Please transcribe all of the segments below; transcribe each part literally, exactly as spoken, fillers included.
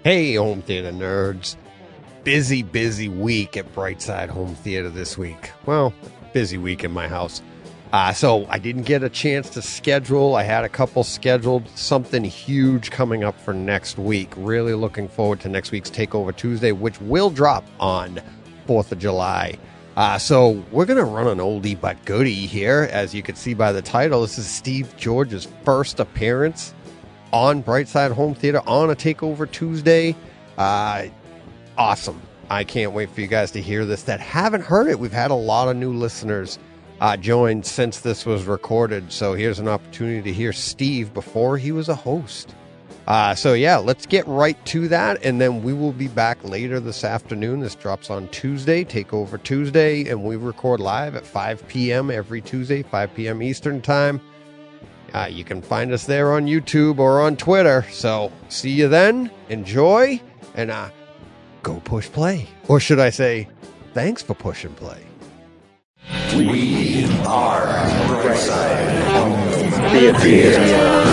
Hey, home theater nerds. Busy, busy week at Brightside Home Theater this week. Well, busy week in my house. Uh, so I didn't get a chance to schedule. I had a couple scheduled. Something huge coming up for next week. Really looking forward to next week's Takeover Tuesday, which will drop on fourth of July. Uh, so we're going to run an oldie but goodie here. As you can see by the title, this is Steve George's first appearance on Brightside Home Theater on a Takeover Tuesday. Uh, awesome. I can't wait for you guys to hear this that haven't heard it. We've had a lot of new listeners uh, join since this was recorded. So here's an opportunity to hear Steve before he was a host. Uh, so yeah, let's get right to that. And then we will be back later this afternoon. This drops on Tuesday, Takeover Tuesday. And we record live at five p.m. every Tuesday, five p.m. Eastern time. Uh, you can find us there on YouTube or on Twitter. So see you then. Enjoy. And uh, go push play. Or should I say, thanks for push and play. We are Brightside Home Theater.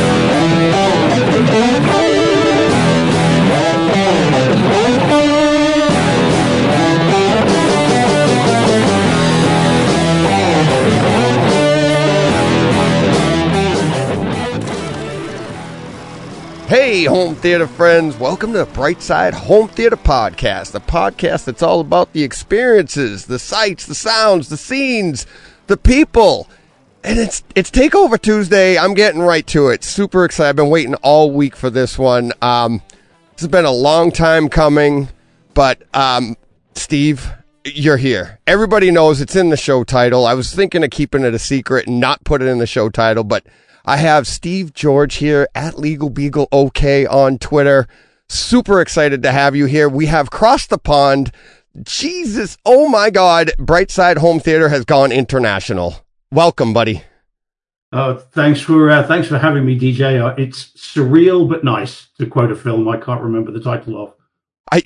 Hey, home theater friends. Welcome to the Brightside Home Theater Podcast, the podcast that's all about the experiences, the sights, the sounds, the scenes, the people. And it's it's Takeover Tuesday. I'm getting right to it. Super excited. I've been waiting all week for this one. Um, this has been a long time coming, but um, Steve, you're here. Everybody knows it's in the show title. I was thinking of keeping it a secret and not put it in the show title, but I have Steve George here at Legal Beagle OK on Twitter. Super excited to have you here. We have crossed the pond. Jesus, oh my God, Brightside Home Theater has gone international. Welcome, buddy. Uh, thanks for uh, thanks for having me, D J. Uh, it's surreal but nice, to quote a film I can't remember the title of. I,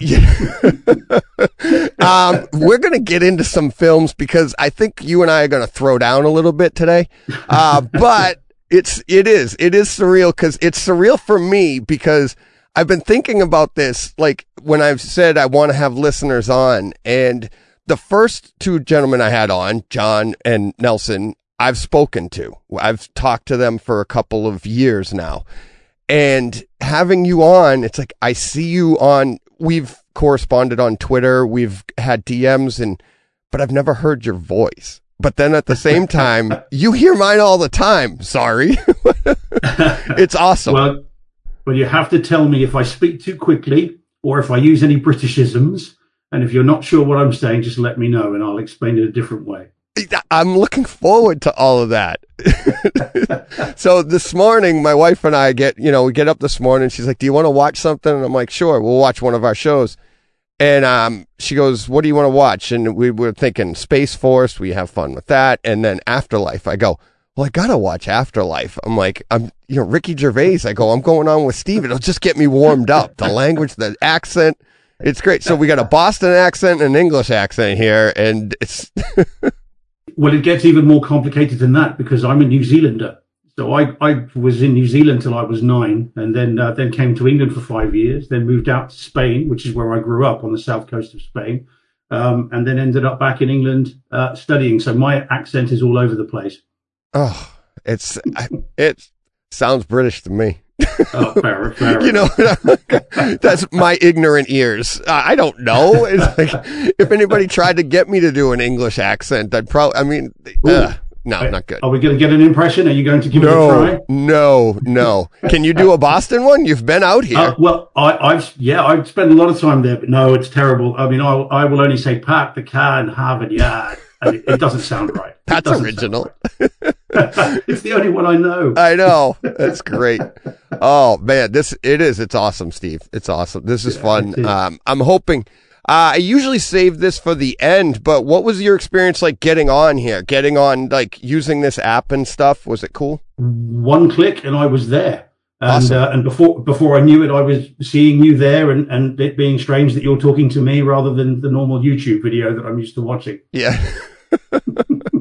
yeah. um, we're going to get into some films because I think you and I are going to throw down a little bit today. Uh, but It's, it is, it is surreal because it's surreal for me because I've been thinking about this, like when I've said I want to have listeners on, and the first two gentlemen I had on, John and Nelson, I've spoken to. I've talked to them for a couple of years now, and having you on, it's like, I see you on, we've corresponded on Twitter, we've had D Ms and, but I've never heard your voice. But then at the same time, you hear mine all the time. Sorry. It's awesome. Well, well, you have to tell me if I speak too quickly or if I use any Britishisms. And if you're not sure what I'm saying, just let me know and I'll explain it a different way. I'm looking forward to all of that. So this morning, my wife and I get, you know, we get up this morning. She's like, do you want to watch something? And I'm like, sure, we'll watch one of our shows. And um, she goes, what do you want to watch? And we were thinking Space Force. We have fun with that. And then Afterlife. I go, well, I got to watch Afterlife. I'm like, I'm, you know, Ricky Gervais. I go, I'm going on with Steve. It'll just get me warmed up. The language, the accent. It's great. So we got a Boston accent and an English accent here. And it's. Well, it gets even more complicated than that because I'm a New Zealander. So I, I was in New Zealand till I was nine, and then uh, then came to England for five years, then moved out to Spain, which is where I grew up on the south coast of Spain, um, and then ended up back in England uh, studying. So my accent is all over the place. Oh, it's it sounds British to me. Oh, fair, fair you know, that's my ignorant ears. I don't know. It's like, if anybody tried to get me to do an English accent, I'd probably. I mean. Uh, No, not good. Are we going to get an impression? Are you going to give no, it a try? No, no. Can you do a Boston one? You've been out here. Uh, well, I, I've, yeah, I've spent a lot of time there, but no, it's terrible. I mean, I, I will only say pack the car and have it, yeah. And it, it doesn't sound right. That's original. Right. It's the only one I know. I know. That's great. Oh, man, this, it is. It's awesome, Steve. It's awesome. This is yeah, fun. Is. Um, I'm hoping. Uh, I usually save this for the end, but what was your experience like getting on here? Getting on, like, using this app and stuff? Was it cool? One click and I was there. And, awesome. uh, and before before I knew it, I was seeing you there and, and it being strange that you're talking to me rather than the normal YouTube video that I'm used to watching. Yeah.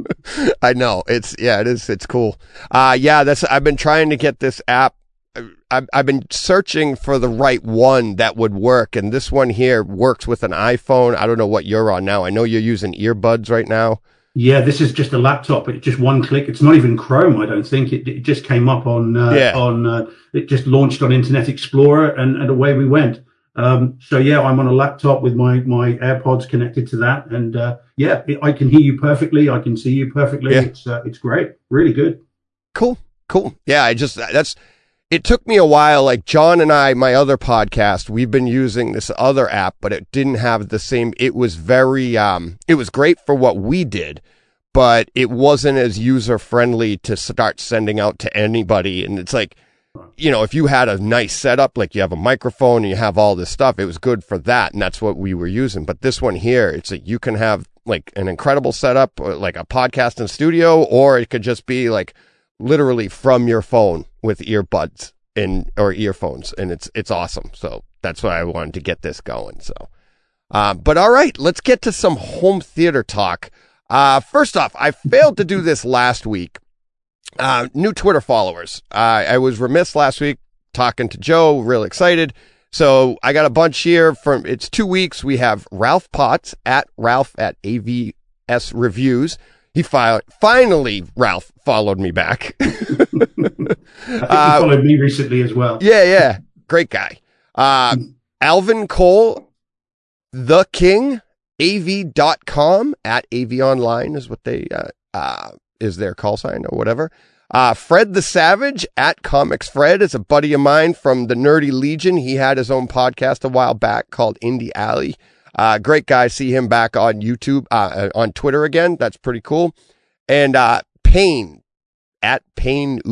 I know. It's, yeah, it is. It's cool. Uh, yeah, that's, I've been trying to get this app. I've, I've been searching for the right one that would work, and this one here works with an iPhone. I don't know what you're on now. I know you're using earbuds right now. Yeah, this is just a laptop. It's just one click. It's not even Chrome, I don't think. It, it just came up on, uh, yeah. on. Uh, it just launched on Internet Explorer, and, and away we went. Um, so yeah, I'm on a laptop with my, my AirPods connected to that, and uh, yeah, it, I can hear you perfectly. I can see you perfectly. Yeah. It's uh, it's great, really good. Cool, cool. Yeah, I just that's. It took me a while. Like John and I, my other podcast, we've been using this other app, but it didn't have the same. It was very, um, it was great for what we did, but it wasn't as user friendly to start sending out to anybody. And it's like, you know, if you had a nice setup, like you have a microphone and you have all this stuff, it was good for that. And that's what we were using. But this one here, it's like you can have like an incredible setup, like a podcast in studio, or it could just be like literally from your phone with earbuds and or earphones, and it's it's awesome. So that's why I wanted to get this going. So, uh, but all right, let's get to some home theater talk. Uh, first off, I failed to do this last week. Uh, new Twitter followers. Uh, I was remiss last week talking to Joe, real excited. So I got a bunch here from, it's two weeks. We have Ralph Potts at Ralph at A V S Reviews. He fi- finally, Ralph followed me back. I think uh, he followed me recently as well. Yeah, yeah. Great guy. Uh, Alvin Cole, the King, A V dot com at A V Online is what they, uh, uh, is their call sign or whatever. Uh, Fred the Savage at Comics Fred is a buddy of mine from the Nerdy Legion. He had his own podcast a while back called Indie Alley. Uh, great guy. See him back on YouTube, uh, on Twitter again. That's pretty cool. And, uh, Payne at Payne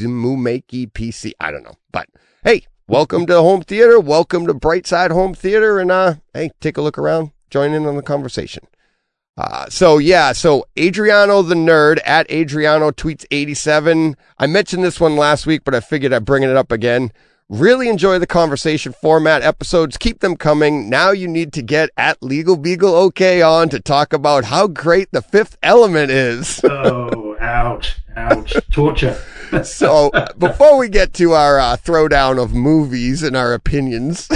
Uzumaki P C. I don't know, but hey, welcome to Home Theater. Welcome to Brightside Home Theater. And, uh, hey, take a look around, join in on the conversation. Uh, so yeah, so Adriano the Nerd at Adriano Tweets eighty-seven. I mentioned this one last week, but I figured I'd bring it up again. Really enjoy the conversation format episodes. Keep them coming. Now you need to get at Legal Beagle OK on to talk about how great The Fifth Element is. Oh, ouch, ouch, torture. So before we get to our uh, throwdown of movies and our opinions,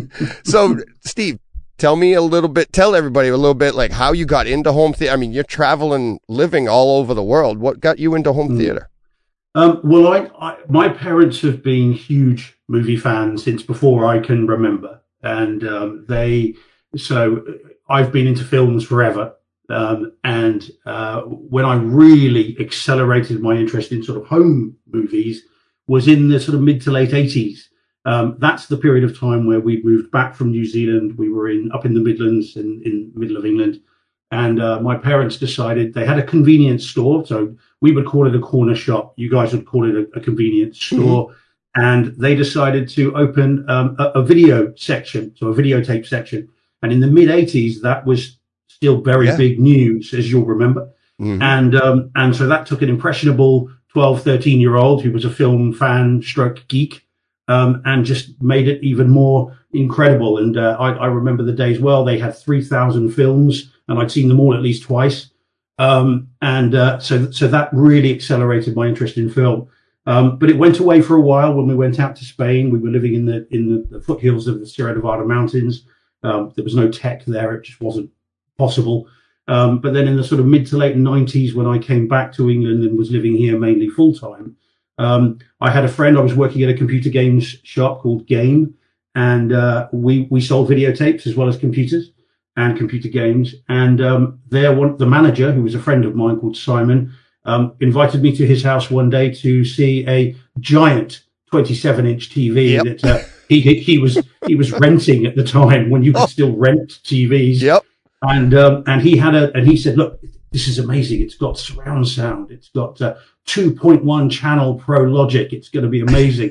so Steve, tell me a little bit, tell everybody a little bit like how you got into home theater. I mean, you're traveling, living all over the world. What got you into home mm. theater? Um, well, I, I, my parents have been huge movie fans since before I can remember. And um, they, so I've been into films forever. Um, and uh, when I really accelerated my interest in sort of home movies was in the sort of mid to late eighties. Um, that's the period of time where we moved back from New Zealand. We were in up in the Midlands in, in the middle of England. And uh, my parents decided they had a convenience store. So we would call it a corner shop. You guys would call it a, a convenience store. Mm-hmm. And they decided to open um, a, a video section, so a videotape section. And in the mid eighties, that was still very yeah. big news, as you'll remember. Mm-hmm. And um, and so that took an impressionable twelve, thirteen year old who was a film fan stroke geek um, and just made it even more incredible. And uh, I, I remember the days well. They had three thousand films, and I'd seen them all at least twice. Um, and uh, so so that really accelerated my interest in film. Um, but it went away for a while when we went out to Spain. We were living in the in the, the foothills of the Sierra Nevada mountains. Um, there was no tech there. It just wasn't possible. Um, but then in the sort of mid to late nineties, when I came back to England and was living here mainly full time, um, I had a friend. I was working at a computer games shop called Game, and uh, we we sold videotapes as well as computers and computer games. And um, there, one the manager, who was a friend of mine called Simon, um, invited me to his house one day to see a giant twenty-seven inch T V yep. that uh, he he was he was renting at the time when you could still rent T Vs. Yep. And um, and he had a and he said, look, this is amazing. It's got surround sound. It's got uh, two point one channel Pro Logic. It's going to be amazing.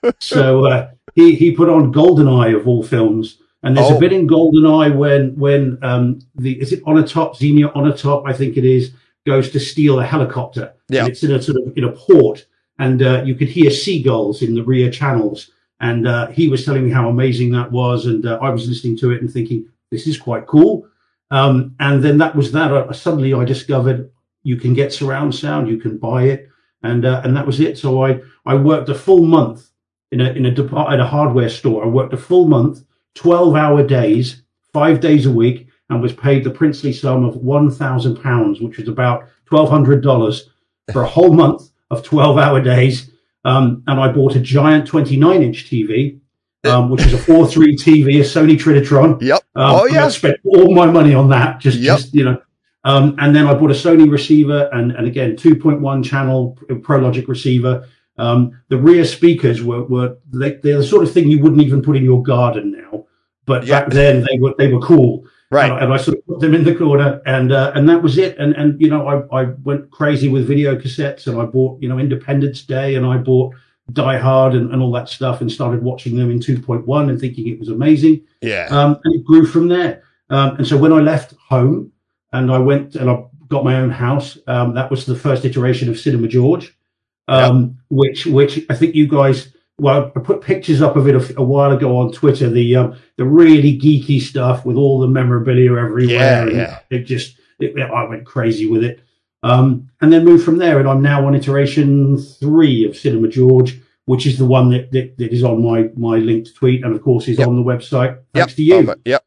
so uh, he he put on GoldenEye of all films, and there's oh. a bit in GoldenEye when when um, the is it Onatopp Xenia Onatopp I think it is goes to steal a helicopter. Yeah, and it's in a sort of in a port, and uh, you could hear seagulls in the rear channels. And uh, he was telling me how amazing that was, and uh, I was listening to it and thinking, this is quite cool. Um, and then that was that. Uh, suddenly I discovered you can get surround sound, you can buy it. And, uh, and that was it. So I, I worked a full month in a in a depart in a hardware store. I worked a full month, twelve hour days, five days a week, and was paid the princely sum of one thousand pounds, which was about twelve hundred dollars for a whole month of twelve hour days. Um, and I bought a giant twenty-nine inch T V, um, which is a four three T V, a Sony Trinitron. Yep. Um, oh yeah. I spent all my money on that. Just, yep. just you know. Um, and then I bought a Sony receiver and, and again, two point one channel ProLogic receiver. Um, the rear speakers were, were they, they're the sort of thing you wouldn't even put in your garden now. But yeah. back then they were, they were cool. Right. And, and I sort of put them in the corner and, uh, and that was it. And, and, you know, I, I went crazy with video cassettes and I bought, you know, Independence Day and I bought Die Hard and, and all that stuff and started watching them in two point one and thinking it was amazing. Yeah. Um, and it grew from there. Um, and so when I left home, and I went and I got my own house. Um, that was the first iteration of Cinema George, um, yep. which which I think you guys. Well, I put pictures up of it a, a while ago on Twitter. The um, the really geeky stuff with all the memorabilia everywhere. Yeah, yeah. It just it, I went crazy with it, um, and then moved from there. And I'm now on iteration three of Cinema George, which is the one that that, that is on my my linked tweet, and of course is yep. on the website. Thanks yep. to you. Um, yep.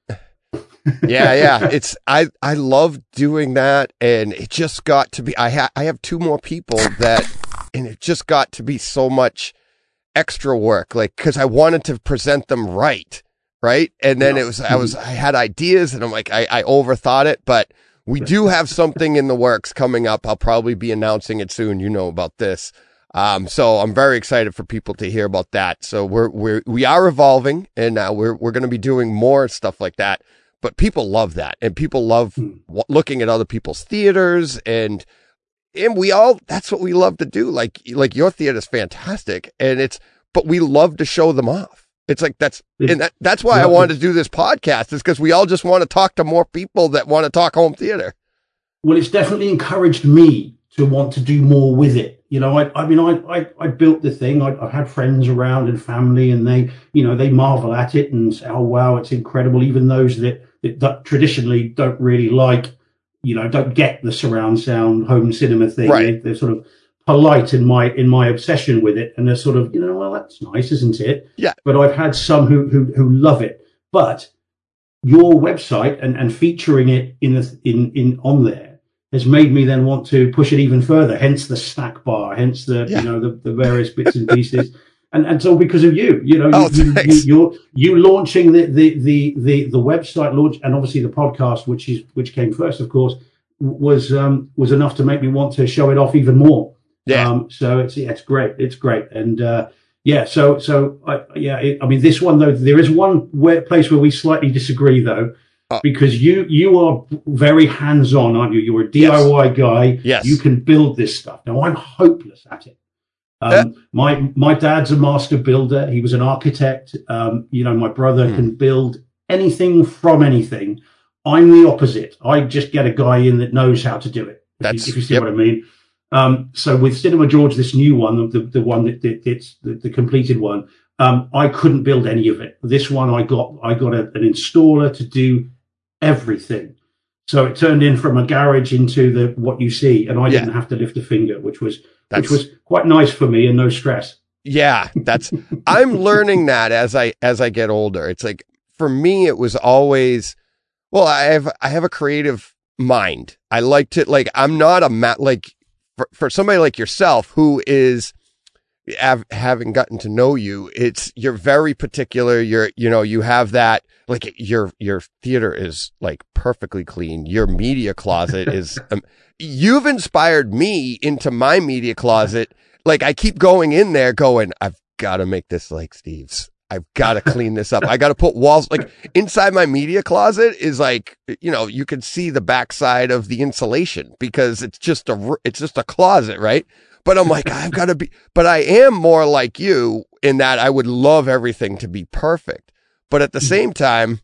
yeah, yeah. It's I I love doing that, and it just got to be. I ha- I have two more people that, and it just got to be so much extra work, like because I wanted to present them right, right, and then it was I was I had ideas, and I'm like I I overthought it, but we do have something in the works coming up. I'll probably be announcing it soon. You know about this. Um, so I'm very excited for people to hear about that. So we're we're we are evolving, and now we're we're going to be doing more stuff like that. But people love that, and people love w- looking at other people's theaters, and and we all that's what we love to do. Like like your theater is fantastic, and it's but we love to show them off. It's like that's and that, that's why I wanted to do this podcast is because we all just want to talk to more people that want to talk home theater. Well, it's definitely encouraged me to want to do more with it. You know, I, I mean, I, I, I built the thing. I, I've had friends around and family, and they, you know, they marvel at it and say, "Oh, wow, it's incredible." Even those that, that, that traditionally don't really like, you know, don't get the surround sound home cinema thing. Right. They, they're sort of polite in my in my obsession with it, and they're sort of, you know, well, that's nice, isn't it? Yeah. But I've had some who who, who love it. But your website and, and featuring it in the in in on there has made me then want to push it even further, hence the snack bar, hence the, yeah. you know, the, the various bits and pieces. And, and so because of you, you know, oh, you, you, you're, you launching the, the, the, the, the website launch and obviously the podcast, which is, which came first, of course, was, um, was enough to make me want to show it off even more. Yeah. Um, so it's, yeah, it's great. It's great. And, uh, yeah, so, so, I, yeah, it, I mean, this one though, there is one where, place where we slightly disagree though. Uh, because you you are very hands-on, aren't you? You're a D I Y yes. guy. Yes. You can build this stuff. Now, I'm hopeless at it. Um, uh, my my dad's a master builder. He was an architect. Um, you know, my brother hmm. can build anything from anything. I'm the opposite. I just get a guy in that knows how to do it. That's, if you, if you see yep. what I mean. Um, so with Cinema George, this new one, the the one that, that it's the, the completed one, um, I couldn't build any of it. This one, I got I got a, an installer to do everything. So it turned in from a garage into the what you see, and I yeah. didn't have to lift a finger, which was that's, which was quite nice for me and no stress. Yeah, that's I'm learning that as I as I get older. It's like for me it was always well, I have I have a creative mind. I like to like I'm not a mat like for, for somebody like yourself who is have, having gotten to know you, it's you're very particular. You're you know, you have that like your your theater is like perfectly clean. Your media closet is um, you've inspired me into my media closet. Like I keep going in there going, I've got to make this like Steve's. I've got to clean this up. I got to put walls like inside my media closet is like, you know, you can see the backside of the insulation because it's just a, it's just a closet. Right. But I'm like, I've got to be, but I am more like you in that I would love everything to be perfect. But at the same time,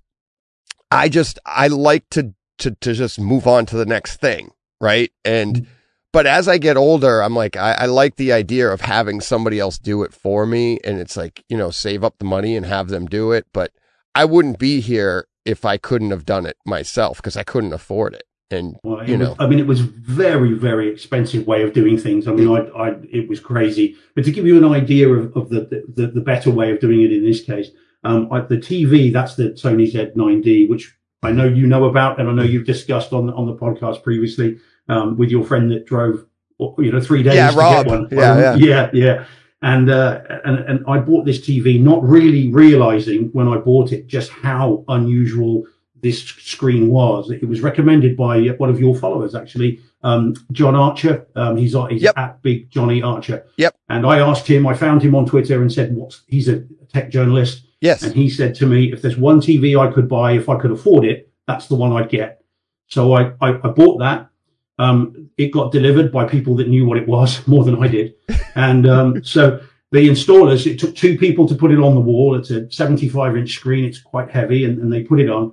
I just, I like to, to, to just move on to the next thing. Right. And, but as I get older, I'm like, I, I like the idea of having somebody else do it for me. And it's like, you know, save up the money and have them do it. But I wouldn't be here if I couldn't have done it myself because I couldn't afford it. And, Well, you was, know, I mean, it was very, very expensive way of doing things. I mean, I, I, it was crazy. But to give you an idea of, of the, the, the better way of doing it in this case, um, I, the T V, that's the Sony Z nine D, which I know you know about, and I know you've discussed on, on the podcast previously, um, with your friend that drove, you know, three days yeah, to Rob. get one. Yeah, um, yeah. Yeah, yeah. And, uh, and, and I bought this T V, not really realizing when I bought it just how unusual this screen was. It was recommended by one of your followers, actually, um, John Archer. Um, he's, he's Yep. at Big Johnny Archer. Yep. And I asked him, I found him on Twitter and said, what's, he's a tech journalist. Yes. And he said to me, if there's one T V I could buy, if I could afford it, that's the one I'd get. So I, I, I bought that. Um, it got delivered by people that knew what it was more than I did. And, um, so the installers, it took two people to put it on the wall. It's a seventy-five inch screen. It's quite heavy, and, and they put it on.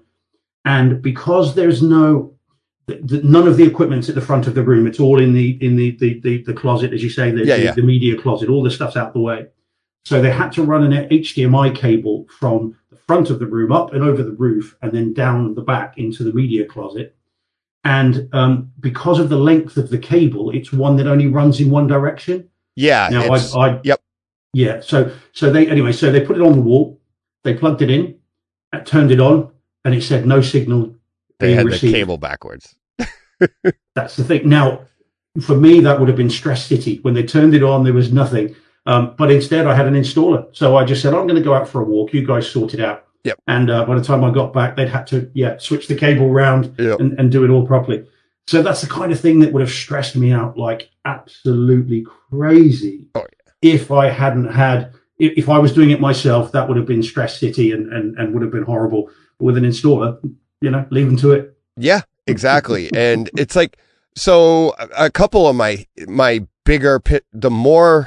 And because there's no, the, the, none of the equipment's at the front of the room, it's all in the in the the the, the closet, as you say, the, Yeah, the, yeah. the media closet. All the stuff's out the way. So they had to run an H D M I cable from the front of the room up and over the roof, and then down the back into the media closet. And um, because of the length of the cable, it's one that only runs in one direction. Yeah. Now, it's- I, I, yep. yeah. So, so they, anyway, so they put it on the wall, they plugged it in, uh, turned it on, and it said no signal They being had received. the cable backwards. That's the thing. Now, for me, that would have been stress city. When they turned it on, there was nothing. Um, but instead, I had an installer. So I just said, I'm going to go out for a walk. You guys sort it out. Yep. And uh, by the time I got back, they'd had to, yeah, switch the cable round Yep. and, and do it all properly. So that's the kind of thing that would have stressed me out like absolutely crazy. Oh, If I hadn't had, if, if I was doing it myself, that would have been stress city and, and, and would have been horrible. But with an installer, you know, leave them to it. Yeah, exactly. And it's like, so a a couple of my, my bigger pit, the more,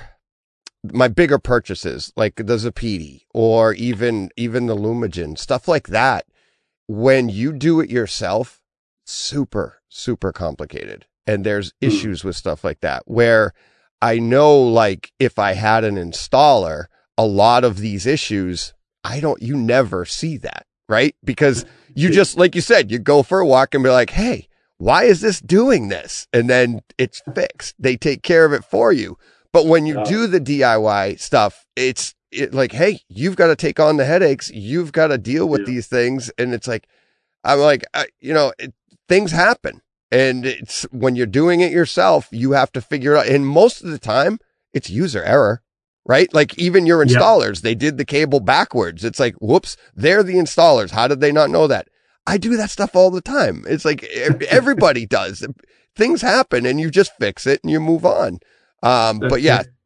my bigger purchases, like the Zapiti or even, even the Lumagen, stuff like that. When you do it yourself, super, super complicated. And there's Hmm. issues with stuff like that where I know, like, if I had an installer, a lot of these issues, I don't, you never see that, right? Because you just, like you said, you go for a walk and be like, hey, why is this doing this? And then it's fixed. They take care of it for you. But when you Yeah. do the D I Y stuff, it's it like, hey, you've got to take on the headaches. You've got to deal with Yeah. these things. And it's like, I'm like, I, you know, it, things happen. And it's when you're doing it yourself, you have to figure it out. And most of the time, it's user error, right? Like even your Yeah. installers, they did the cable backwards. It's like, whoops, they're the installers. How did they not know that? I do that stuff all the time. It's like ev- everybody does. Things happen and you just fix it and you move on. Um, but That's yeah, it.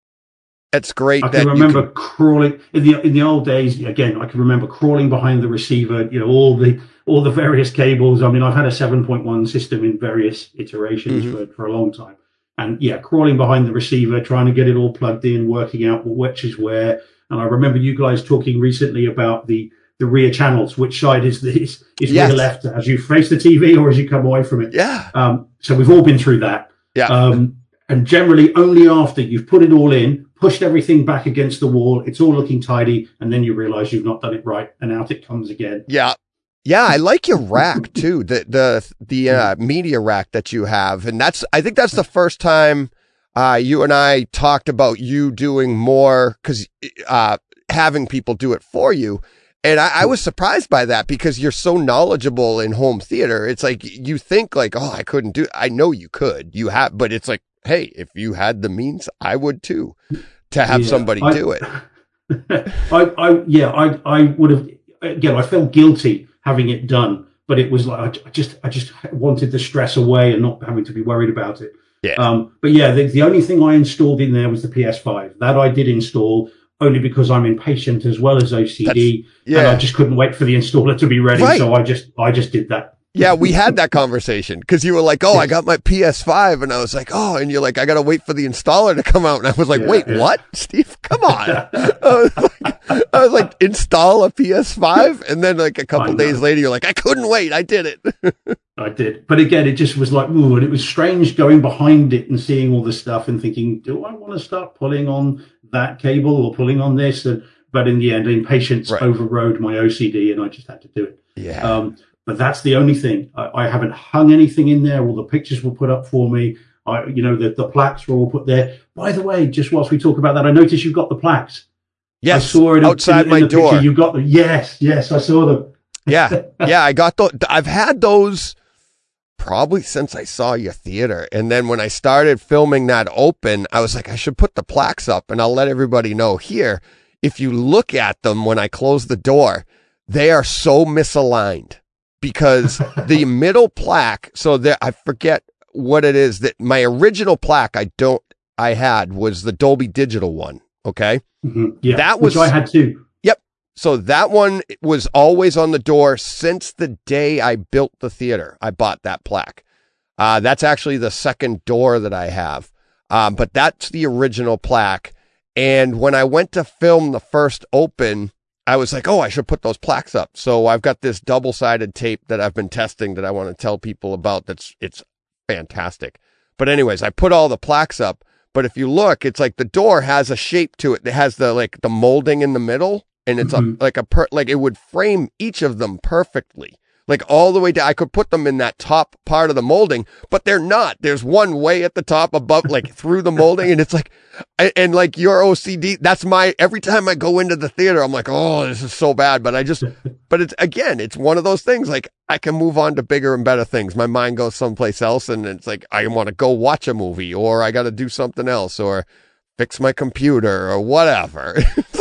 it's great I that can you remember can- crawling in the in the old days. Again, I can remember crawling behind the receiver. You know, all the all the various cables. I mean, I've had a seven point one system in various iterations Mhm. for for a long time, and yeah, crawling behind the receiver, trying to get it all plugged in, working out which is where. And I remember you guys talking recently about the the rear channels. Which side is this? Is Yes. rear left as you face the T V or as you come away from it? yeah, Um, so we've all been through that. yeah, Um, and generally only after you've put it all in, pushed everything back against the wall, it's all looking tidy, and then you realize you've not done it right, and out it comes again. yeah. Yeah, I like your rack too. The the the uh, media rack that you have, and that's I think that's the first time uh, you and I talked about you doing more because uh, having people do it for you, and I, I was surprised by that because you're so knowledgeable in home theater. It's like you think like, oh, I couldn't do. I know you could, you have, but it's like, hey, if you had the means, I would too. To have Yeah, somebody I- do it. I, I, yeah, I, I would have, again, I felt guilty having it done, but it was like, I just, I just wanted the stress away and not having to be worried about it. Yeah. Um, but yeah, the, the only thing I installed in there was the P S five. That I did install only because I'm impatient as well as O C D. And I Yeah. just couldn't wait for the installer to be ready. Right. So I just, I just did that. Yeah, we had that conversation because you were like, oh, I got my P S five. And I was like, oh, and you're like, I got to wait for the installer to come out. And I was like, Yeah, wait, yeah. what? Steve, come on. I, was like, I was like, install a P S five. And then like a I couple know. days later, you're like, I couldn't wait. I did it. I did. But again, it just was like, ooh, and it was strange going behind it and seeing all the stuff and thinking, do I want to start pulling on that cable or pulling on this? And, but in the end, impatience Right. overrode my O C D and I just had to do it. Yeah. Um, but that's the only thing. I, I haven't hung anything in there. All the pictures were put up for me. I, you know, the, the plaques were all put there. By the way, just whilst we talk about that, I noticed you've got the plaques. Yes, I saw it outside in, in, my in the door. Picture. You got them. Yes, yes, I saw them. Yeah, yeah, I got those. I've had those probably since I saw your theater. And then when I started filming that open, I was like, I should put the plaques up, and I'll let everybody know here. If you look at them when I close the door, they are so misaligned because the middle plaque, so that I forget what it is, that my original plaque I don't, I had was the Dolby Digital one. Okay. Mm-hmm. Yeah. That was, which I had too. Yep. So that one was always on the door since the day I built the theater. I bought that plaque. Uh, that's actually the second door that I have. Um, but that's the original plaque. And when I went to film the first open, I was like, oh, I should put those plaques up. So I've got this double-sided tape that I've been testing that I want to tell people about. That's, it's fantastic. But anyways, I put all the plaques up. But if you look, it's like the door has a shape to it. It has the, like the molding in the middle, and it's mm-hmm. a, like a, per, like it would frame each of them perfectly. Like all the way down. I could put them in that top part of the molding, but they're not. There's one way at the top above, like through the molding. And it's like, and, and like your O C D, that's my, every time I go into the theater, I'm like, oh, this is so bad. But I just, but it's, again, it's one of those things. Like I can move on to bigger and better things. My mind goes someplace else, and it's like, I want to go watch a movie, or I got to do something else, or fix my computer or whatever.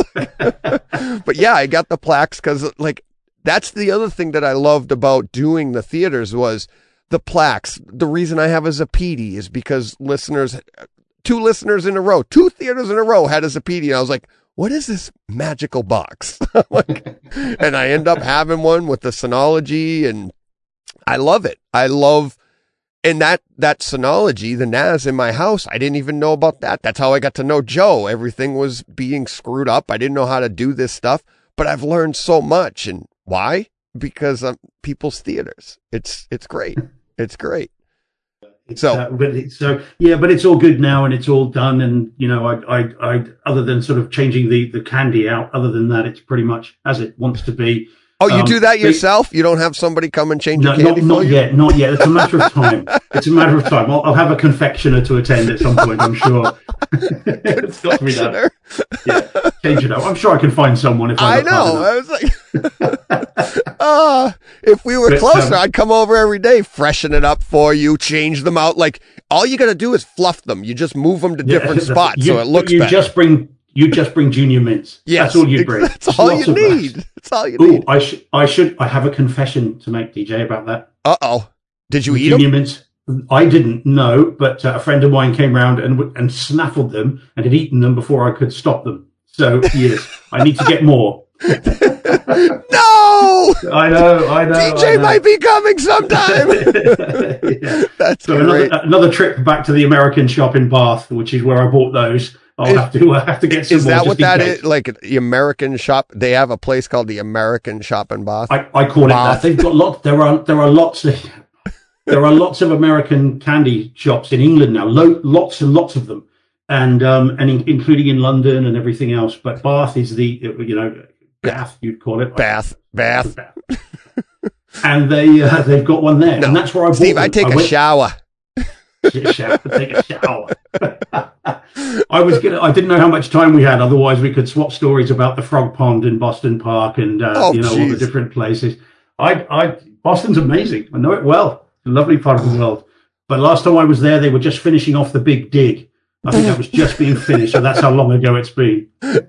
But yeah, I got the plaques because like, that's the other thing that I loved about doing the theaters was the plaques. The reason I have a Zapedi is because listeners, two listeners in a row, two theaters in a row had a Zapedi. And I was like, what is this magical box? Like, and I end up having one with the Synology, and I love it. I love, and that, that Synology, the N A S in my house, I didn't even know about that. That's how I got to know Joe. Everything was being screwed up. I didn't know how to do this stuff, but I've learned so much. And why? Because um, people's theaters. It's it's great. It's great. It's, so, uh, but it's, so yeah, but it's all good now, and it's all done. And you know, I, I, I, other than sort of changing the the candy out, other than that, it's pretty much as it wants to be. Oh, you um, do that yourself? They, you don't have somebody come and change no, your candy not, for not you? yet, not yet. It's a matter of time. It's a matter of time. I'll, I'll have a confectioner to attend at some point, I'm sure. It's got to be that. Yeah, change it up. I'm sure I can find someone if I I know. I was like, uh, if we were but, closer, um, I'd come over every day, freshen it up for you, change them out. Like all you got to do is fluff them. You just move them to yeah, different spots you, so it looks you better. You just bring. You just bring Junior Mints. Yes, that's all you bring. That's all Lots you need. That. That's all you Ooh, need. I should. I should. I have a confession to make, D J, about that. Uh oh. Did you eat Junior them? Mints. I didn't know, but uh, a friend of mine came round and and snaffled them and had eaten them before I could stop them. So yes, I need to get more. No, I know. I know. D J I know. might be coming sometime. Yeah. That's so great. Another, another trip back to the American shop in Bath, which is where I bought those. I'll is, have to. I have to get some is more. Is that what that case. is? Like the American shop? They have a place called the American Shop in Bath. I, I call Bath. it that. They've got lots. There are there are lots of there are lots of American candy shops in England now. Lo, lots and lots of them, and um and in, including in London and everything else. But Bath is the you know Bath you'd call it Bath Bath. Bath. And they uh, they've got one there, no. And that's where I bought Steve, them. I take I a went, shower. shower. Take a shower. I was gonna. I didn't know how much time we had. Otherwise, we could swap stories about the Frog Pond in Boston Park and uh, oh, you know geez. all the different places. I, I, Boston's amazing. I know it well. It's a lovely part of the world. But last time I was there, they were just finishing off the Big Dig. I think that was just being finished, so that's how long ago it's been.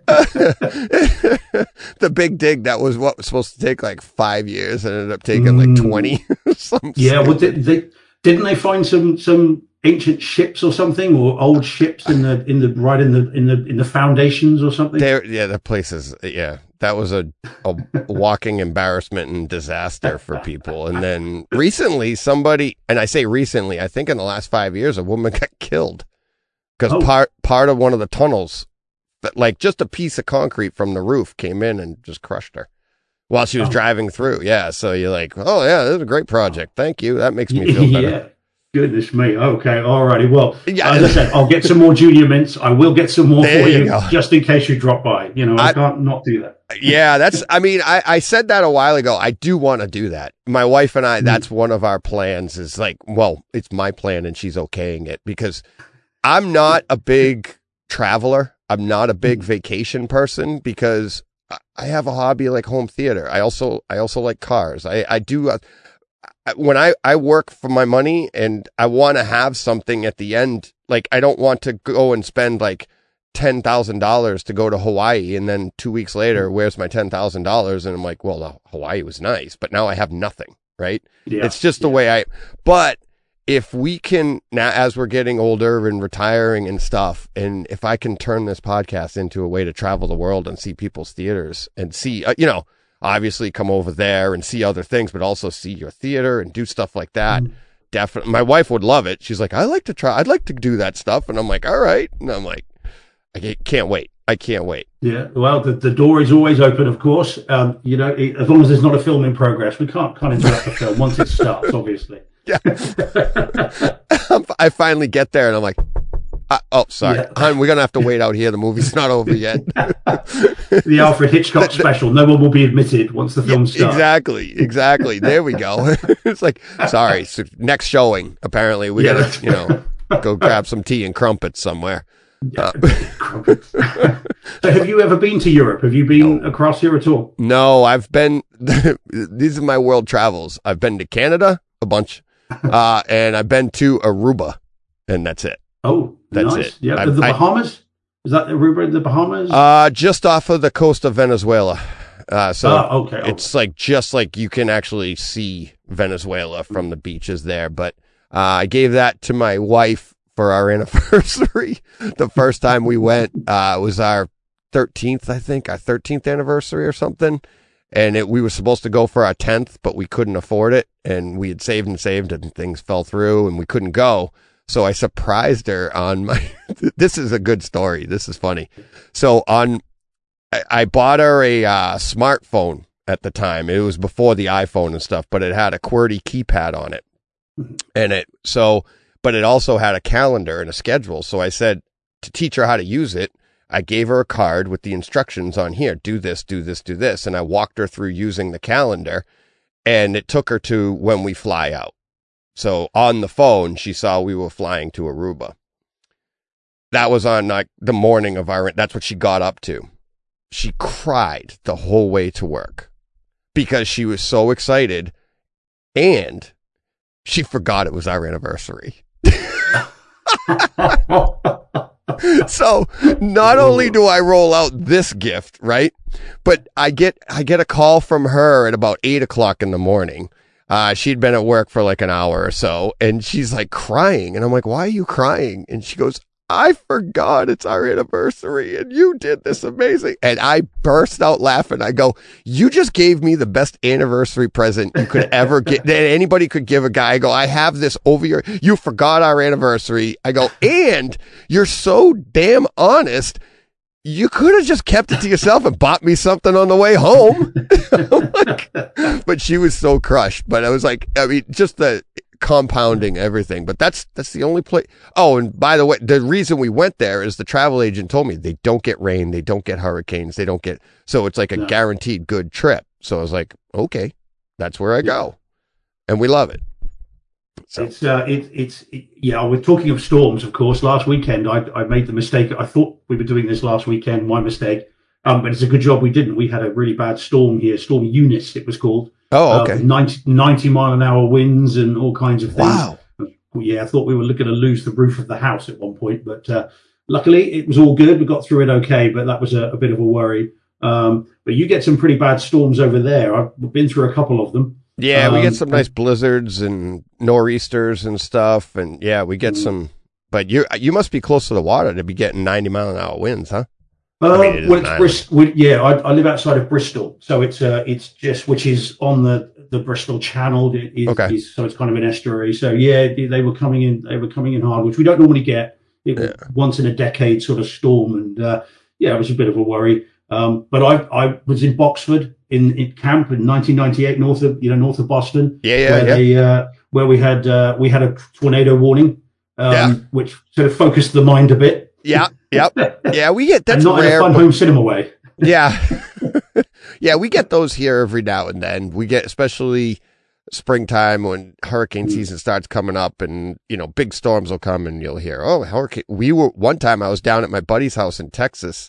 The Big Dig, that was what was supposed to take like five years, and ended up taking mm. like twenty. Yeah, well, did they, didn't they find some some ancient ships or something, or old ships in the in the right in the in the in the foundations or something? There, yeah, the place is yeah. That was a, a walking embarrassment and disaster for people. And then recently, somebody, and I say recently, I think in the last five years, a woman got killed because oh. part part of one of the tunnels, that like just a piece of concrete from the roof, came in and just crushed her while she was oh. driving through. Yeah, so you're like, oh yeah, this is a great project. Thank you. That makes me feel better. Yeah. Goodness me. Okay. Alrighty. Well, Yeah. as I said, I'll get some more Junior Mints. I will get some more There for you you, go. just in case you drop by. You know, I, I- can't not do that. Yeah, that's, I mean, I, I said that a while ago. I do want to do that. My wife and I, that's one of our plans is like, well, it's my plan and she's okaying it because I'm not a big traveler. I'm not a big vacation person because I- I have a hobby like home theater. I also, I also like cars. I, I do, uh, when I, I work for my money and I want to have something at the end, like I don't want to go and spend like ten thousand dollars to go to Hawaii. And then two weeks later, where's my ten thousand dollars? And I'm like, well, no, Hawaii was nice, but now I have nothing, right? Yeah. It's just the yeah. way I, but if we can now, as we're getting older and retiring and stuff, and if I can turn this podcast into a way to travel the world and see people's theaters and see, uh, you know, obviously come over there and see other things, but also see your theater and do stuff like that. Mm-hmm. Definitely. My wife would love it. She's like, I like to try, I'd like to do that stuff. And I'm like, all right. And I'm like, I can't wait. I can't wait. Yeah, well, the, the door is always open, of course. Um, you know, it, as long as there's not a film in progress, we can't can't interrupt the film once it starts, obviously. Yeah. I finally get there and I'm like, uh, oh, sorry, Yeah. hon, we're going to have to wait out here. The movie's not over yet. The Alfred Hitchcock special. No one will be admitted once the film starts. Exactly. Exactly. There we go. It's like, sorry, so next showing, apparently we Yeah. got to, you know, go grab some tea and crumpets somewhere. Yeah. So have you ever been to Europe? Have you been No. across here at all? No, I've been, these are my world travels. I've been to Canada a bunch, uh, and I've been to Aruba, and that's it. Oh, That's nice. it. Yeah, I- the I- Bahamas? Is that Aruba in the Bahamas? Uh, just off of the coast of Venezuela. Uh, so Ah, okay. Oh. it's like, just like you can actually see Venezuela from the beaches there. But, uh, I gave that to my wife for our anniversary. The first time we went, uh, was our thirteenth, I think, our thirteenth anniversary or something. And it, we were supposed to go for our tenth, but we couldn't afford it. And we had saved and saved and things fell through and we couldn't go. So I surprised her on my, this is a good story. This is funny. So on, I, I bought her a uh, smartphone at the time. It was before the iPhone and stuff, but it had a QWERTY keypad on it. And it, so, but it also had a calendar and a schedule. So I said to teach her how to use it, I gave her a card with the instructions on here, do this, do this, do this. And I walked her through using the calendar and it took her to when we fly out. So on the phone, she saw we were flying to Aruba. That was on like the morning of our, that's what she got up to. She cried the whole way to work because she was so excited and she forgot it was our anniversary. So not only do I roll out this gift, right? But I get, I get a call from her at about eight o'clock in the morning. Uh, she'd been at work for like an hour or so and she's like crying. And I'm like, why are you crying? And she goes, I forgot it's our anniversary and you did this amazing. And I burst out laughing. I go, you just gave me the best anniversary present you could ever get, that anybody could give a guy. I go, I have this over your, you forgot our anniversary. I go, and you're so damn honest. You could have just kept it to yourself and bought me something on the way home. Like, but she was so crushed. But I was like, I mean, just the compounding everything. But that's that's the only place. Oh, and by the way, the reason we went there is the travel agent told me they don't get rain, they don't get hurricanes, they don't get. So it's like a No. guaranteed good trip. So I was like, okay, that's where I go, and we love it. So It's uh, it, it's it, yeah. We're talking of storms, of course. Last weekend, I I made the mistake. I thought we were doing this last weekend. My mistake. Um, but it's a good job we didn't. We had a really bad storm here, Storm Eunice, it was called. oh Uh, okay, with ninety, ninety mile an hour winds and all kinds of things. wow. Yeah, I thought we were going to lose the roof of the house at one point, but uh, luckily it was all good. We got through it okay, but that was a, a bit of a worry. Um, but you get some pretty bad storms over there. I've been through a couple of them. Yeah, we Um, get some nice blizzards and nor'easters and stuff, and yeah, we get Mm. some. But you you must be close to the water to be getting ninety mile an hour winds, huh? Uh, I mean, it is well, an it's island. Bristol. Yeah, I, I live outside of Bristol, so it's uh, it's just which is on the, the Bristol Channel. It is, Okay. is- so it's kind of an estuary. So yeah, they, they were coming in. They were coming in hard, which we don't normally get. It was once in a decade sort of storm, and uh, yeah, it was a bit of a worry. Um, but I I was in Boxford in, in camp in nineteen ninety-eight, north of you know north of Boston. Yeah, yeah, where yeah. they uh, where we had uh, we had a tornado warning, um, Yeah. which sort of focused the mind a bit. Yeah, yep, yeah. We get that's and not rare. in a fun but- home cinema way. Yeah. Yeah, we get those here every now and then. We get, especially springtime when hurricane season starts coming up, and, you know, big storms will come and you'll hear, oh, hurricane. We were, one time I was down at my buddy's house in Texas,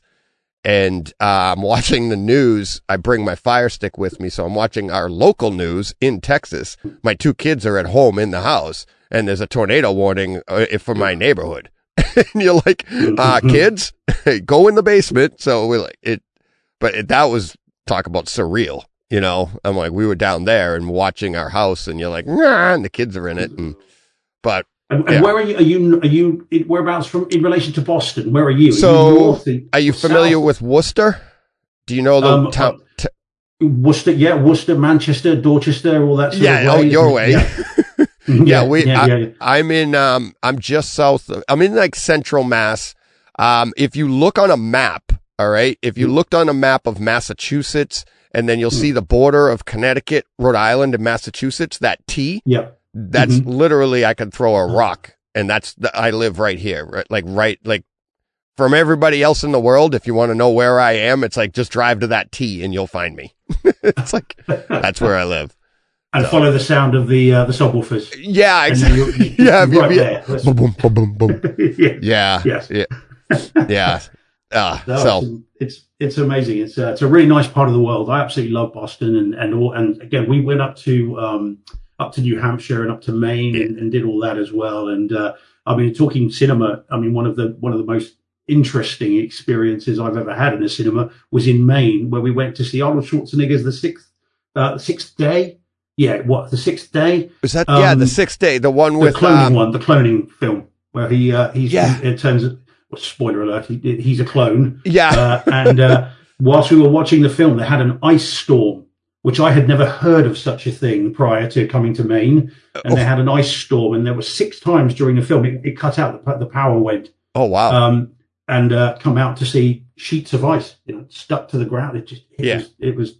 and uh, I'm watching the news. I bring my Fire Stick with me, so I'm watching our local news in Texas. My two kids are at home in the house, and there's a tornado warning uh, for my neighborhood. And you're like, uh, kids, go in the basement. So we're like, it, but it, that was, talk about surreal, you know. I'm like, we were down there and watching our house, and you're like, nah, and the kids are in it. And, but, And, and yeah. where are you? Are you? Are you? in- Whereabouts from in relation to Boston? Where are you? Are So, you north, are you south? familiar with Worcester? Do you know the Um, town? T- Worcester? Yeah, Worcester, Manchester, Dorchester, all that. Sort yeah, of oh, way, your isn't way. it? Yeah. Yeah, we. yeah, I, yeah, yeah. I'm in. Um, I'm just south. Of, I'm in like central Mass. Um, if you look on a map, all right. If you Mm. looked on a map of Massachusetts, and then you'll see the border of Connecticut, Rhode Island, and Massachusetts. That T. Yeah. That's Mhm. literally I could throw a rock, and that's the, I live right here, right? Like right, like from everybody else in the world. If you want to know where I am, it's like just drive to that T, and you'll find me. It's like that's where I live. And So- follow the sound of the uh, the subwoofers. Yeah, And then you're- exactly. you're Yeah, if you- right yeah. there. That's- Boom, boom, boom, boom, boom. yeah. Yeah. Yes. Yeah. Yeah. Uh, No, so it's, it's it's amazing. It's uh, it's a really nice part of the world. I absolutely love Boston, and and all. And again, we went up to um up to New Hampshire and up to Maine and, and did all that as well. And uh, I mean, talking cinema, I mean, one of the one of the most interesting experiences I've ever had in a cinema was in Maine, where we went to see Arnold Schwarzenegger's The Sixth uh, Sixth Day. Yeah, what the Sixth Day? was that? yeah, um, the sixth day, the one The with cloning um, one, the cloning film, where he uh, he's Yeah. it turns well, spoiler alert, he, he's a clone. yeah, Uh, and uh, whilst we were watching the film, they had an ice storm, which I had never heard of such a thing prior to coming to Maine. And they had an ice storm, and there were six times during the film it, it cut out, the, the power went, oh wow, um, and uh, come out to see sheets of ice, you know, stuck to the ground. It just, it Yeah. was, it was,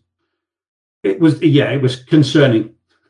it was, yeah, it was concerning.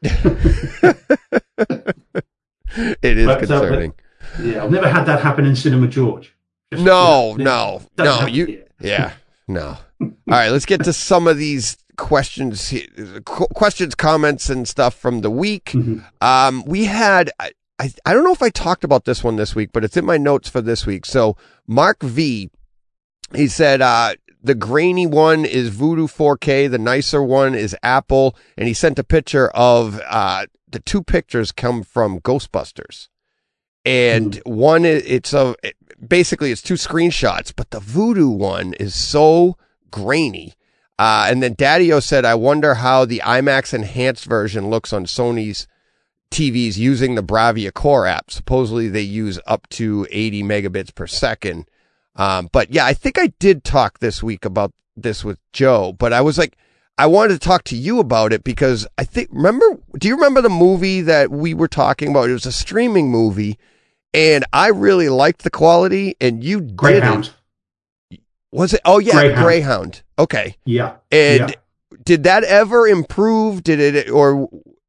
it is but, uh, concerning. Yeah, I've never had that happen in Cinema George. Just, no, you know, no, doesn't no, happen you, here. yeah, no. All right, let's get to some of these questions, he- qu- questions, comments, and stuff from the week. Mhm. Um, we had, I, I, I don't know if I talked about this one this week, but it's in my notes for this week. So Mark V, he said, uh, the grainy one is Voodoo four K. The nicer one is Apple. And he sent a picture of, uh, the two pictures come from Ghostbusters. And one, i- it's a, basically it's two screenshots, but the Voodoo one is so grainy. Uh, and then Daddy-O said, I wonder how the IMAX enhanced version looks on Sony's T Vs using the Bravia Core app. Supposedly they use up to eighty megabits per second. Um, but yeah, I think I did talk this week about this with Joe, but I was like, I wanted to talk to you about it because I think, remember, do you remember the movie that we were talking about? It was a streaming movie and I really liked the quality and you Greyhound. didn't. Was it? Oh yeah, Greyhound. Greyhound. Okay. Yeah. And yeah. did that ever improve? Did it, or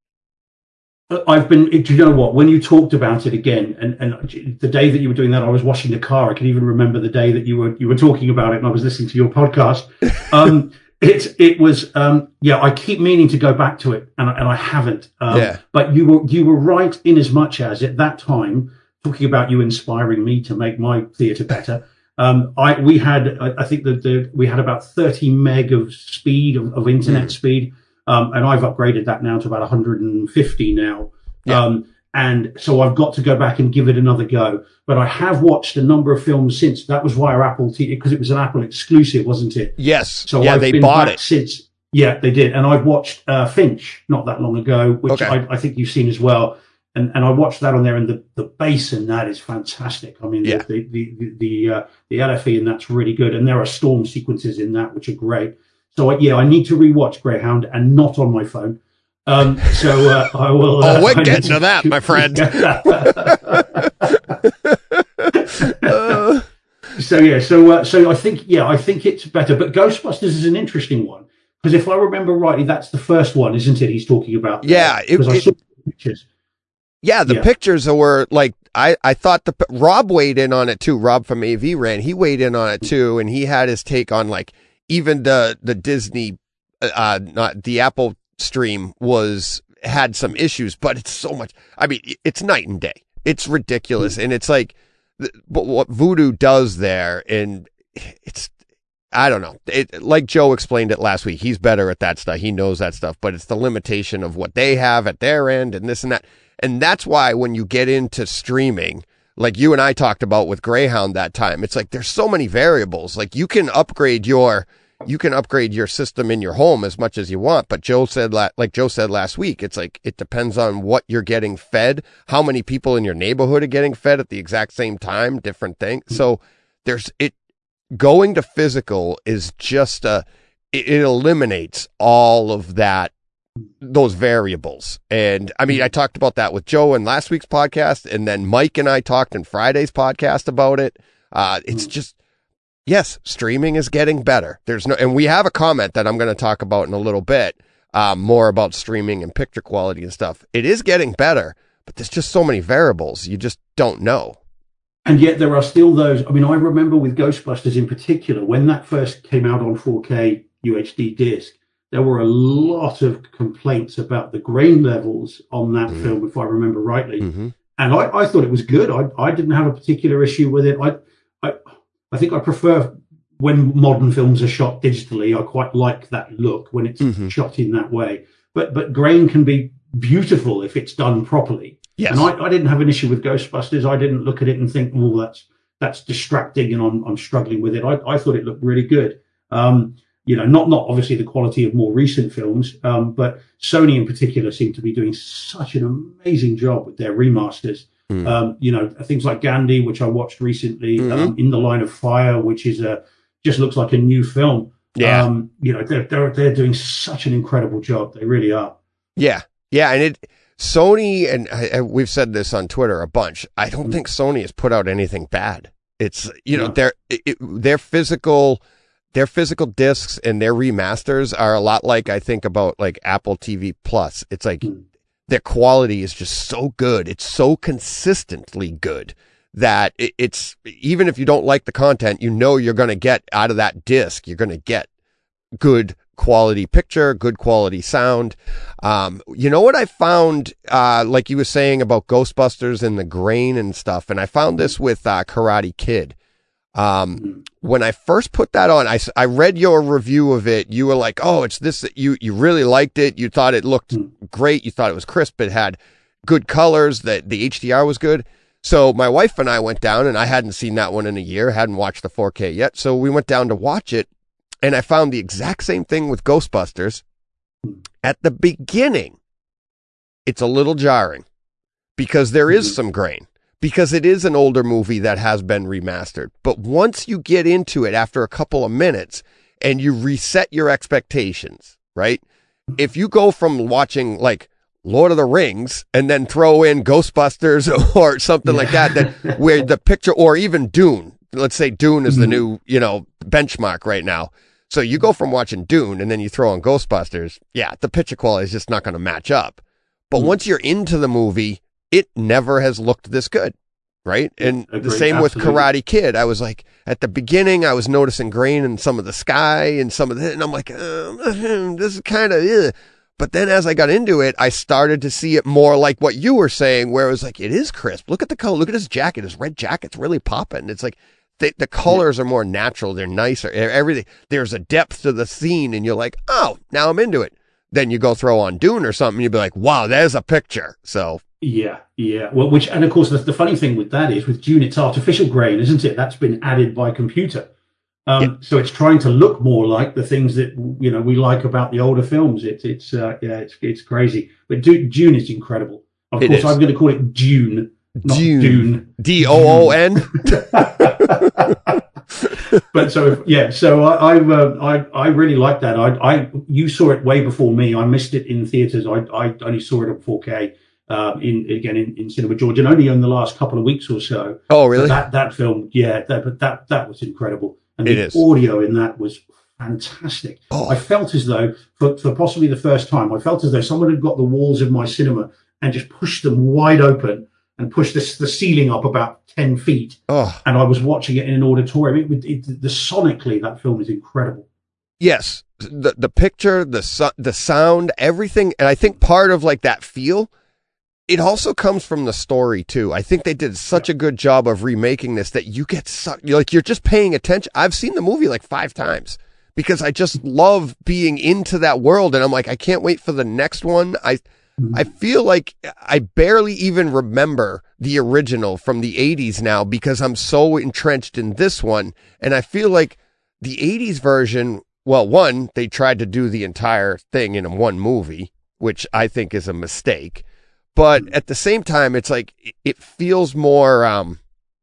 I've been, do you know what, when you talked about it again, and, and the day that you were doing that, I was washing the car. I can even remember the day that you were, you were talking about it and I was listening to your podcast. Um, it, it was, um, yeah, I keep meaning to go back to it and, I- and I haven't. Um, Yeah. But you were, you were right in as much as at that time, talking about you inspiring me to make my theatre better. Um, I, we had, I, I think that the, we had about thirty meg of speed of, of internet Mm. speed. Um, and I've upgraded that now to about one hundred fifty now. Yeah. Um, and so I've got to go back and give it another go. But I have watched a number of films since. That was via Apple T V because it was an Apple exclusive, wasn't it? yes? So yeah, I've they been bought back it. since. Yeah, they did. And I've watched uh, Finch not that long ago, which Okay. I, I think you've seen as well. And and I watched that on there, and the, the bass in that is fantastic. I mean, Yeah. the the the the, uh, the L F E in that's really good, and there are storm sequences in that which are great. So I, yeah, I need to rewatch Greyhound, and not on my phone. Um, so uh, I will. Uh, Oh, we're I need getting to that, my friend. Uh, So yeah, so uh, so I think yeah, I think it's better. But Ghostbusters is an interesting one because if I remember rightly, that's the first one, isn't it? He's talking about. Yeah, it- because I it- saw the pictures. Yeah, the Yeah. pictures were like, I, I thought the, Rob weighed in on it too. Rob from A V ran, he weighed in on it too. And he had his take on like, even the, the Disney, uh, not the Apple stream was, had some issues, but it's so much, I mean, it's night and day. It's ridiculous. And it's like, but what Vudu does there, and it's, I don't know. It, like Joe explained it last week, he's better at that stuff. He knows that stuff, but it's the limitation of what they have at their end and this and that. And that's why when you get into streaming, like you and I talked about with Greyhound that time, it's like there's so many variables. Like you can upgrade your, you can upgrade your system in your home as much as you want. But Joe said, like Joe said last week, it's like it depends on what you're getting fed, how many people in your neighborhood are getting fed at the exact same time, different things. So there's it. Going to physical is just a, it, it eliminates all of that, those variables. And I mean, I talked about that with Joe in last week's podcast, and then Mike and I talked in Friday's podcast about it. Uh, it's just, yes, streaming is getting better. There's no, and we have a comment that I'm going to talk about in a little bit, um, more about streaming and picture quality and stuff. It is getting better, but there's just so many variables. You just don't know. And yet there are still those. I mean, I remember with Ghostbusters in particular, when that first came out on four K U H D disc, there were a lot of complaints about the grain levels on that mm-hmm. film, if I remember rightly. Mm-hmm. And I, I thought it was good. I, I didn't have a particular issue with it. I, I, I think I prefer when modern films are shot digitally. I quite like that look when it's mm-hmm. shot in that way. But but grain can be beautiful if it's done properly. Yes. And I, I didn't have an issue with Ghostbusters. I didn't look at it and think, oh, that's that's distracting and I'm, I'm struggling with it. I, I thought it looked really good. Um, you know, not not obviously the quality of more recent films, um, but Sony in particular seem to be doing such an amazing job with their remasters. Mm. Um, you know, things like Gandhi, which I watched recently, mm-hmm. um, In the Line of Fire, which is a just looks like a new film. Yeah. Um, you know, they're, they're they're doing such an incredible job. They really are. Yeah. Yeah. And it, Sony, and I, we've said this on Twitter a bunch, I don't think Sony has put out anything bad. It's, you know, no. their, it, their physical, their physical discs and their remasters are a lot like, I think about like Apple T V Plus. It's like mm. their quality is just so good. It's so consistently good that it, it's, even if you don't like the content, you know, you're going to get out of that disc, you're going to get good quality picture, good quality sound. Um, you know what I found, uh, like you were saying about Ghostbusters and the grain and stuff, and I found this with uh, Karate Kid. Um, when I first put that on, I, I read your review of it. You were like, oh, it's this, you, you really liked it. You thought it looked great. You thought it was crisp. It had good colors, that the H D R was good. So my wife and I went down, and I hadn't seen that one in a year, hadn't watched the four K yet. So we went down to watch it. And I found the exact same thing with Ghostbusters. At the beginning, it's a little jarring because there is some grain, because it is an older movie that has been remastered. But once you get into it after a couple of minutes and you reset your expectations, right? If you go from watching like Lord of the Rings and then throw in Ghostbusters or something yeah. like that, that where the picture, or even Dune, let's say Dune is mm-hmm. the new, you know, benchmark right now. So you go from watching Dune and then you throw on Ghostbusters. Yeah, the picture quality is just not going to match up. But mm-hmm. once you're into the movie, it never has looked this good, right? And Agreed. the same Absolutely. with Karate Kid. I was like, at the beginning, I was noticing grain in some of the sky and some of the, and I'm like, um, this is kind of, uh. But then as I got into it, I started to see it more like what you were saying, where it was like, it is crisp. Look at the color. Look at his jacket. His red jacket's really popping. It's like, The, the colors are more natural. They're nicer. Everything. There's a depth to the scene, and you're like, oh, now I'm into it. Then you go throw on Dune or something, and you'll be like, wow, there's a picture. So yeah, yeah. Well, which, and of course, the, the funny thing with that is with Dune, it's artificial grain, isn't it? That's been added by computer. Um, yeah. So it's trying to look more like the things that, you know, we like about the older films. It's, it's, uh, yeah, it's, it's crazy. But Dune is incredible. Of it course, is. I'm going to call it Dune. Not Dune. Dune. D O O N. But so yeah, so I I, uh, I I really like that. I I you saw it way before me. I missed it in theaters. I I only saw it on four K. Uh, in again in, in Cinema George, and only in the last couple of weeks or so. Oh, really? But that that film, yeah, that but that that was incredible, and it the is. audio in that was fantastic. Oh. I felt as though, for, for possibly the first time, I felt as though someone had got the walls of my cinema and just pushed them wide open and pushed this, the ceiling up about ten feet. Oh. And I was watching it in an auditorium. It, it, the sonically, that film is incredible. Yes. The, the picture, the, su- the sound, everything. And I think part of like that feel, it also comes from the story too. I think they did such a good job of remaking this that you get sucked. You're like, you're just paying attention. I've seen the movie like five times because I just love being into that world. And I'm like, I can't wait for the next one. I, I feel like I barely even remember the original from the eighties now because I'm so entrenched in this one. And I feel like the eighties version, well, one, they tried to do the entire thing in one movie, which I think is a mistake. But at the same time, it's like, it feels more um,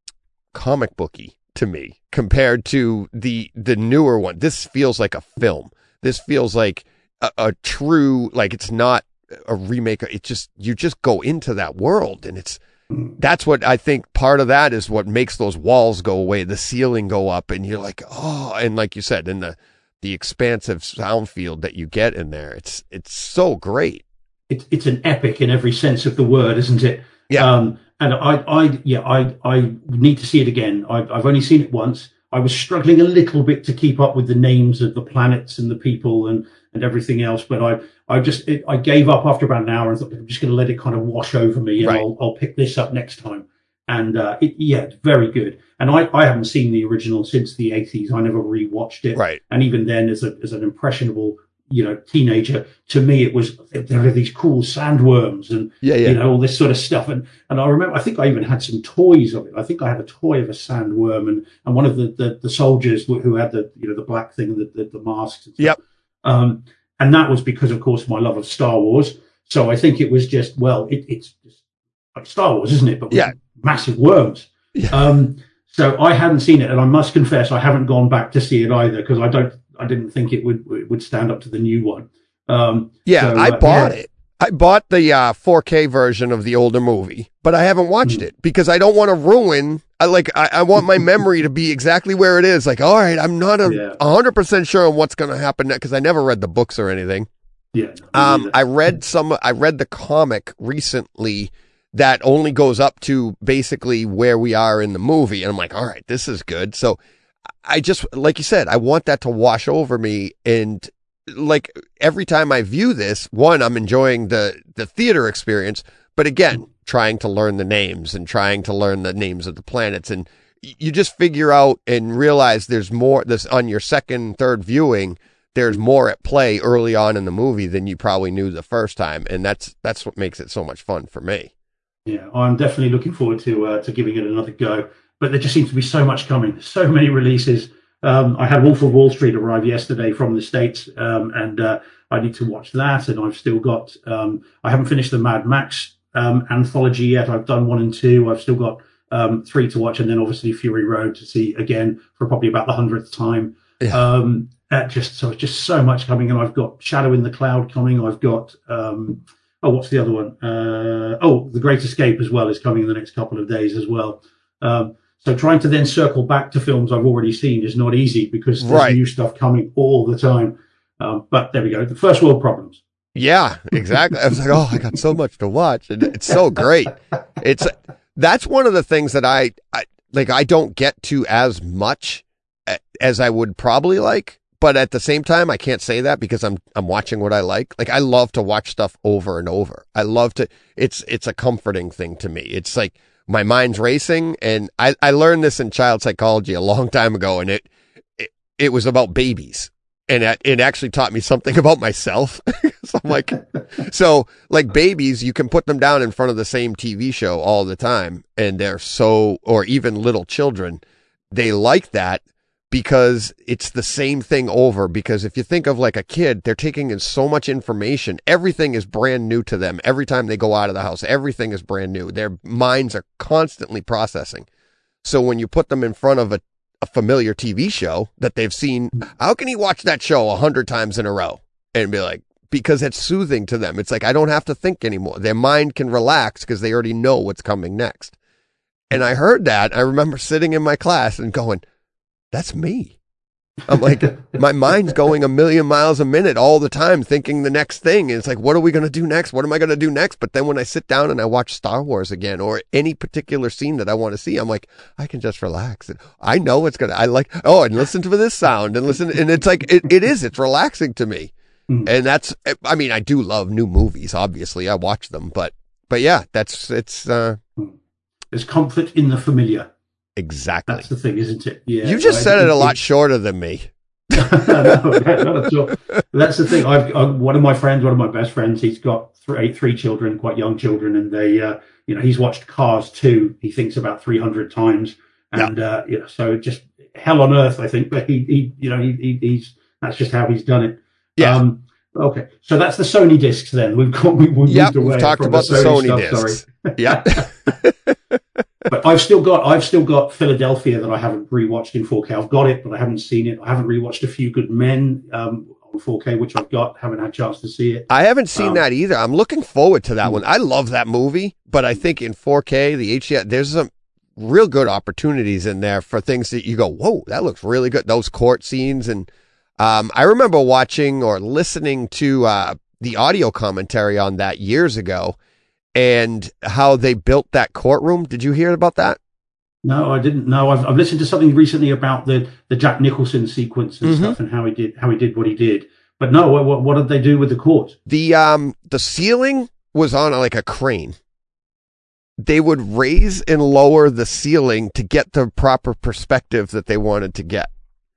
comic booky to me compared to the the newer one. This feels like a film. This feels like a, a true, like it's not a remake. It just, you just go into that world. And it's, that's what I think part of that is what makes those walls go away, the ceiling go up. And you're like, oh, and like you said, in the, the expansive sound field that you get in there, it's, it's so great. It's it's an epic in every sense of the word, isn't it? Yeah. Um, and I, I, yeah, I, I need to see it again. I've, I've only seen it once. I was struggling a little bit to keep up with the names of the planets and the people and, and everything else. But I, I just, it, I gave up after about an hour and thought, I'm just going to let it kind of wash over me and right. I'll, I'll pick this up next time. And, uh, it, yeah, it's very good. And I, I haven't seen the original since the eighties. I never rewatched it. Right. And even then, as a, as an impressionable, you know, teenager, to me, it was, there are these cool sandworms and, yeah, yeah. you know, all this sort of stuff. And, and I remember, I think I even had some toys of it. I think I had a toy of a sandworm and, and one of the, the, the soldiers who had the, you know, the black thing and the, the, the masks and stuff. Yep. Um, and that was because, of course, my love of Star Wars. So I think it was just, well, it, it's just like Star Wars, isn't it? But with yeah. massive worms. Yeah. Um, so I hadn't seen it, and I must confess I haven't gone back to see it either because I don't, I didn't think it would it would stand up to the new one. Um, yeah, so, I uh, bought yeah. it. I bought the uh, four K version of the older movie, but I haven't watched Mm. it because I don't want to ruin. I like. I, I want my memory to be exactly where it is. Like, all right, I'm not a hundred percent sure on what's going to happen next because I never read the books or anything. Yeah. Um, I read some. I read the comic recently that only goes up to basically where we are in the movie, and I'm like, all right, this is good. So I just, like you said, I want that to wash over me. And like every time I view this, one, I'm enjoying the, the theater experience, but again, trying to learn the names and trying to learn the names of the planets. And you just figure out and realize there's more this on your second, third viewing, there's more at play early on in the movie than you probably knew the first time. And that's, that's what makes it so much fun for me. Yeah. I'm definitely looking forward to, uh, to giving it another go. But there just seems to be so much coming, so many releases. Um, I had Wolf of Wall Street arrive yesterday from the States, um, and uh, I need to watch that. And I've still got, um, I haven't finished the Mad Max um, anthology yet. I've done one and two. I've still got um, three to watch, and then obviously Fury Road to see again for probably about the hundredth time. Yeah. Um, uh, just so just so much coming, and I've got Shadow in the Cloud coming. I've got um, oh, what's the other one? Uh, oh, The Great Escape as well is coming in the next couple of days as well. Um, So trying to then circle back to films I've already seen is not easy because there's right. new stuff coming all the time. Um, but there we go. The first world problems. Yeah, exactly. I was like, oh, I got so much to watch. And it's so great. It's, that's one of the things that I, I, like, I don't get to as much as I would probably like. But at the same time, I can't say that because I'm, I'm watching what I like. Like, I love to watch stuff over and over. I love to, it's, it's a comforting thing to me. It's like, my mind's racing, and I, I learned this in child psychology a long time ago, and it it, it was about babies, and it, it actually taught me something about myself. So I'm like, so like babies, you can put them down in front of the same T V show all the time, and they're so, or even little children, they like that because it's the same thing over. Because if you think of like a kid, they're taking in so much information. Everything is brand new to them. Every time they go out of the house, everything is brand new. Their minds are constantly processing. So when you put them in front of a, a familiar T V show that they've seen, how can he watch that show a hundred times in a row and be like, because it's soothing to them. It's like, I don't have to think anymore. Their mind can relax because they already know what's coming next. And I heard that. I remember sitting in my class and going, that's me. I'm like, my mind's going a million miles a minute all the time thinking the next thing. And it's like, what are we going to do next? What am I going to do next? But then when I sit down and I watch Star Wars again or any particular scene that I want to see, I'm like, I can just relax. And I know it's going to, I like, oh, and listen to this sound and listen. And it's like, it, it is, it's relaxing to me. Mm. And that's, I mean, I do love new movies. Obviously I watch them, but, but yeah, that's, it's, uh, there's comfort in the familiar. Exactly. That's the thing, isn't it? Yeah. You just said it a lot shorter than me. no, not at all. That's the thing. I've, I've one of my friends, one of my best friends. He's got three, three children, quite young children, and they, uh, you know, he's watched Cars two. He thinks about three hundred times, and yeah. uh, you know, so just hell on earth, I think. But he, he you know, he, he, he's that's just how he's done it. Yeah. Um, okay, so that's the Sony discs. Then we've got we've moved yep, away we've talked from about the the Sony, Sony stuff, discs. Sorry. Yeah. But I've still got I've still got Philadelphia that I haven't rewatched in four K. I've got it, but I haven't seen it. I haven't rewatched A Few Good Men um, on four K, which I've got. Haven't had a chance to see it. I haven't seen um, that either. I'm looking forward to that mm-hmm. one. I love that movie, but I think in four K, the H D R, there's some real good opportunities in there for things that you go, whoa, that looks really good. Those court scenes. And um, I remember watching or listening to uh, the audio commentary on that years ago. And how they built that courtroom. Did you hear about that? No, I didn't know. I've, I've listened to something recently about the, the Jack Nicholson sequence and mm-hmm. stuff and how he did how he did what he did. But no, what, what did they do with the court? The um the ceiling was on like a crane. They would raise and lower the ceiling to get the proper perspective that they wanted to get.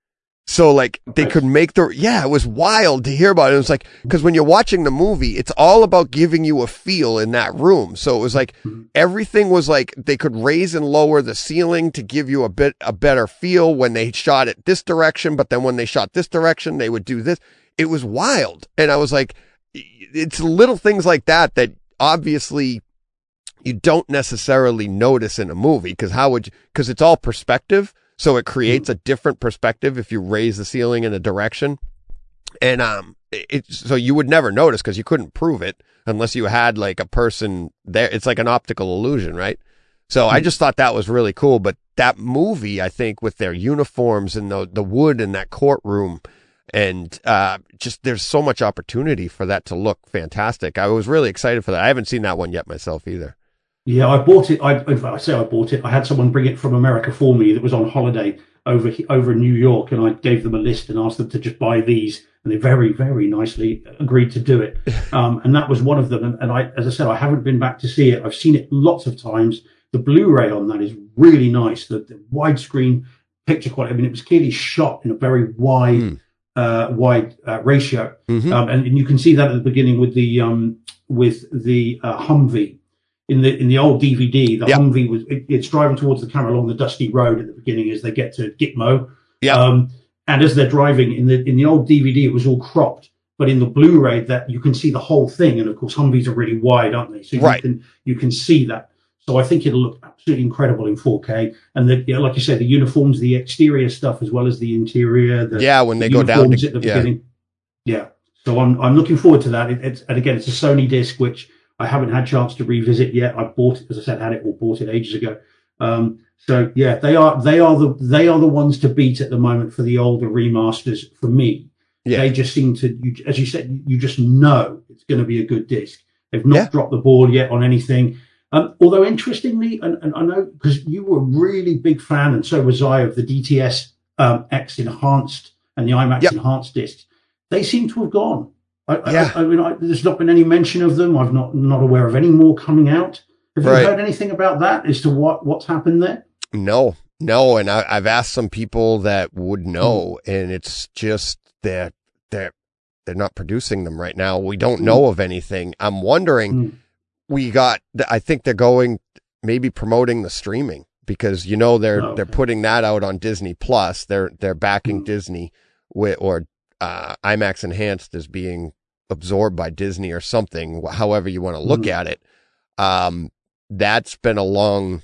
So like they okay. could make the, yeah, it was wild to hear about it. It was like, cause when you're watching the movie, it's all about giving you a feel in that room. So it was like mm-hmm. everything was like they could raise and lower the ceiling to give you a bit, a better feel when they shot it this direction. But then when they shot this direction, they would do this. It was wild. And I was like, it's little things like that, that obviously you don't necessarily notice in a movie. Cause how would you, cause it's all perspective. So it creates a different perspective if you raise the ceiling in a direction. And um, it, so you would never notice because you couldn't prove it unless you had like a person there. It's like an optical illusion, right? So I just thought that was really cool. But that movie, I think, with their uniforms and the the wood in that courtroom, and uh, just there's so much opportunity for that to look fantastic. I was really excited for that. I haven't seen that one yet myself either. Yeah, I bought it. I, I say I bought it. I had someone bring it from America for me that was on holiday over over in New York, and I gave them a list and asked them to just buy these, and they very, very nicely agreed to do it. Um, and that was one of them. And, and I, as I said, I haven't been back to see it. I've seen it lots of times. The Blu-ray on that is really nice. The, the widescreen picture quality. I mean, it was clearly shot in a very wide, mm. uh, wide uh, ratio, mm-hmm. um, and, and you can see that at the beginning with the um, with the uh, Humvee. In the in the old D V D, the yep. Humvee was it, it's driving towards the camera along the dusty road at the beginning as they get to Gitmo. Yeah. Um, and as they're driving in the in the old D V D, it was all cropped, but in the Blu-ray, that you can see the whole thing. And of course, Humvees are really wide, aren't they? So right. you can you can see that. So I think it'll look absolutely incredible in four K. And the, you know, like you said, the uniforms, the exterior stuff as well as the interior. The, yeah, when they the go down to, at the yeah. beginning. Yeah. So I'm I'm looking forward to that. It, it's and again, it's a Sony disc, which I haven't had a chance to revisit yet. I bought it, as I said, had it or bought it ages ago. Um, so yeah, they are they are the they are the ones to beat at the moment for the older remasters. For me, yeah. They just seem to, you, as you said, you just know it's going to be a good disc. They've not yeah. dropped the ball yet on anything. Um, although interestingly, and, and I know because you were a really big fan, and so was I, of the D T S um, X enhanced and the IMAX yep. enhanced discs. They seem to have gone. I, yeah. I, I mean, I, there's not been any mention of them. I've not not aware of any more coming out. Have you right. heard anything about that as to what, what's happened there? No, no. And I, I've asked some people that would know, mm. and it's just that they're, they're not producing them right now. We don't mm. know of anything. I'm wondering, mm. we got, I think they're going, maybe promoting the streaming, because, you know, they're, oh, okay. they're putting that out on Disney Plus. They're, they're backing mm. Disney with, or uh, IMAX Enhanced is being absorbed by Disney or something, however you want to look mm. at it. Um, that's been a long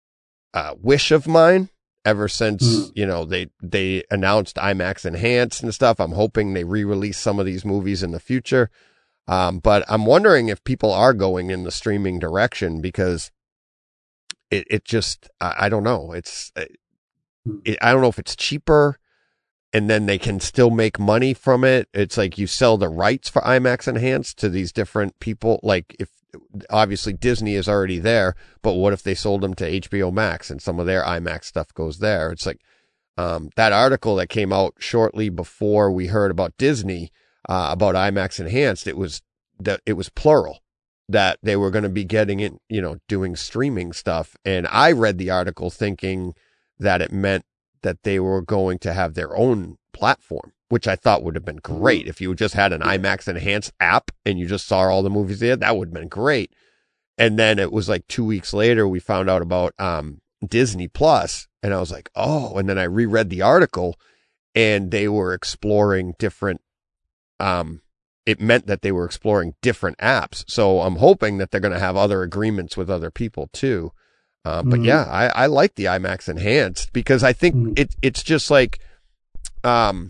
uh, wish of mine ever since, mm. you know, they, they announced IMAX Enhanced and stuff. I'm hoping they re-release some of these movies in the future. Um, but I'm wondering if people are going in the streaming direction, because it, it just, I, I don't know. It's, it, I don't know if it's cheaper. and then they can still make money from it. It's like you sell the rights for IMAX Enhanced to these different people. Like if obviously Disney is already there, but what if they sold them to H B O Max and some of their IMAX stuff goes there? It's like, um, that article that came out shortly before we heard about Disney, uh, about IMAX Enhanced, it was that it was plural, that they were going to be getting in, you know, doing streaming stuff. And I read the article thinking that it meant that they were going to have their own platform, which I thought would have been great. If you just had an IMAX Enhanced app and you just saw all the movies there, that would have been great. And then it was like two weeks later, we found out about, um, Disney Plus, and I was like, oh, and then I reread the article and they were exploring different, um, it meant that they were exploring different apps. So I'm hoping that they're going to have other agreements with other people too. Uh, but mm-hmm. yeah, I, I like the IMAX Enhanced because I think mm-hmm. it, it's just like, um,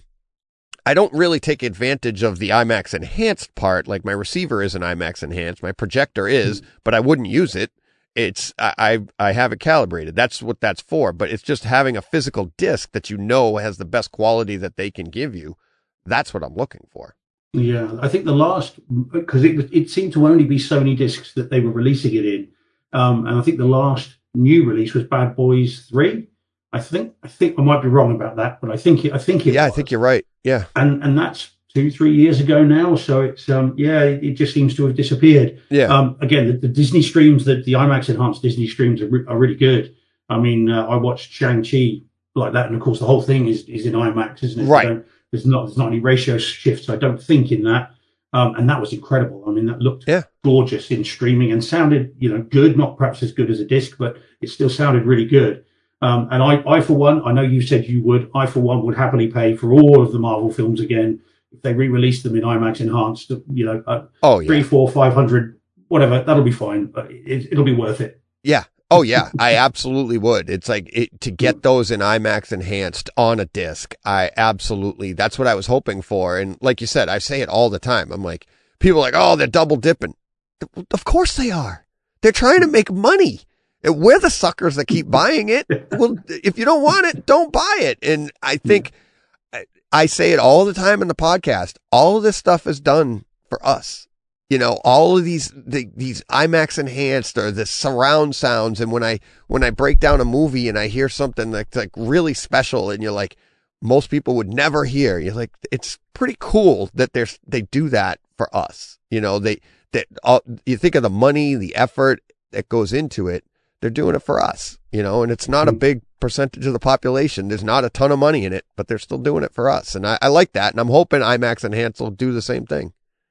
I don't really take advantage of the IMAX Enhanced part. Like my receiver is an IMAX Enhanced, my projector is, mm-hmm. but I wouldn't use it. It's, I, I have it calibrated. That's what that's for. But it's just having a physical disc that you know has the best quality that they can give you. That's what I'm looking for. Yeah, I think the last, because it it seemed to only be Sony discs that they were releasing it in, um, and I think the last new release was Bad Boys three. I think I think I might be wrong about that, but I think it, I think it. Yeah, was. I think you're right. Yeah, and and that's two three years ago now. So it's um yeah, it, it just seems to have disappeared. Yeah. Um, again, the, the Disney streams, the the IMAX Enhanced Disney streams are, re- are really good. I mean, uh, I watched Shang-Chi like that, and of course the whole thing is is in IMAX, isn't it? Right. So there's not there's not any ratio shifts, I don't think, in that. Um, and that was incredible. I mean, that looked yeah. gorgeous in streaming and sounded, you know, good. Not perhaps as good as a disc, but it still sounded really good. Um, and I, I, for one, I know you said you would. I, for one, would happily pay for all of the Marvel films again if they re-released them in IMAX Enhanced. You know, uh, oh yeah, three, four, five hundred, whatever. That'll be fine. It, it'll be worth it. Yeah. Oh yeah, I absolutely would. It's like it, to get those in IMAX Enhanced on a disc. I absolutely, that's what I was hoping for. And like you said, I say it all the time. I'm like, people are like, oh, they're double dipping. Of course they are. They're trying to make money. And we're the suckers that keep buying it. Well, if you don't want it, don't buy it. And I think I, I say it all the time in the podcast. All of this stuff is done for us. You know, all of these, the, these IMAX Enhanced or the surround sounds. And when I, when I break down a movie and I hear something that's like really special and you're like, most people would never hear, you're like, it's pretty cool that there's, they do that for us. You know, they, that all, you think of the money, the effort that goes into it. They're doing it for us, you know, and it's not a big percentage of the population. There's not a ton of money in it, but they're still doing it for us. And I, I like that. And I'm hoping IMAX Enhanced will do the same thing.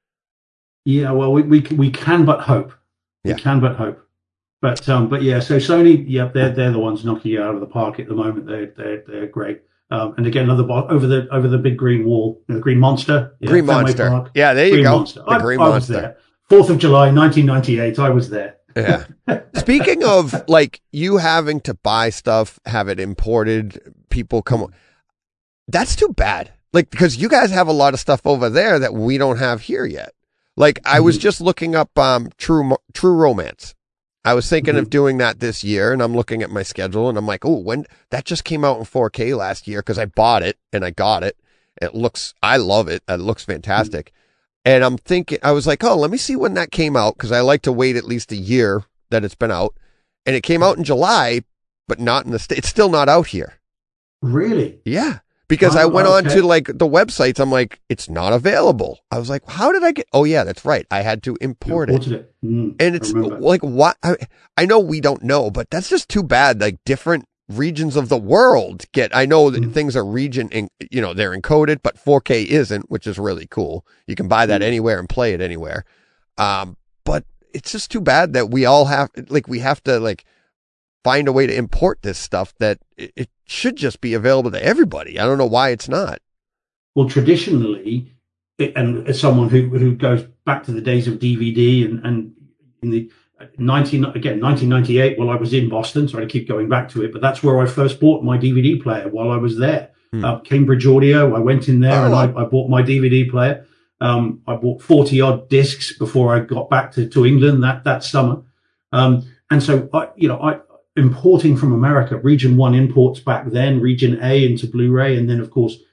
Yeah, well, we we we can but hope. We yeah. can but hope. But um, but yeah, so Sony, yeah, they're they're the ones knocking it out of the park at the moment. They're they're they're great. Um, and again, another bo- over the over the big green wall, you know, the Green Monster, yeah, Green Fenway Monster. Park. Yeah, there you Green go. Monster. The I, Green I was Monster. there. Fourth of July, nineteen ninety-eight. I was there. Yeah. Speaking of like you having to buy stuff, have it imported, people come. That's too bad. Like because you guys have a lot of stuff over there that we don't have here yet. Like I was just looking up um True True Romance. I was thinking mm-hmm. of doing that this year, and I'm looking at my schedule, and I'm like, oh, when that just came out in four K last year because I bought it and I got it. It looks, I love it. It looks fantastic. Mm-hmm. And I'm thinking, I was like, oh, let me see when that came out because I like to wait at least a year that it's been out. And it came out in July, but not in the state. It's still not out here. Really? Yeah. Because oh, I went okay. on to like the websites. I'm like, it's not available. I was like, how did I get? Oh yeah, that's right. I had to import it. it. Mm, and it's like, what? I, I know we don't know, but that's just too bad. Like different regions of the world get, I know that mm. things are region, in, you know, they're encoded, but four K isn't, which is really cool. You can buy that mm. anywhere and play it anywhere. Um, but it's just too bad that we all have, like, we have to like find a way to import this stuff that it, it should just be available to everybody. I don't know why it's not. Well, traditionally, and as someone who who goes back to the days of D V D and, and in the nineteen again nineteen ninety-eight, while I was in Boston, sorry to keep going back to it, but that's where I first bought my D V D player while I was there. Hmm. Uh, Cambridge Audio. I went in there oh. and I, I bought my D V D player. Um, I bought forty odd discs before I got back to, to England that that summer. Um, and so I, you know, I. importing from America, region one imports back then, region A into Blu-ray, and then of course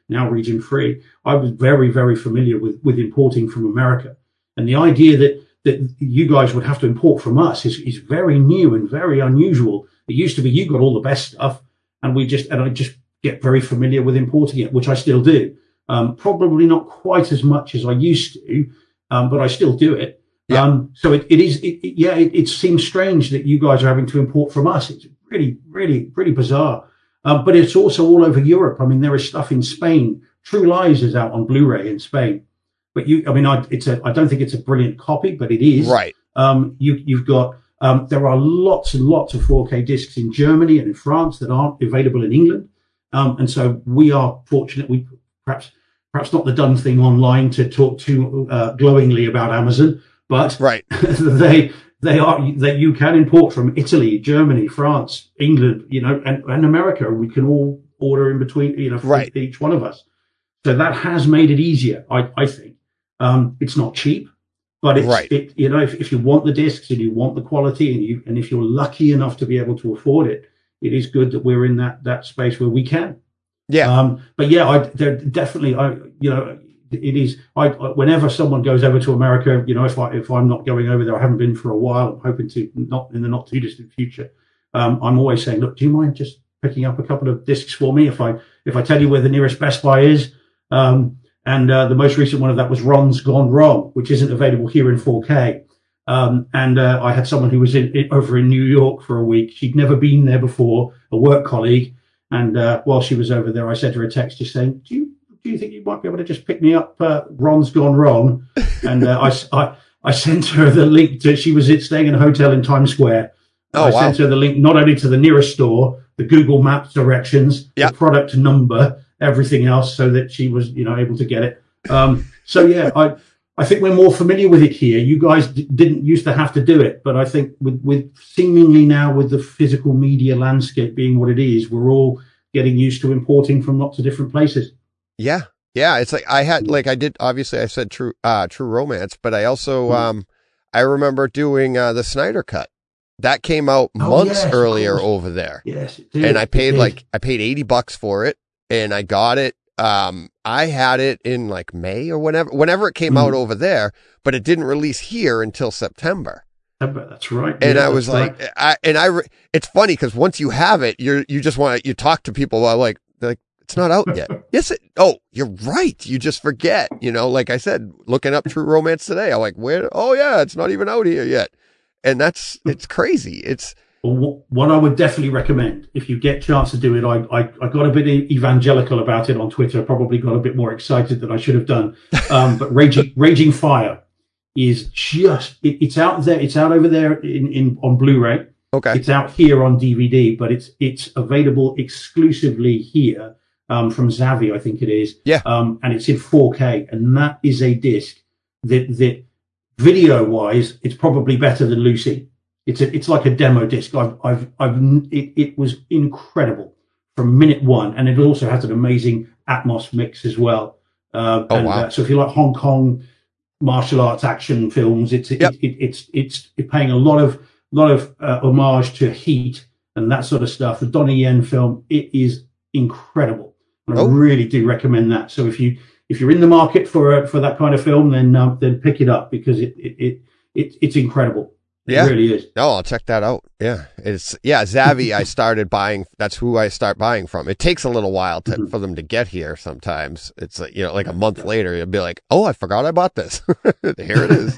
now region free, I was very, very familiar with, with importing from America. And the idea that, that you guys would have to import from us is, is very new and very unusual. It used to be you got all the best stuff, and we just, and I just get very familiar with importing it, which I still do. Um, probably not quite as much as I used to, um, but I still do it. Yeah. Um, so it, it is, it, it, yeah, it, it seems strange that you guys are having to import from us. It's really, really, really bizarre. Um, but it's also all over Europe. I mean, there is stuff in Spain. True Lies is out on Blu-ray in Spain. But you, I mean, I, it's a, I don't think it's a brilliant copy, but it is. Right. Um, you, you've got, um, there are lots and lots of four K discs in Germany and in France that aren't available in England. Um, and so we are fortunate. We perhaps, perhaps not the done thing online to talk too uh, glowingly about Amazon, but right. they, they are, that you can import from Italy, Germany, France, England, you know, and, and America. We can all order in between, you know, for right. each one of us. So that has made it easier, I, I think. Um, it's not cheap, but it's, right. it, you know, if, if you want the discs and you want the quality and you, and if you're lucky enough to be able to afford it, it is good that we're in that, that space where we can. Yeah. Um, but yeah, I, there definitely, I, you know, it is, I, whenever someone goes over to America, you know, if I, if I'm not going over there, I haven't been for a while, I'm hoping to not in the not too distant future. Um, I'm always saying, look, do you mind just picking up a couple of discs for me? If I, if I tell you where the nearest Best Buy is, um, And uh, the most recent one of that was Ron's Gone Wrong, which isn't available here in four K. Um, and uh, I had someone who was in, in, over in New York for a week. She'd never been there before, a work colleague. And uh, while she was over there, I sent her a text just saying, do you, do you think you might be able to just pick me up uh, Ron's Gone Wrong? And uh, I, I, I sent her the link to, she was staying in a hotel in Times Square. Oh, I wow. sent her the link not only to the nearest store, the Google Maps directions, yep. the product number, everything else, so that she was, you know, able to get it. Um, so yeah, I, I think we're more familiar with it here. You guys d- didn't used to have to do it, but I think with, with seemingly now with the physical media landscape being what it is, we're all getting used to importing from lots of different places. Yeah. Yeah. It's like I had, like I did, obviously I said true, uh, True Romance, but I also, mm. um, I remember doing, uh, the Snyder Cut. That came out oh, months yes, earlier over there. Yes, it did. And I paid it like, I paid eighty bucks for it and I got it. Um, I had it in like May or whenever, whenever it came mm. out over there, but it didn't release here until September. That's right. And yeah, I was like, right. I, and I, re- it's funny because once you have it, you're, you just want to, you talk to people while like, like, it's not out yet. Yes. It, oh, you're right. You just forget, you know, like I said, looking up True Romance today, I'm like, where? Oh yeah, it's not even out here yet. And that's, it's crazy. It's, Well, what I would definitely recommend, if you get a chance to do it, I, I, I got a bit evangelical about it on Twitter, probably got a bit more excited than I should have done. Um, but Raging, Raging Fire is just, it, it's out there, it's out over there in, in on Blu-ray. Okay. It's out here on D V D, but it's, it's available exclusively here, um, from Zavvi, I think it is. Yeah. Um, and it's in four K, and that is a disc that, that video wise, it's probably better than Lucy. It's a, it's like a demo disc. I've, I've, I've, it, it was incredible from minute one. And it also has an amazing Atmos mix as well. Uh, oh, and, wow. Uh, so if you like Hong Kong martial arts action films, it's, yep. it, it, it's, it's, it's paying a lot of, lot of, uh, homage to Heat and that sort of stuff. The Donnie Yen film, it is incredible. And oh. I really do recommend that. So if you, if you're in the market for, uh, for that kind of film, then, um, then pick it up because it, it, it, it it's incredible. Yeah. It really is. No, I'll check that out. Yeah. It's, yeah, Zavvi, I started buying, that's who I start buying from. It takes a little while to, mm-hmm. for them to get here sometimes. It's like, you know, like a month later, you'll be like, oh, I forgot I bought this. Here it is.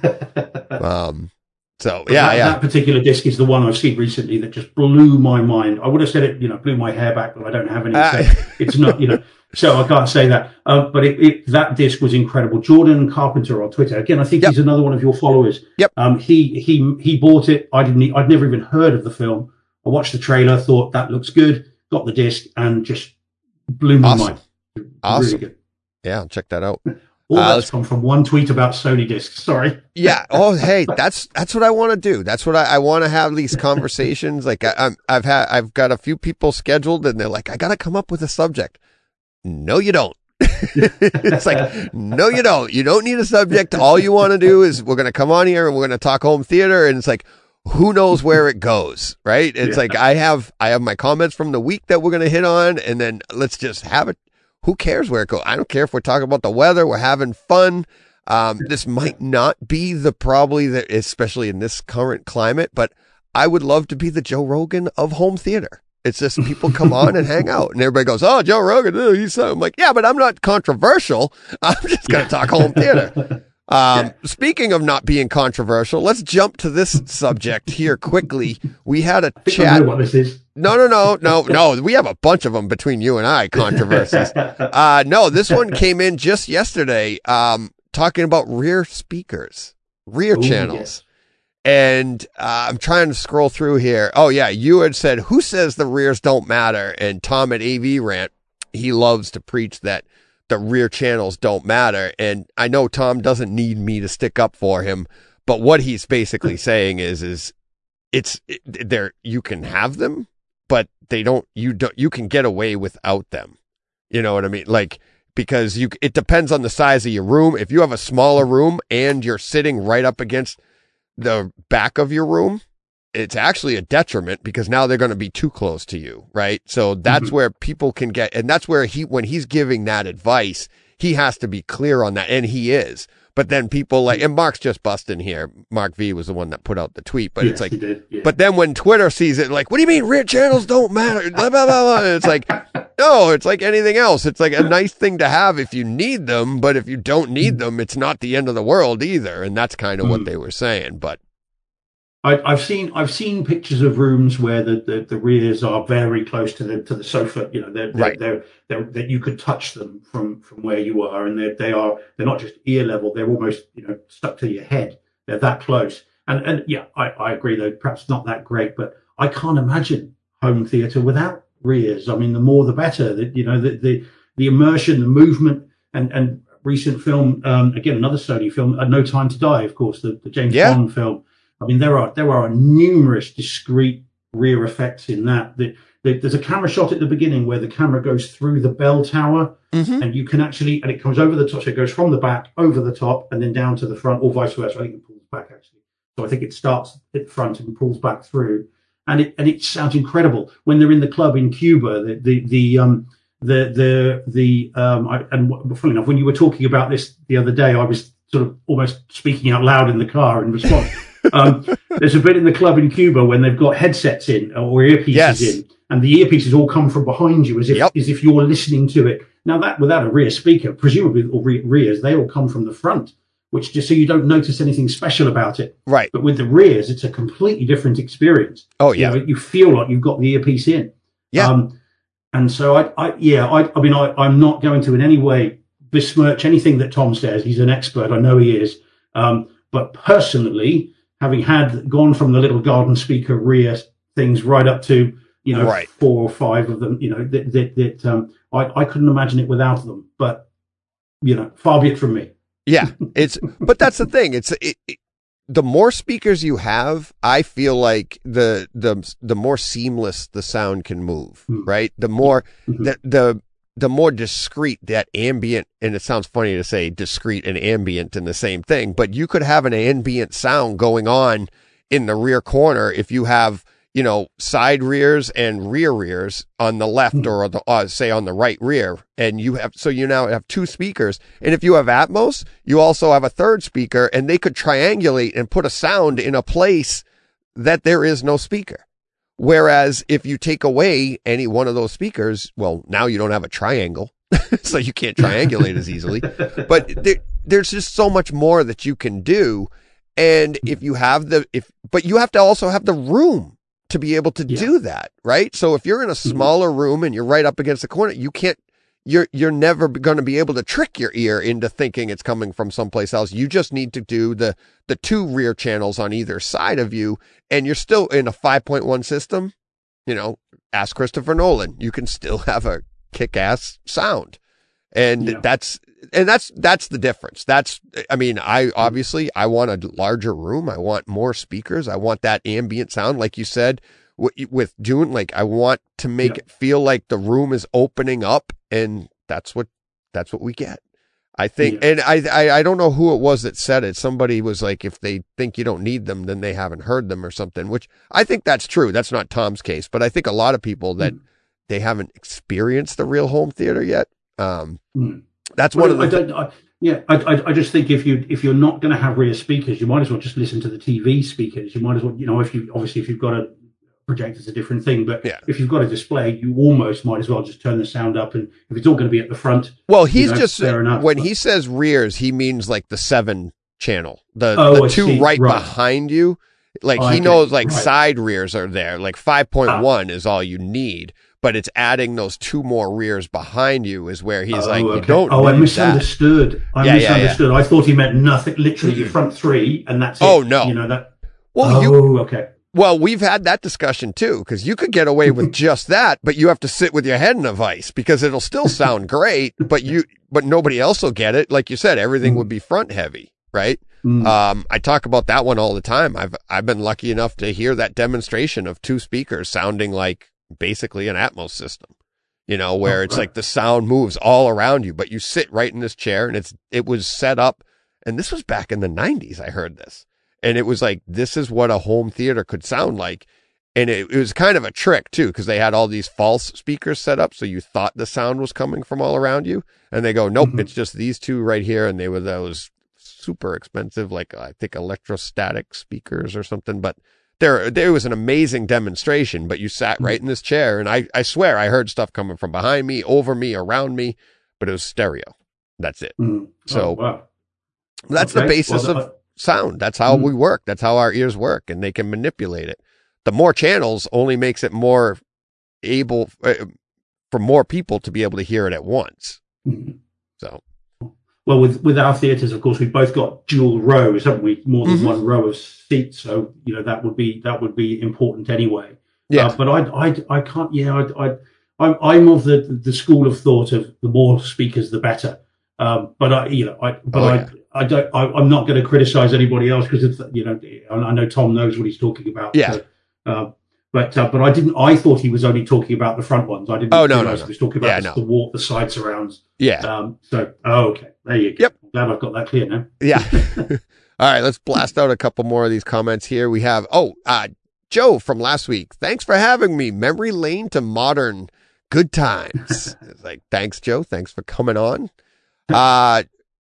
um, so yeah, that, yeah. That particular disc is the one I've seen recently that just blew my mind. I would have said it, you know, blew my hair back, but I don't have any. Uh, so it's not, you know, so I can't say that. Um, but it, it, that disc was incredible. Jordan Carpenter on Twitter. Again, I think yep. he's another one of your followers. Yep. Um, he, he, he bought it. I didn't, I'd never even heard of the film. I watched the trailer, thought that looks good, got the disc and just blew my awesome. mind. Awesome. Really good. Yeah. I'll check that out. All uh, that's come from one tweet about Sony discs. Sorry. Yeah. Oh, hey, that's, that's what I want to do. That's what I, I want to have these conversations. Like I, I'm, I've had, I've got a few people scheduled and they're like, I got to come up with a subject. No, you don't. It's like, no, you don't. You don't need a subject. All you want to do is we're going to come on here and we're going to talk home theater. And it's like, who knows where it goes, right? It's yeah. like, I have, I have my comments from the week that we're going to hit on. And then let's just have it. who cares where it goes? I don't care if we're talking about the weather. We're having fun. Um, this might not be the probably the, especially in this current climate, but I would love to be the Joe Rogan of home theater. It's just people come on and hang out and everybody goes, oh, Joe Rogan, oh, he's so, I'm like, yeah, but I'm not controversial. I'm just going to talk home theater. Um, yeah. Speaking of not being controversial, let's jump to this subject here quickly. We had a I think chat. I know what this is. No, no, no, no, no. We have a bunch of them between you and I, controversies. Uh, no, this one came in just yesterday, um, talking about rear speakers, rear Ooh, channels. yes. And uh, I'm trying to scroll through here. Oh, yeah. You had said, who says the rears don't matter? And Tom at A V Rant, he loves to preach that the rear channels don't matter. And I know Tom doesn't need me to stick up for him, but what he's basically saying is, is it's it, there, you can have them, but they don't, you don't, you can get away without them. You know what I mean? Like, because you, it depends on the size of your room. If you have a smaller room and you're sitting right up against the back of your room, it's actually a detriment because now they're going to be too close to you, right? So that's mm-hmm. where people can get, and that's where he, when he's giving that advice, he has to be clear on that, and he is. But then people like, and Mark's just busting here. Mark V was the one that put out the tweet, but yes, it's like, he did, yeah. But then when Twitter sees it, like, what do you mean rear channels don't matter? Blah, blah, blah, blah. It's like, no, it's like anything else. It's like a nice thing to have if you need them, but if you don't need them, it's not the end of the world either. And that's kind of mm. what they were saying, but. I, I've seen I've seen pictures of rooms where the, the, the rears are very close to the to the sofa. You know, they're, they're, right. they're, they're, that you could touch them from, from where you are, and they they are they're not just ear level. They're almost you know stuck to your head. They're that close. And and yeah, I, I agree. Though perhaps not that great, but I can't imagine home theatre without rears. I mean, the more the better. That you know the the the immersion, the movement, and and recent film um, again another Sony film, uh, No Time to Die, of course, the, the James yeah. Bond film. I mean, there are there are numerous discrete rear effects in that. The, the, there's a camera shot at the beginning where the camera goes through the bell tower, mm-hmm. and you can actually, and it comes over the top. So it goes from the back over the top and then down to the front, or vice versa. I think it pulls back actually. So I think it starts at the front and pulls back through, and it and it sounds incredible when they're in the club in Cuba. The the the um the the the um I, and funny enough, when you were talking about this the other day, I was sort of almost speaking out loud in the car in response. um, there's a bit in the club in Cuba when they've got headsets in or earpieces yes. in, and the earpieces all come from behind you as if yep. as if you're listening to it. Now that without a rear speaker, presumably or re- rears, they all come from the front, which just so you don't notice anything special about it. Right. But with the rears, it's a completely different experience. Oh yeah, you know, you feel like you've got the earpiece in. Yeah. Um, and so I, I yeah, I, I mean, I, I'm not going to in any way besmirch anything that Tom says. He's an expert. I know he is. Um, but personally, having had gone from the little garden speaker rear things right up to, you know, right. four or five of them, you know, that, that, that um, I, I couldn't imagine it without them, but, you know, far be it from me. Yeah. It's, but that's the thing. It's, it, it, the more speakers you have, I feel like the, the, the more seamless the sound can move, mm-hmm. right? The more, mm-hmm. the, the, the more discreet that ambient, and it sounds funny to say discreet and ambient in the same thing, but you could have an ambient sound going on in the rear corner if you have, you know, side rears and rear rears on the left mm-hmm. or the, uh, say on the right rear. And you have, so you now have two speakers. And if you have Atmos, you also have a third speaker, and they could triangulate and put a sound in a place that there is no speaker. Whereas if you take away any one of those speakers, well, now you don't have a triangle, so you can't triangulate as easily. But there, there's just so much more that you can do. And if you have the, if, but you have to also have the room to be able to yeah. do that, right? So if you're in a smaller mm-hmm. room and you're right up against the corner, you can't, you're, you're never going to be able to trick your ear into thinking it's coming from someplace else. You just need to do the, the two rear channels on either side of you, and you're still in a five point one system. You know, ask Christopher Nolan. You can still have a kick-ass sound. And yeah. that's, and that's, that's the difference. That's, I mean, I obviously, I want a larger room. I want more speakers. I want that ambient sound. Like you said, with Dune, like I want to make yeah. it feel like the room is opening up, and that's what, that's what we get. I think, yeah. and I, I, I don't know who it was that said it. Somebody was like, if they think you don't need them, then they haven't heard them or something, which I think that's true. That's not Tom's case, but I think a lot of people that mm. they haven't experienced the real home theater yet. Um, mm. That's well, one of the. I don't, I, yeah, I, I, I just think if you if you're not going to have rear speakers, you might as well just listen to the T V speakers. You might as well, you know, if you obviously if you've got a projector, it's a different thing. But yeah. if you've got a display, you almost might as well just turn the sound up. And if it's all going to be at the front, well, he's you know, just fair enough, when but, he says rears, he means like the seven channel, the, oh, the I two see. right, right behind you. Like oh, he okay. knows like right. side rears are there. Like five point one ah. is all you need, but it's adding those two more rears behind you is where he's oh, like, okay. you don't. Oh, I need misunderstood. That. I yeah, misunderstood. Yeah, yeah. I thought he meant nothing. Literally, your front three, and that's it. Oh no, you know that. Well, oh, you. okay. Well, we've had that discussion too, because you could get away with just that, but you have to sit with your head in a vice because it'll still sound great, but you, but nobody else will get it. Like you said, everything mm. would be front heavy, right? Mm. Um, I talk about that one all the time. I've, I've been lucky enough to hear that demonstration of two speakers sounding like basically an Atmos system, you know, where oh, it's right. like the sound moves all around you, but you sit right in this chair and it's, it was set up. And this was back in the nineties. I heard this. And it was like, this is what a home theater could sound like. And it, it was kind of a trick too, because they had all these false speakers set up. So you thought the sound was coming from all around you. And they go, nope, mm-hmm. it's just these two right here. And they were those super expensive, like I think electrostatic speakers or something. But there, there was an amazing demonstration, but you sat right in this chair. And I, I swear I heard stuff coming from behind me, over me, around me, but it was stereo. That's it. Mm. So oh, wow. that's okay. the basis well, of sound. That's how mm-hmm. we work. That's how our ears work, and they can manipulate it. The more channels only makes it more able uh, for more people to be able to hear it at once. Mm-hmm. So, well, with with our theatres, of course, we've both got dual rows, haven't we? More than mm-hmm. one row of seats. So you know that would be that would be important anyway. Yeah, uh, but I I I can't. Yeah, I I I'm I'm of the the school of thought of the more speakers the better. Um, but I you know I but oh, I. yeah. I don't. I, I'm not going to criticize anybody else because you know I know Tom knows what he's talking about. Yeah. So, uh, but uh, but I didn't. I thought he was only talking about the front ones. I didn't. Oh no, no, no. He was talking about yeah, the, no. the walk, the side surrounds. Yeah. Um. So oh, okay, there you go. Yep. I'm glad I've got that clear now. Yeah. All right. Let's blast out a couple more of these comments here. We have oh, uh, Joe from last week. Thanks for having me. Memory lane to modern. Good times. It's like thanks, Joe. Thanks for coming on. Uh,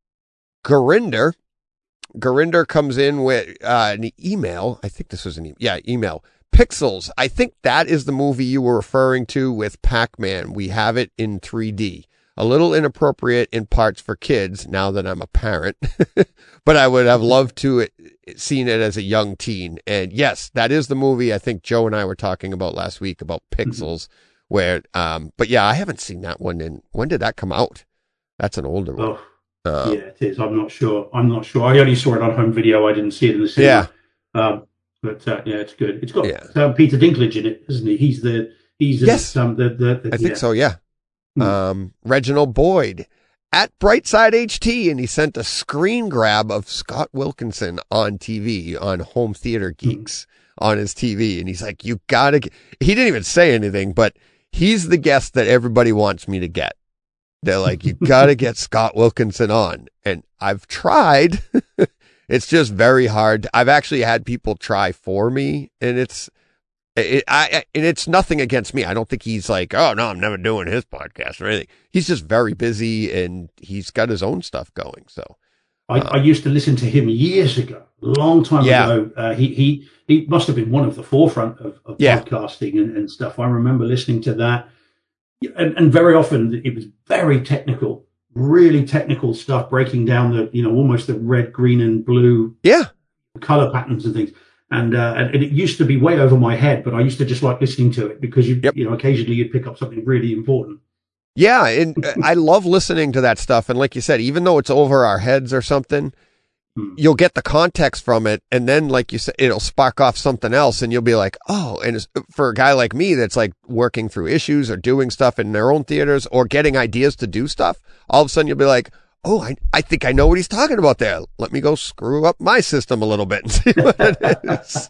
Gurinder. Gurinder comes in with uh, an email. I think this was an email. Yeah, email. Pixels. I think that is the movie you were referring to with Pac-Man. We have it in three D. A little inappropriate in parts for kids now that I'm a parent, but I would have loved to it, seen it as a young teen. And yes, that is the movie I think Joe and I were talking about last week about Pixels where, um, but yeah, I haven't seen that one. In when did that come out? That's an older one. Oh. Uh, yeah, it is. I'm not sure. I'm not sure. I only saw it on home video. I didn't see it in the cinema. Yeah. Um, but uh, yeah, it's good. It's got yeah. um, Peter Dinklage in it, isn't he? He's the he's yes. um, the, the, the I think yeah. so. Yeah. Hmm. Um, Reginald Boyd at Brightside H T, and he sent a screen grab of Scott Wilkinson on T V on Home Theater Geeks hmm. on his T V, and he's like, "You gotta." Get... He didn't even say anything, but he's the guest that everybody wants me to get. They're like, you got to get Scott Wilkinson on. And I've tried. It's just very hard. I've actually had people try for me, and it's, it, I, and it's nothing against me. I don't think he's like, oh no, I'm never doing his podcast or anything. He's just very busy and he's got his own stuff going. So I, um, I used to listen to him years ago, a long time yeah. ago. Uh, he, he, he must have been one of the forefront of, of yeah. podcasting and, and stuff. I remember listening to that. And, and very often it was very technical, really technical stuff, breaking down the, you know, almost the red, green, and blue yeah. color patterns and things. And, uh, and it used to be way over my head, but I used to just like listening to it because you, yep. you know, occasionally you'd pick up something really important. Yeah. And I love listening to that stuff. And like you said, even though it's over our heads or something, you'll get the context from it. And then, like you said, it'll spark off something else and you'll be like, oh, and it's, for a guy like me, that's like working through issues or doing stuff in their own theaters or getting ideas to do stuff. All of a sudden you'll be like, oh, I, I think I know what he's talking about there. Let me go screw up my system a little bit and see what it is.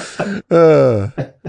uh,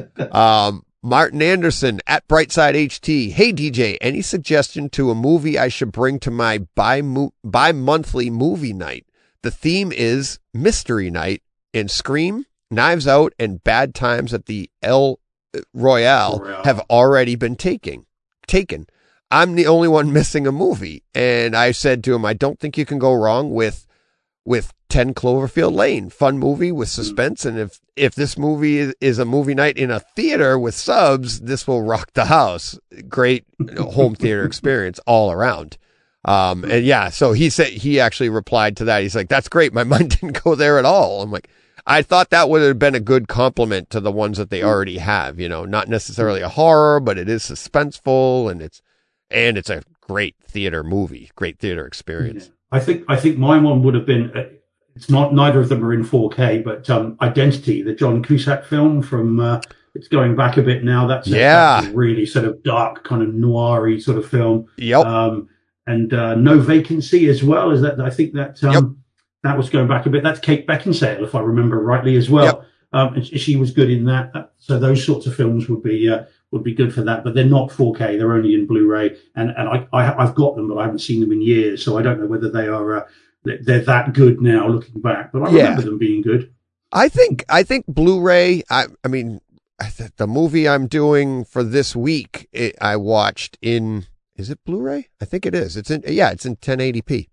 um, Martin Anderson at Brightside H T. Hey, D J, any suggestion to a movie I should bring to my bi bi-monthly movie night? The theme is Mystery Night, and Scream, Knives Out, and Bad Times at the El Royale, Royale. have already been taking, taken. I'm the only one missing a movie. And I said to him, I don't think you can go wrong with with ten Cloverfield Lane, fun movie with suspense. And if, if this movie is, is a movie night in a theater with subs, this will rock the house. Great home theater experience all around. Um, and yeah, so he said, he actually replied to that. He's like, that's great. My mind didn't go there at all. I'm like, I thought that would have been a good compliment to the ones that they already have, you know, not necessarily a horror, but it is suspenseful and it's, and it's a great theater movie, great theater experience. I think I think my one would have been. Uh, it's not. Neither of them are in four K, but um, Identity, the John Cusack film from. Uh, it's going back a bit now. That's a, yeah, that's a really sort of dark, kind of noir-y sort of film. Yep. Um, and uh, No Vacancy as well. Is that? I think that um, yep. that was going back a bit. That's Kate Beckinsale, if I remember rightly, as well. Yep. Um, and she was good in that. So those sorts of films would be. Uh, would be good for that, but they're not four K. They're only in Blu-ray, and and I, I I've got them, but I haven't seen them in years, so I don't know whether they are uh, they're that good now looking back. But I yeah. remember them being good. I think I think Blu-ray. I I mean, the movie I'm doing for this week, it, I watched in. Is it Blu-ray? I think it is. It's in. Yeah, it's in ten eighty p.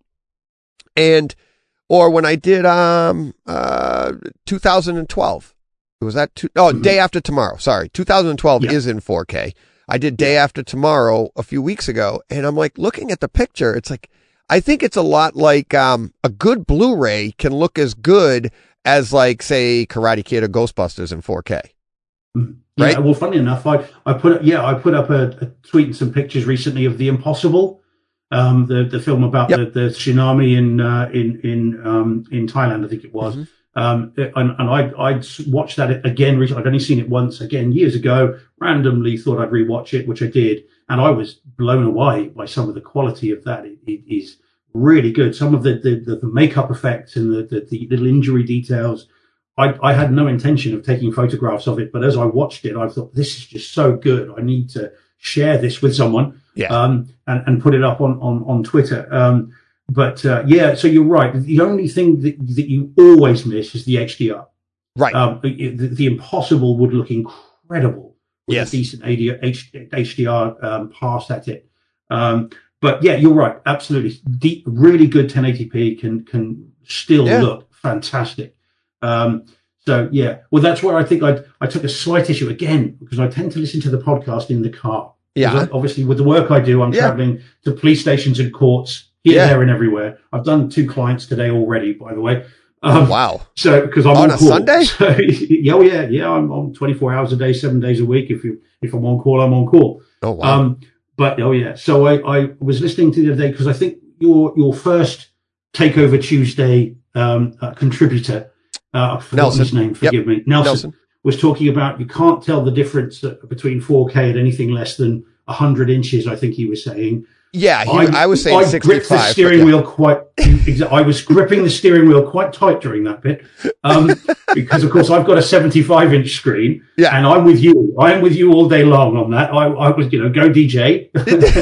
And or when I did um uh two thousand twelve. Was that two? Oh, mm-hmm. Day After Tomorrow. Sorry. two thousand twelve yeah. is in four K. I did Day After Tomorrow a few weeks ago, and I'm like looking at the picture. It's like, I think it's a lot like, um, a good Blu-ray can look as good as like, say, Karate Kid or Ghostbusters in four K. Mm-hmm. Yeah, right. Well, funny enough, I, I put, yeah, I put up a, a tweet and some pictures recently of The Impossible, um, the, the film about yep. the, the tsunami in, uh, in, in, um, in Thailand, I think it was. Mm-hmm. Um, and, and I, I'd watched that again recently. I'd only seen it once again years ago, randomly thought I'd rewatch it, which I did. And I was blown away by some of the quality of that. It, it is really good. Some of the, the, the makeup effects and the, the, the little injury details. I, I had no intention of taking photographs of it, but as I watched it, I thought, this is just so good. I need to share this with someone, yeah. um, and, and put it up on, on, on Twitter. Um, But, uh, yeah, so you're right. The only thing that, that you always miss is the H D R. Right. Um, the, the Impossible would look incredible with yes. a decent H D R um, pass at it. Um, but, yeah, you're right. Absolutely. Deep, really good ten eighty p can can still yeah. look fantastic. Um, so, yeah. Well, that's where I think I I took a slight issue, again, because I tend to listen to the podcast in the car. Yeah. Obviously, with the work I do, I'm yeah. traveling to police stations and courts. Here, yeah. there, and everywhere. I've done two clients today already, by the way. Um, oh, wow. So, because I'm on, on a call. Sunday? So, yeah, oh, yeah, yeah. I'm on twenty-four hours a day, seven days a week. If you, if I'm on call, I'm on call. Oh, wow. Um, but, oh, yeah. So I, I was listening to the other day because I think your, your first Takeover Tuesday, um, uh, contributor, uh, I forgot his name, forgive yep. me. Nelson, Nelson was talking about you can't tell the difference between four K and anything less than one hundred inches, I think he was saying. Yeah, he, I, I was saying I sixty-five. gripped the steering yeah. wheel quite. I was gripping the steering wheel quite tight during that bit, um, because of course I've got a seventy-five inch screen, yeah. and I'm with you. I am with you all day long on that. I, I was, you know, go D J,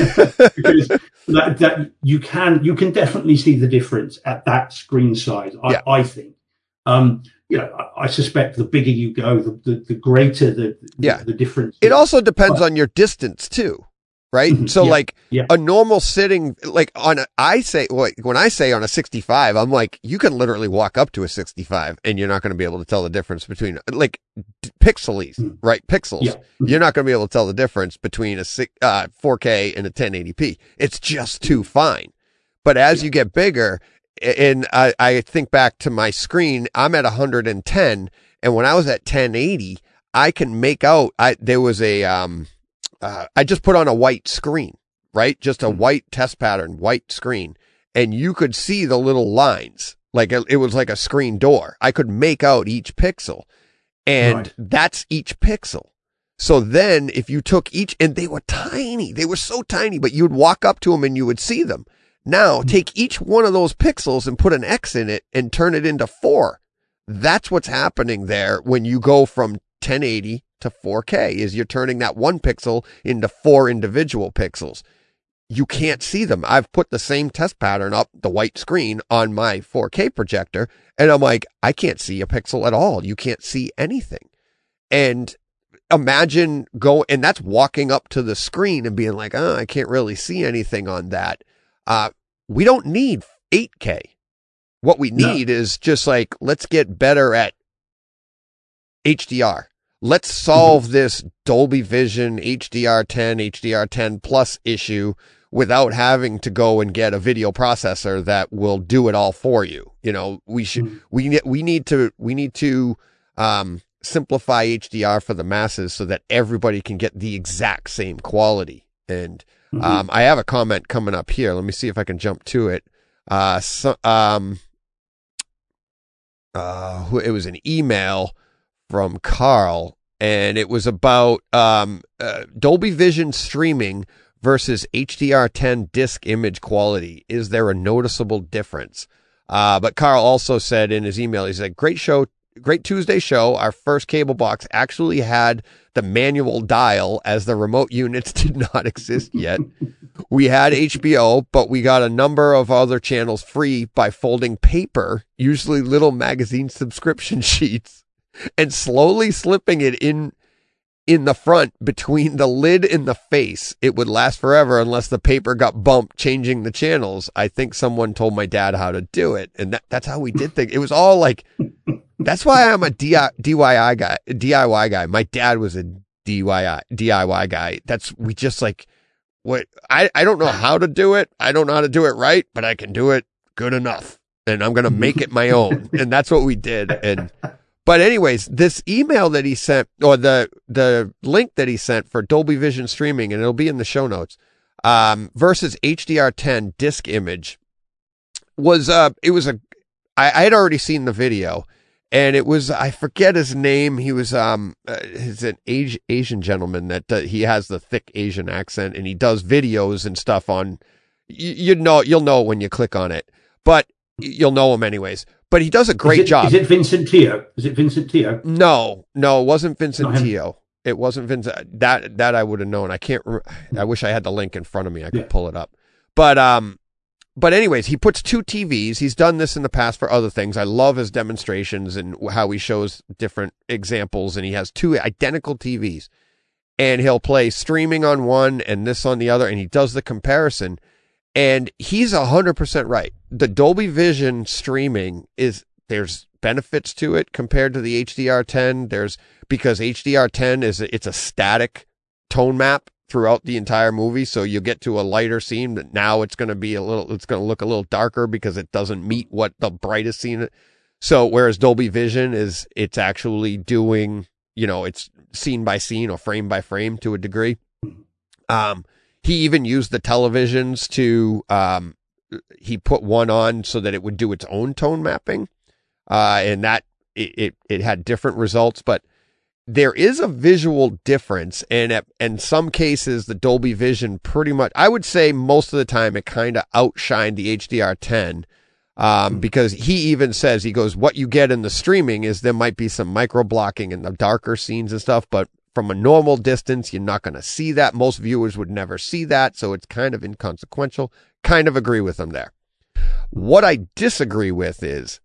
because that, that you can you can definitely see the difference at that screen size. I, yeah. I think. Um, you know, I, I suspect the bigger you go, the the, the greater the yeah. the difference. It also depends but, on your distance too. Right. Mm-hmm. So yeah, like yeah. a normal sitting, like on a, I say, like, when I say on a sixty-five, I'm like, you can literally walk up to a sixty-five and you're not going to be able to tell the difference between like pixelies, mm-hmm. right? Pixels. Yeah. Mm-hmm. You're not going to be able to tell the difference between a six, uh, four K and a ten eighty p. It's just too fine. But as yeah. you get bigger, and I, I think back to my screen, I'm at one hundred ten. And when I was at ten eighty, I can make out, I, there was a, um, Uh, I just put on a white screen, right? Just a white test pattern, white screen. And you could see the little lines. Like it, it was like a screen door. I could make out each pixel. And right. that's each pixel. So then if you took each, and they were tiny, they were so tiny, but you'd walk up to them and you would see them. Now take each one of those pixels and put an X in it and turn it into four. That's what's happening there when you go from ten eighty to four K, is you're turning that one pixel into four individual pixels. You can't see them. I've put the same test pattern up, the white screen, on my four K projector, and I'm like, I can't see a pixel at all. You can't see anything. And imagine go, and that's walking up to the screen and being like, oh, I can't really see anything on that. Uh, we don't need eight K. What we need no. is just like, let's get better at H D R. Let's solve mm-hmm. this Dolby Vision H D R ten, H D R ten plus issue without having to go and get a video processor that will do it all for you. You know, we should, mm-hmm. we, we need to, we need to, um, simplify H D R for the masses so that everybody can get the exact same quality. And, mm-hmm. um, I have a comment coming up here. Let me see if I can jump to it. Uh, so, um, uh, it was an email from Carl, and it was about, um, uh, Dolby Vision streaming versus H D R ten disc image quality. Is there a noticeable difference? Uh, but Carl also said in his email, he said, great show, great Tuesday show. Our first cable box actually had the manual dial as the remote units did not exist yet. We had H B O, but we got a number of other channels free by folding paper, usually little magazine subscription sheets, and slowly slipping it in in the front between the lid and the face. It would last forever unless the paper got bumped changing the channels. I think someone told my dad how to do it. And that, that's how we did things. It was all like, that's why I'm a D I Y guy, D I Y guy. My dad was a D I Y, D I Y guy. That's, we just like, what, I, I don't know how to do it. I don't know how to do it right, but I can do it good enough. And I'm going to make it my own. And that's what we did. And, But anyways, this email that he sent, or the the link that he sent for Dolby Vision streaming, and it'll be in the show notes, um, versus H D R ten disc image, was uh, it was a, I, I had already seen the video, and it was, I forget his name. He was um, uh, he's an Asian Asian gentleman that uh, he has the thick Asian accent, and he does videos and stuff on. You, you know, you'll know when you click on it, but you'll know him anyways. But he does a great is it, job. Is it Vincent Teo? Is it Vincent Teo? No, no, it wasn't Vincent Teo. It wasn't Vincent. That that I would have known. I can't. I wish I had the link in front of me. I could yeah. pull it up. But um, but anyways, he puts two T Vs. He's done this in the past for other things. I love his demonstrations and how he shows different examples. And he has two identical T Vs, and he'll play streaming on one and this on the other, and he does the comparison. And he's a hundred percent right. The Dolby Vision streaming is, there's benefits to it compared to the H D R ten. There's, because H D R ten is, it's a static tone map throughout the entire movie. So you get to a lighter scene, but now it's going to be a little, it's going to look a little darker because it doesn't meet what the brightest scene. So whereas Dolby Vision is, it's actually doing, you know, it's scene by scene or frame by frame to a degree. Um, He even used the televisions to, um, he put one on so that it would do its own tone mapping. Uh, and that it, it, it had different results, but there is a visual difference. And at, in some cases, the Dolby Vision pretty much, I would say most of the time, it kind of outshined the H D R ten. Um, because he even says, he goes, what you get in the streaming is there might be some micro blocking in the darker scenes and stuff, but from a normal distance, you're not going to see that. Most viewers would never see that, so it's kind of inconsequential. Kind of agree with him there. What I disagree with is,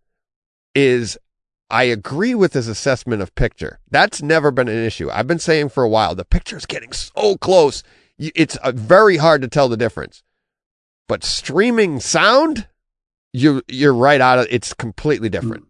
is I agree with his assessment of picture. That's never been an issue. I've been saying for a while, the picture is getting so close, it's uh, very hard to tell the difference. But streaming sound, you, you're right out of, it's completely different.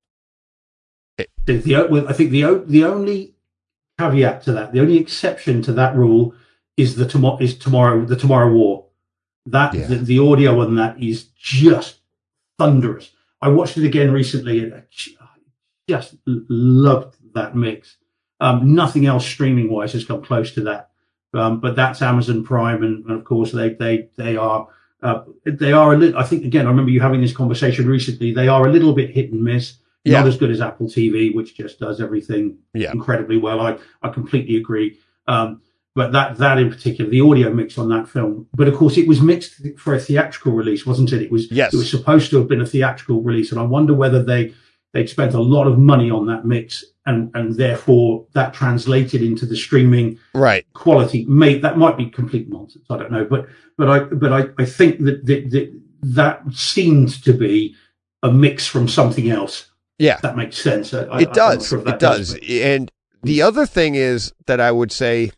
It, the, the, I think the the only caveat to that, the only exception to that rule is the tomorrow is tomorrow the Tomorrow War. That yeah. the, the audio on that is just thunderous. I watched it again recently and I just loved that mix. Um, nothing else streaming wise has come close to that. Um, but that's Amazon Prime, and, and of course they they they are uh, they are a little. I think again, I remember you having this conversation recently. They are a little bit hit and miss. Yeah. Not as good as Apple T V, which just does everything yeah. incredibly well. I, I completely agree. Um, but that, that in particular, the audio mix on that film, but of course it was mixed for a theatrical release, wasn't it? It was, yes. It was supposed to have been a theatrical release. And I wonder whether they, they'd spent a lot of money on that mix and, and therefore that translated into the streaming right. quality. May, that might be complete nonsense. I don't know. But, but I, but I, I think that, that, that, that seemed to be a mix from something else. Yeah, that makes sense. I, it does. Sure it does. does And The other thing is that I would say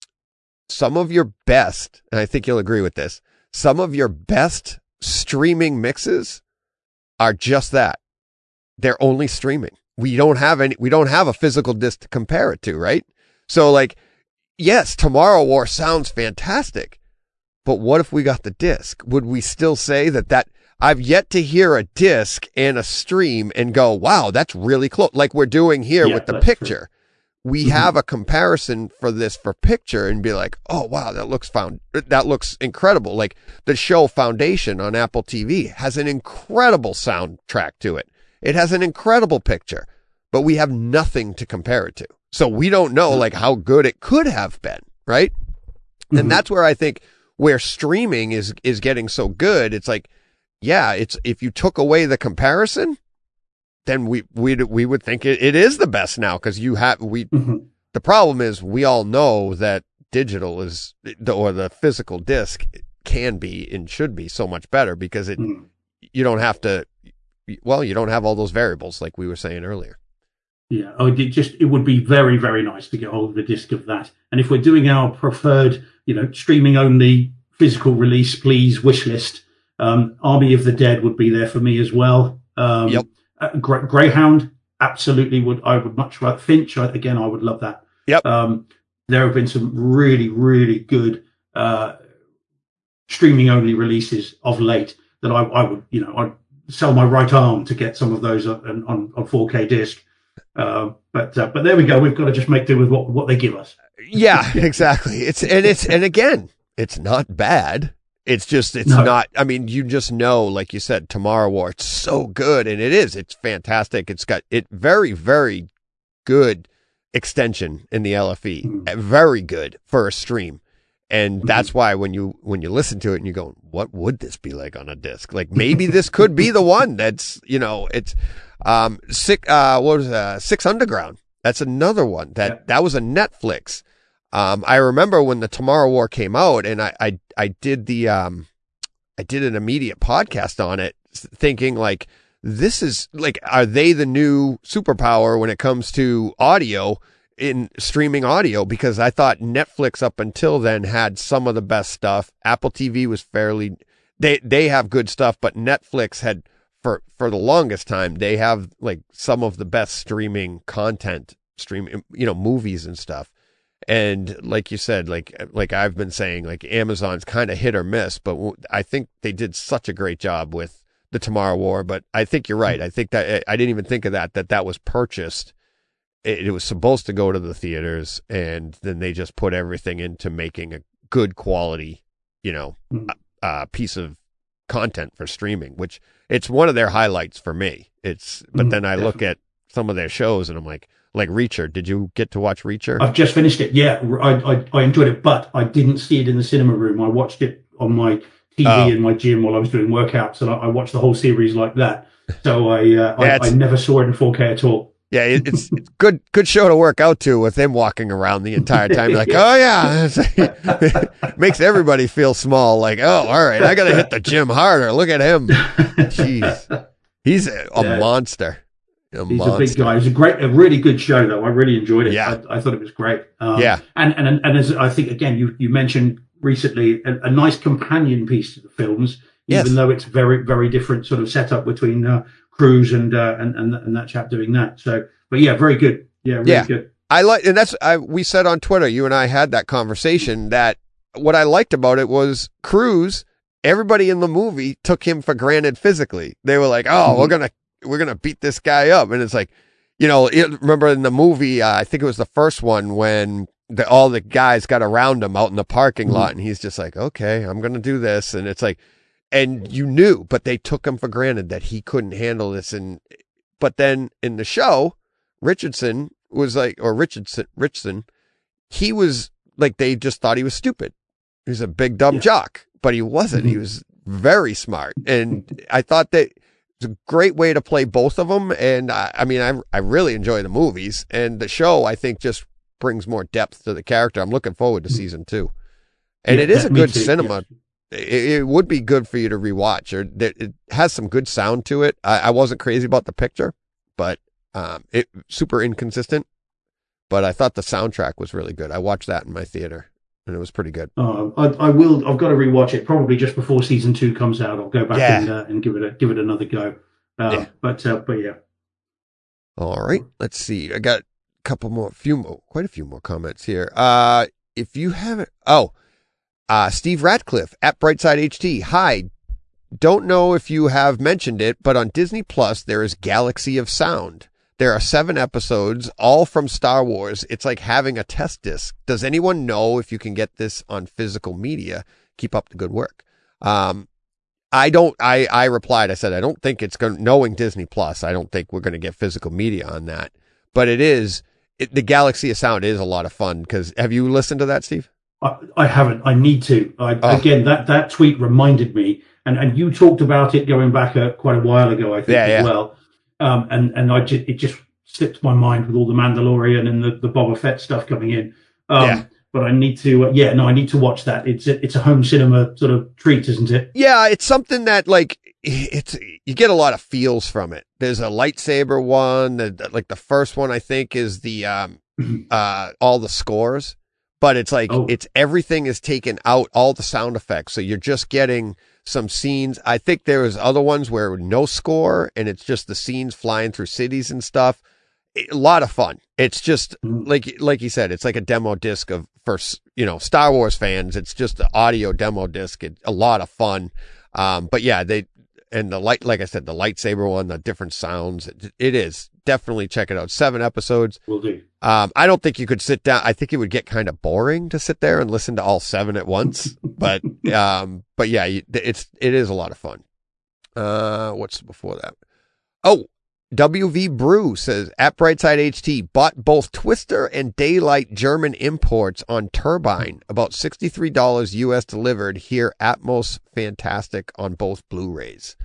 some of your best, and I think you'll agree with this, some of your best streaming mixes are just that. They're only streaming. We don't have any, we don't have a physical disc to compare it to, right? So like, yes, Tomorrow War sounds fantastic, but what if we got the disc? Would we still say that that, I've yet to hear a disc and a stream and go, wow, that's really close. Like we're doing here Yeah, with the that's picture. true. We Mhm. have a comparison for this for picture and be like, oh, wow, that looks found, that looks incredible. Like the show Foundation on Apple T V has an incredible soundtrack to it. It has an incredible picture, but we have nothing to compare it to. So we don't know like how good it could have been. Right. Mhm. And that's where I think where streaming is, is getting so good. It's like, yeah, it's, if you took away the comparison, then we, we, we would think it, it is the best now. Cause you have, we, Mhm. the problem is we all know that digital is, or the physical disc can be and should be so much better because it, Mhm. you don't have to, well, you don't have all those variables like we were saying earlier. Yeah, oh, it just it would be very, very nice to get hold of a disc of that. And if we're doing our preferred, you know, streaming only physical release, please wish list. Um, Army of the Dead would be there for me as well. Um, Yep. uh, Gre- Greyhound absolutely would. I would much rather Finch. I, again, I would love that. Yep. Um, there have been some really, really good uh, streaming only releases of late that I, I would, you know, I'd sell my right arm to get some of those on on, on four K disc. Uh, but uh, but there we go. We've got to just make do with what what they give us. Yeah, exactly. It's, and it's, and again, it's not bad. It's just, it's No. not, I mean, you just know, like you said, Tomorrow War, it's so good. And it is, it's fantastic. It's got it very, very good extension in the L F E. Mhm. Very good for a stream. And Mhm. that's why when you, when you listen to it and you go, what would this be like on a disc? Like maybe this could be the one that's, you know, it's, um, sick, uh, what was, uh, Six Underground. That's another one that, Yeah. that was a Netflix. Um, I remember when the Tomorrow War came out and I, I, I did the, um, I did an immediate podcast on it thinking like, this is like, are they the new superpower when it comes to audio in streaming audio? Because I thought Netflix up until then had some of the best stuff. Apple T V was fairly, they, they have good stuff, but Netflix had for, for the longest time, they have like some of the best streaming content, streaming, you know, movies and stuff. And like you said, like, like I've been saying, like Amazon's kind of hit or miss, but w- I think they did such a great job with the Tomorrow War. But I think you're right. I think that I didn't even think of that, that that was purchased. It, it was supposed to go to the theaters and then they just put everything into making a good quality, you know, Mhm. uh, piece of content for streaming, which it's one of their highlights for me. It's, but Mhm, then I look definitely. at some of their shows and I'm like, like Reacher. Did you get to watch Reacher? I've just finished it. Yeah, I, I I enjoyed it, but I didn't see it in the cinema room. I watched it on my T V Oh. in my gym while I was doing workouts, and I, I watched the whole series like that. So I uh, Yeah, I, I it's- never saw it in four K at all. Yeah, it, it's it's good good show to work out to with him walking around the entire time. You're like, oh yeah, makes everybody feel small. Like, oh, all right, I got to hit the gym harder. Look at him. Jeez, he's a, a Yeah. monster. A He's monster. a big guy. It's a great, a really good show, though. I really enjoyed it. Yeah. I, I thought it was great. Um, Yeah. and and and as I think again, you you mentioned recently a, a nice companion piece to the films, Yes. even though it's very very different sort of setup between uh, Cruise and, uh, and and and that chap doing that. So, but yeah, very good. Yeah, really Yeah. good. I like, and that's I we said on Twitter. You and I had that conversation. That what I liked about it was Cruz. Everybody in the movie took him for granted physically. They were like, "Oh, Mhm. we're gonna we're gonna beat this guy up," and it's like, you know, it, remember in the movie, uh, I think it was the first one when the, all the guys got around him out in the parking lot, and he's just like, "Okay, I'm gonna do this," and it's like, and you knew, but they took him for granted that he couldn't handle this, and but then in the show, Richardson was like, or Richardson, Richardson, he was like, they just thought he was stupid. He was a big dumb Yeah. jock, but he wasn't. He Mhm. was very smart, and I thought that it's a great way to play both of them. And I, I mean, I I really enjoy the movies, and the show I think just brings more depth to the character. I'm looking forward to season two, and Yeah, it is a me good too, cinema. yes. It, it would be good for you to rewatch, or that it has some good sound to it. I, I wasn't crazy about the picture, but um, it super inconsistent. but I thought the soundtrack was really good. I watched that in my theater, and it was pretty good. Oh, I, I will. I've got to rewatch it probably just before season two comes out. I'll go back Yeah. and, uh, and give it a give it another go. Uh, Yeah. But uh, but yeah. All right, let's see. I got a couple more, few more, quite a few more comments here. Uh, if you haven't, oh, uh, Steve Ratcliffe at Brightside H T. Hi. Don't know if you have mentioned it, but on Disney Plus, there is Galaxy of Sound. There are seven episodes, all from Star Wars. It's like having a test disc. Does anyone know if you can get this on physical media? Keep up the good work. Um, I don't, I, I replied, I said, I don't think it's going to, knowing Disney Plus, I don't think we're going to get physical media on that. But it is, it, the Galaxy of Sound is a lot of fun. Because have you listened to that, Steve? I, I haven't. I need to. I, Oh. Again, that, that tweet reminded me, and, and you talked about it going back uh, quite a while ago, I think, Yeah, as yeah. well. Um, and and I just, it just slipped my mind with all the Mandalorian and the, the Boba Fett stuff coming in. Um, Yeah. But I need to, uh, yeah, no, I need to watch that. It's a, it's a home cinema sort of treat, isn't it? Yeah, it's something that like it's you get a lot of feels from it. There's a lightsaber one, that, like the first one I think is the um uh all the scores, but it's like Oh. it's everything is taken out, all the sound effects. So you're just getting some scenes. I think there was other ones where no score and it's just the scenes flying through cities and stuff. A lot of fun. It's just Mm. like like you said, it's like a demo disc of for you know Star Wars fans. It's just the audio demo disc. It, a lot of fun. Um, but yeah, they and the light, like I said, the lightsaber one, the different sounds. It, it is definitely check it out. Seven episodes. Will do. Um, I don't think you could sit down. I think it would get kind of boring to sit there and listen to all seven at once. But um, but yeah, you- it's it is a lot of fun. Uh, what's before that? Oh. W V Brew says, at Brightside H T, bought both Twister and Daylight German imports on Turbine, about sixty-three dollars U S delivered here. Atmos fantastic on both Blu-rays.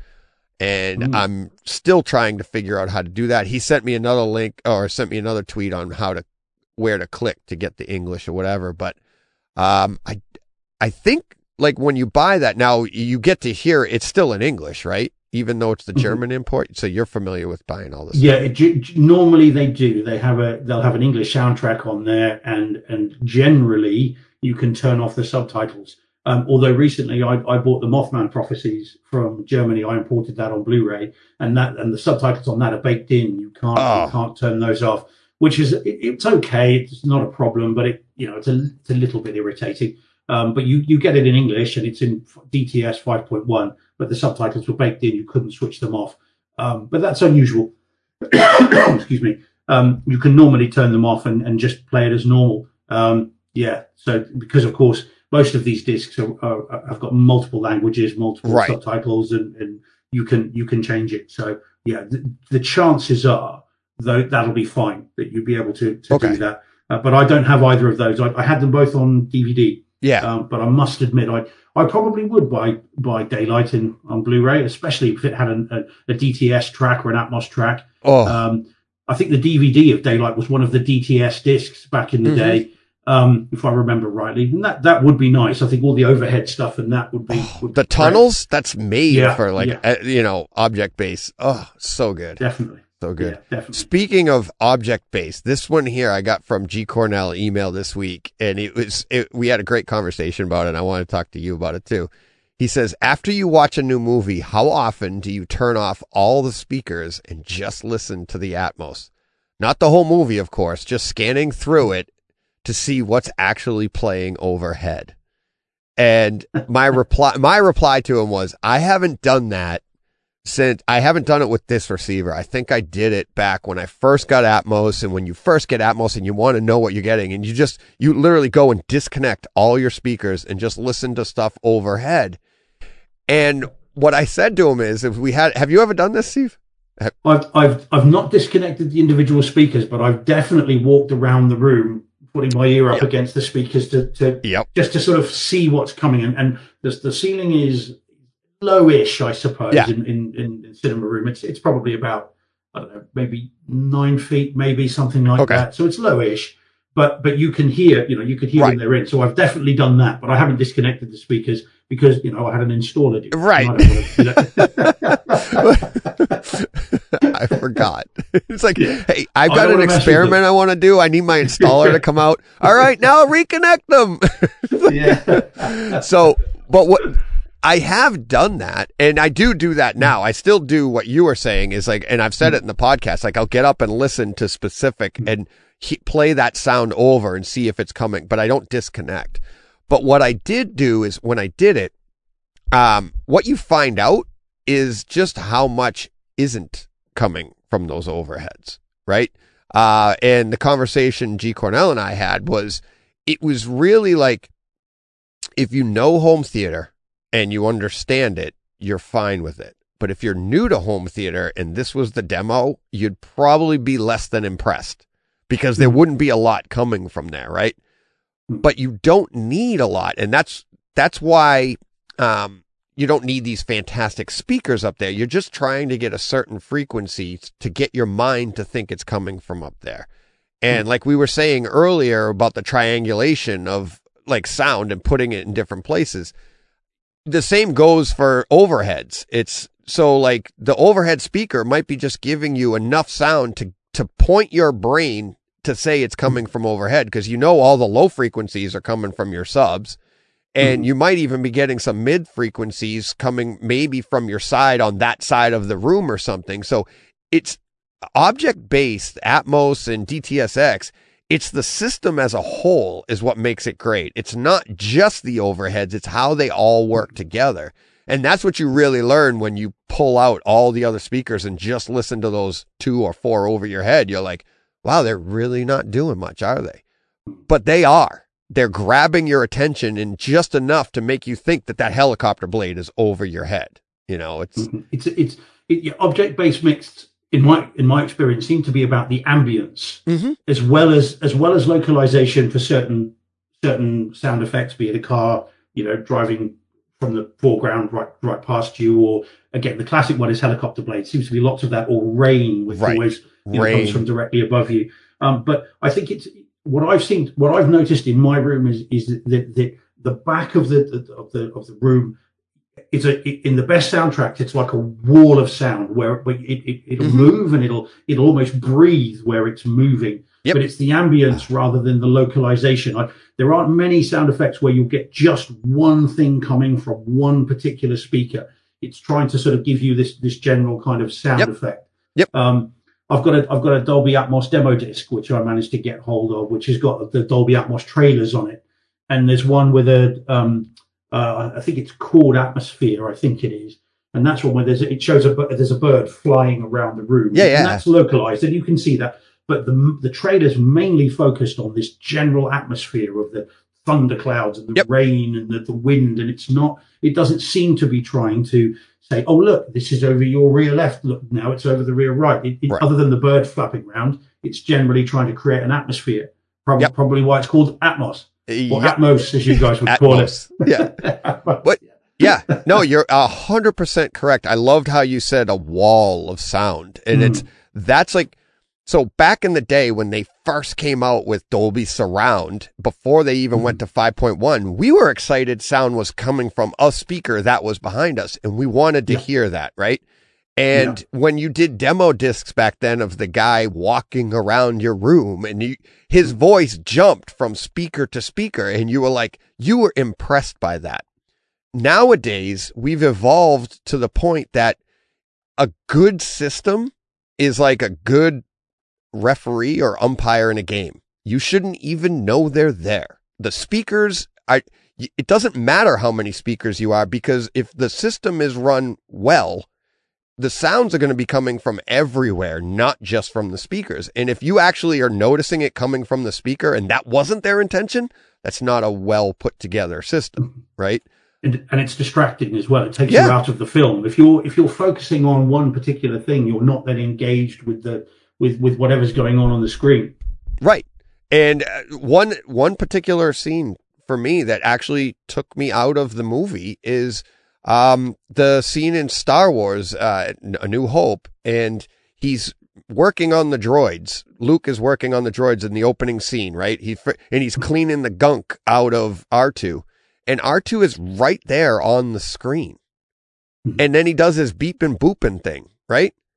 And Mm. I'm still trying to figure out how to do that. He sent me another link or sent me another tweet on how to, where to click to get the English or whatever. But, um, I, I think like when you buy that now, you get to hear it's still in English, right? Even though it's the Mhm. German import. So you're familiar with buying all this. Yeah, it, g- g- normally they do. They have a they'll have an English soundtrack on there, and and generally you can turn off the subtitles. Um, although recently I, I bought the Mothman Prophecies from Germany. I imported that on Blu-ray, and that and the subtitles on that are baked in. You can't Oh. you can't turn those off, which is it, it's okay. It's not a problem, but it you know it's a it's a little bit irritating. Um, but you you get it in English, and it's in D T S five point one. But the subtitles were baked in. You couldn't switch them off. Um, but that's unusual. Excuse me. Um, you can normally turn them off and, and just play it as normal. Um, yeah. So because of course most of these discs are, are, have got multiple languages, multiple Right. subtitles, and, and you can you can change it. So yeah, the, the chances are though that'll be fine that you'll be able to, to Okay. do that. Uh, but I don't have either of those. I, I had them both on D V D. Yeah. Um, but I must admit, I, I probably would buy buy Daylight in on Blu-ray, especially if it had an, a, a D T S track or an Atmos track. Oh, Um, I think the D V D of Daylight was one of the D T S discs back in the Mhm. day, um, if I remember rightly. And that, that would be nice. I think all the overhead stuff and that would be would the be great. tunnels, that's made Yeah, for like, yeah. uh, you know, object base. Oh, so good. Definitely. So good. Yeah, definitely. Speaking of object based, this one here I got from G Cornell email this week, and it was it, we had a great conversation about it. And I want to talk to you about it too. He says, after you watch a new movie, how often do you turn off all the speakers and just listen to the Atmos? Not the whole movie, of course, just scanning through it to see what's actually playing overhead. And my reply, my reply to him was, I haven't done that since I haven't done it with this receiver. I think I did it back when I first got Atmos, and when you first get Atmos and you want to know what you're getting, and you just, you literally go and disconnect all your speakers and just listen to stuff overhead. And what I said to him is, if we had, have you ever done this, Steve? I've, I've, I've not disconnected the individual speakers, but I've definitely walked around the room, putting my ear up Yep. against the speakers to, to Yep. just to sort of see what's coming. And, and the, the ceiling is lowish, I suppose, Yeah. in, in, in the cinema room. It's, it's probably about, I don't know, maybe nine feet, maybe something like Okay. that. So it's lowish, but, but you can hear, you know, you can hear Right. when they're in. So I've definitely done that, but I haven't disconnected the speakers because, you know, I had an installer do it. Right. And I don't wanna, you know. I, forgot. It's like, Yeah. hey, I've I got don't an wanna mess with experiment them. I want to do. I need my installer to come out. All right, now reconnect them. Yeah. So, but what I have done that, and I do do that now. I still do what you were saying is like, and I've said it in the podcast, like I'll get up and listen to specific and he, play that sound over and see if it's coming, but I don't disconnect. But what I did do is when I did it, um, what you find out is just how much isn't coming from those overheads, right? Uh, and the conversation G. Cornell and I had was, it was really like, if you know home theater and you understand it, you're fine with it. But if you're new to home theater and this was the demo, you'd probably be less than impressed because there wouldn't be a lot coming from there, right? But you don't need a lot. And that's, that's why, um, you don't need these fantastic speakers up there. You're just trying to get a certain frequency to get your mind to think it's coming from up there. And like we were saying earlier about the triangulation of like sound and putting it in different places, the same goes for overheads. It's so like the overhead speaker might be just giving you enough sound to, to point your brain to say it's coming from overhead, because you know all the low frequencies are coming from your subs. And mm-hmm. you might even be getting some mid frequencies coming maybe from your side on that side of the room or something. So it's object-based, Atmos and D T S X. It's the system as a whole is what makes it great. It's not just the overheads. It's how they all work together. And that's what you really learn when you pull out all the other speakers and just listen to those two or four over your head. You're like, wow, they're really not doing much, are they? But they are. They're grabbing your attention in just enough to make you think that that helicopter blade is over your head. You know, it's mm-hmm. it's it's it, object-based mixed. In my in my experience, seem to be about the ambience mm-hmm. as well as as well as localization for certain certain sound effects, be it a car, you know, driving from the foreground right right past you, or again the classic one is helicopter blade. Seems to be lots of that, or rain, which right. always you know, rain. comes from directly above you. Um, but I think it's what I've seen, what I've noticed in my room is is that the the, the back of the, the of the of the room. It's a in the best soundtracks. It's like a wall of sound where it, it, it'll mm-hmm. move and it'll it'll almost breathe where it's moving. Yep. But it's the ambience rather than the localization. I, there aren't many sound effects where you'll get just one thing coming from one particular speaker. It's trying to sort of give you this this general kind of sound yep. effect. Yep. Um, I've got a I've got a Dolby Atmos demo disc which I managed to get hold of, which has got the Dolby Atmos trailers on it, and there's one with a um, Uh, I think it's called Atmosphere. I think it is, and that's one where there's it shows a there's a bird flying around the room. Yeah, yeah. And that's localized, and you can see that. But the the trailer's mainly focused on this general atmosphere of the thunderclouds and the yep. rain and the, the wind, and it's not. It doesn't seem to be trying to say, "Oh, look, this is over your rear left. Look, now it's over the rear right." It, it, right. Other than the bird flapping around, it's generally trying to create an atmosphere. Probably, yep. probably why it's called Atmos. Or yep. Atmos, as you guys would call Atmos. it. Yeah. But yeah, no, you're a hundred percent correct. I loved how you said a wall of sound. And mm. it's, that's like, so back in the day when they first came out with Dolby Surround, before they even mm. went to five point one, we were excited sound was coming from a speaker that was behind us. And we wanted to yeah. hear that, right? And yeah. when you did demo discs back then of the guy walking around your room and you, his voice jumped from speaker to speaker and you were like, you were impressed by that. Nowadays, we've evolved to the point that a good system is like a good referee or umpire in a game. You shouldn't even know they're there. The speakers, I, it doesn't matter how many speakers you are, because if the system is run well, the sounds are going to be coming from everywhere, not just from the speakers. And if you actually are noticing it coming from the speaker and that wasn't their intention, that's not a well put together system, right? And, and it's distracting as well. It takes yeah. you out of the film. If you're if you're focusing on one particular thing, you're not then engaged with the with with whatever's going on on the screen. Right. And uh, one one particular scene for me that actually took me out of the movie is Um, the scene in Star Wars, uh, A New Hope, and he's working on the droids. Luke is working on the droids in the opening scene, right? He, and he's cleaning the gunk out of R two, and R two is right there on the screen. And then he does his beeping booping thing, right?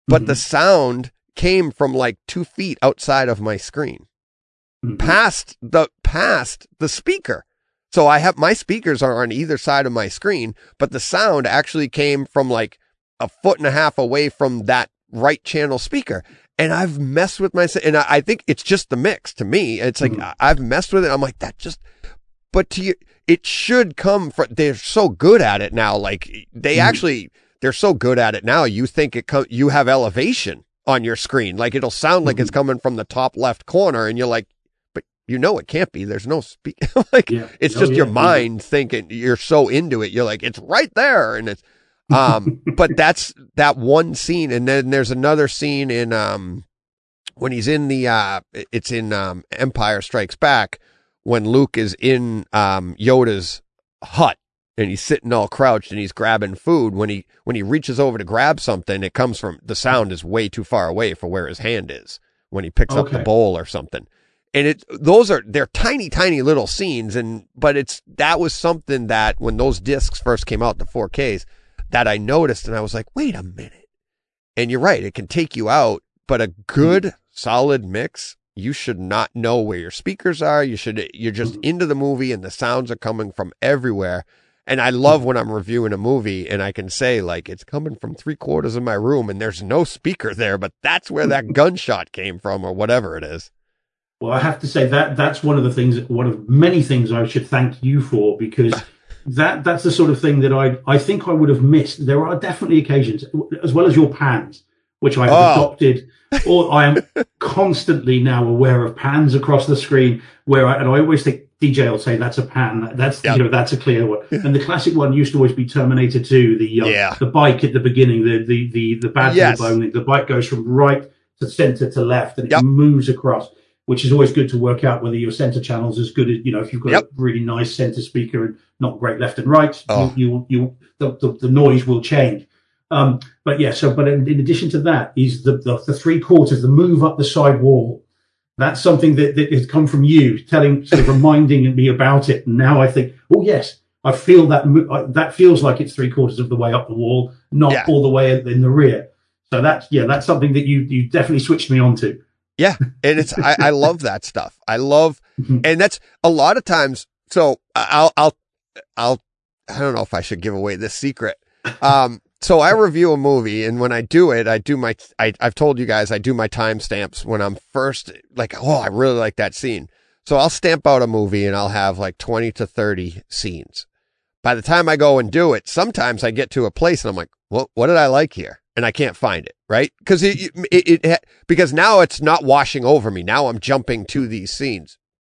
but the sound came from like two feet outside of my screen, mm-hmm. past the past the speaker. So I have my speakers are on either side of my screen, but the sound actually came from like a foot and a half away from that right channel speaker. And I've messed with my, and I, I think it's just the mix to me. It's like, mm-hmm. I've messed with it. I'm like, that just, but to you, it should come from, they're so good at it now. Like they mm-hmm. actually, they're so good at it now. You think it co- you have elevation on your screen. Like it'll sound like mm-hmm. it's coming from the top left corner. And you're like, but you know, it can't be, there's no speak. like yeah. it's oh, just yeah, your mind yeah. thinking you're so into it. You're like, it's right there. And it's, um, but that's that one scene. And then there's another scene in, um, when he's in the, uh, it's in, um, Empire Strikes Back when Luke is in, um, Yoda's hut and he's sitting all crouched and he's grabbing food. When he, when he reaches over to grab something, it comes from, the sound is way too far away for where his hand is when he picks okay. up the bowl or something. And it, those are, they're tiny, tiny little scenes. And, but it's, that was something that when those discs first came out, the four Ks, that I noticed and I was like, wait a minute. And you're right. It can take you out, but a good mm-hmm. solid mix, you should not know where your speakers are. You should, you're just mm-hmm. into the movie and the sounds are coming from everywhere. And I love when I'm reviewing a movie and I can say like, it's coming from three quarters of my room and there's no speaker there, but that's where that gunshot came from or whatever it is. Well, I have to say that that's one of the things, one of many things I should thank you for, because that that's the sort of thing that I I think I would have missed. There are definitely occasions, as well as your pans, which I have oh. adopted, or I am constantly now aware of pans across the screen. Where I, and I always think D J will say that's a pan, that's yep. you know that's a clear one. And the classic one used to always be Terminator two, the uh, yeah. the bike at the beginning, the the the the bad yes. bone. The bike goes from right to center to left, and it yep. moves across, which is always good to work out whether your center channel is as good as, you know, if you've got yep. a really nice center speaker and not great left and right, oh. you, you, you the, the, the noise will change. Um, but yeah, so, but in, in addition to that is the, the, the three quarters, the move up the side wall. That's something that, that has come from you telling, sort of reminding me about it. And now I think, oh yes, I feel that, that feels like it's three quarters of the way up the wall, not yeah. all the way in the rear. So that's, yeah, that's something that you, you definitely switched me onto. Yeah. And it's, I, I love that stuff. I love, mm-hmm. and that's a lot of times. So I'll, I'll, I'll, I don't know if I should give away this secret. Um, so I review a movie and when I do it, I do my, I, I've told you guys, I do my timestamps when I'm first like, oh, I really like that scene. So I'll stamp out a movie and I'll have like twenty to thirty scenes. By the time I go and do it, sometimes I get to a place and I'm like, well, what did I like here? And I can't find it, right? Because it, it, it, it, because now it's not washing over me. Now I'm jumping to these scenes.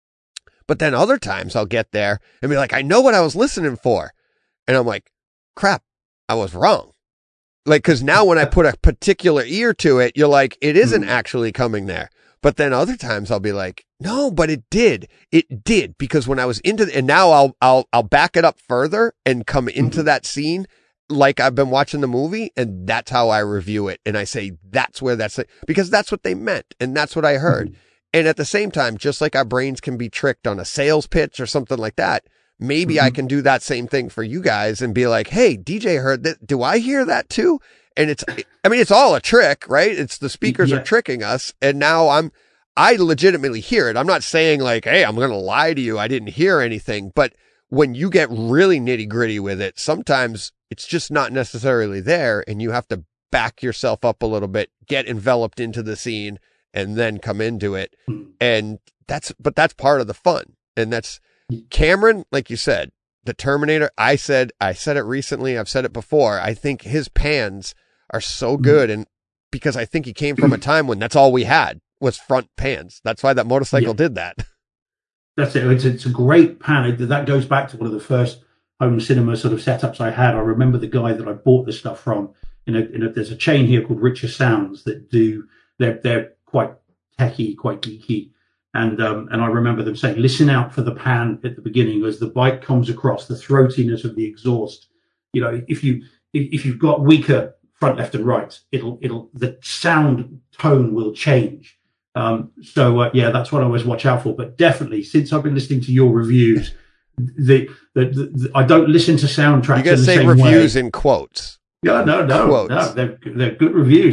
But then other times I'll get there and be like, I know what I was listening for. And I'm like, crap, I was wrong. Like, cause now when I put a particular ear to it, you're like, it isn't actually coming there. But then other times I'll be like, no, but it did. It did. Because when I was into the, and now I'll, I'll, I'll back it up further and come into that scene like I've been watching the movie, and that's how I review it. And I say, that's where that's, because that's what they meant. And that's what I heard. Mm-hmm. And at the same time, just like our brains can be tricked on a sales pitch or something like that, maybe mm-hmm. I can do that same thing for you guys and be like, hey, D J heard that. Do I hear that too? And it's, I mean, it's all a trick, right? It's the speakers yeah. are tricking us. And now I'm, I legitimately hear it. I'm not saying like, hey, I'm going to lie to you. I didn't hear anything. But when you get really nitty gritty with it, sometimes it's just not necessarily there. And you have to back yourself up a little bit, get enveloped into the scene, and then come into it. And that's, but that's part of the fun. And that's Cameron, like you said, the Terminator. I said, I said it recently. I've said it before. I think his pans are so good. And because I think he came from a time when that's all we had was front pans. That's why that motorcycle yeah. did that. That's it. It's, it's a great pan. That goes back to one of the first home cinema sort of setups I had. I remember the guy that I bought this stuff from. In a, in a, there's a chain here called Richer Sounds that do, they're, they're quite techy, quite geeky. And, um, and I remember them saying, listen out for the pan at the beginning as the bike comes across, the throatiness of the exhaust. You know, if you, if, if you've got weaker front, left and right, it'll, it'll, the sound tone will change. Um, so, uh, yeah, that's what I always watch out for. But definitely, since I've been listening to your reviews, the, the, the, the I don't listen to soundtracks. You got to say reviews way. in quotes. Yeah, no, no, quotes. no, they're, they're good reviews.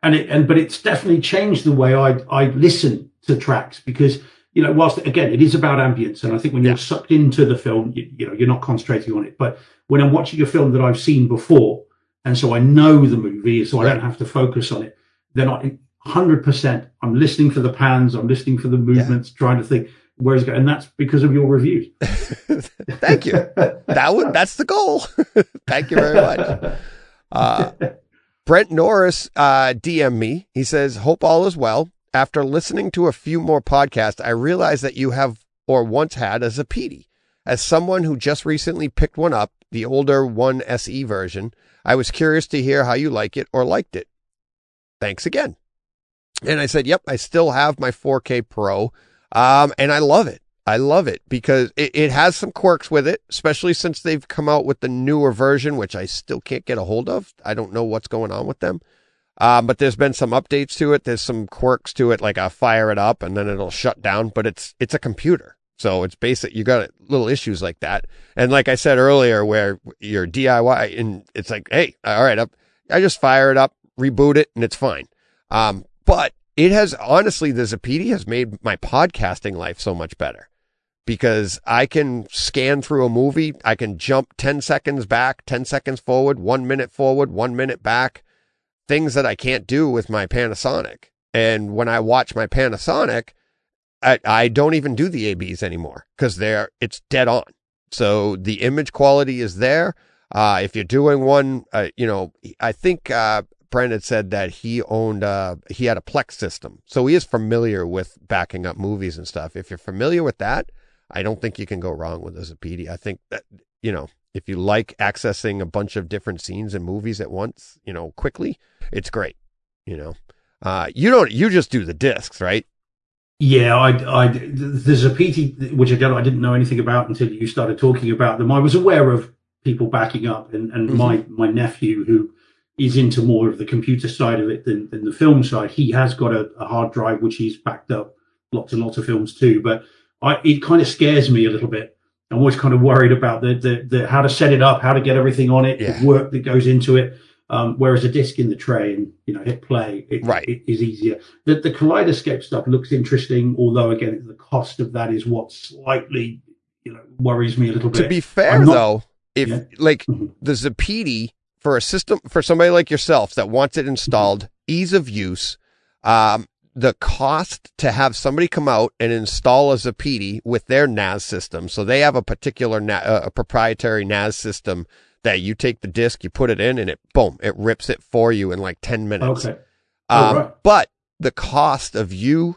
and it and but it's definitely changed the way I I listen to tracks, because you know, whilst again it is about ambience, and I think when you're yeah. sucked into the film, you, you know, you're not concentrating on it. But when I'm watching a film that I've seen before, and so I know the movie, so I don't have to focus on it, then I one hundred percent I'm listening for the pans, I'm listening for the movements, yeah. trying to think where is it going, and that's because of your reviews. Thank you. That would that's the goal. Thank you very much. Uh, Brent Norris uh, D M'd me. He says, "Hope all is well. After listening to a few more podcasts, I realized that you have or once had a Zapiti. As someone who just recently picked one up, the older one S E version, I was curious to hear how you like it or liked it. Thanks again." And I said, yep, I still have my four K Pro, um, and I love it. I love it because it, it has some quirks with it, especially since they've come out with the newer version, which I still can't get a hold of. I don't know what's going on with them. Um, but there's been some updates to it. There's some quirks to it, like I fire it up and then it'll shut down, but it's, it's a computer. So it's basic. You got little issues like that. And like I said earlier, where you're D I Y and it's like, hey, all right, up, I just fire it up, reboot it, and it's fine. Um, but it has honestly, the Zapiti has made my podcasting life so much better because I can scan through a movie. I can jump ten seconds back, ten seconds forward, one minute forward, one minute back. Things that I can't do with my Panasonic. And when I watch my Panasonic, I, I don't even do the A Bs anymore because they're, it's dead on. So the image quality is there. Uh, if you're doing one, uh, you know, I think, uh, Brent had said that he owned, uh, he had a Plex system. So he is familiar with backing up movies and stuff. If you're familiar with that, I don't think you can go wrong with a Zapiti. I think that, you know, if you like accessing a bunch of different scenes and movies at once, you know, quickly, it's great. You know, uh, you don't, you just do the discs, right? Yeah, I, I, there's a P T, which again, I didn't know anything about until you started talking about them. I was aware of people backing up, and, and mm-hmm. my, my nephew, who is into more of the computer side of it than, than the film side, he has got a, a hard drive, which he's backed up lots and lots of films too. But I, it kind of scares me a little bit. I'm always kind of worried about the, the, the how to set it up, how to get everything on it, yeah. the work that goes into it. Um, whereas a disc in the tray and, you know, hit play, it, right. it is easier. The, the Kaleidoscope stuff looks interesting, although again, the cost of that is what slightly, you know, worries me a little bit. To be fair, not, though, if yeah. like mm-hmm. the Zapiti for a system, for somebody like yourself that wants it installed, mm-hmm. ease of use, um, the cost to have somebody come out and install a Zapiti with their N A S system. So they have a particular, uh, a proprietary N A S system that you take the disc, you put it in, and it, boom, it rips it for you in like ten minutes. Okay. Um, right. But the cost of you,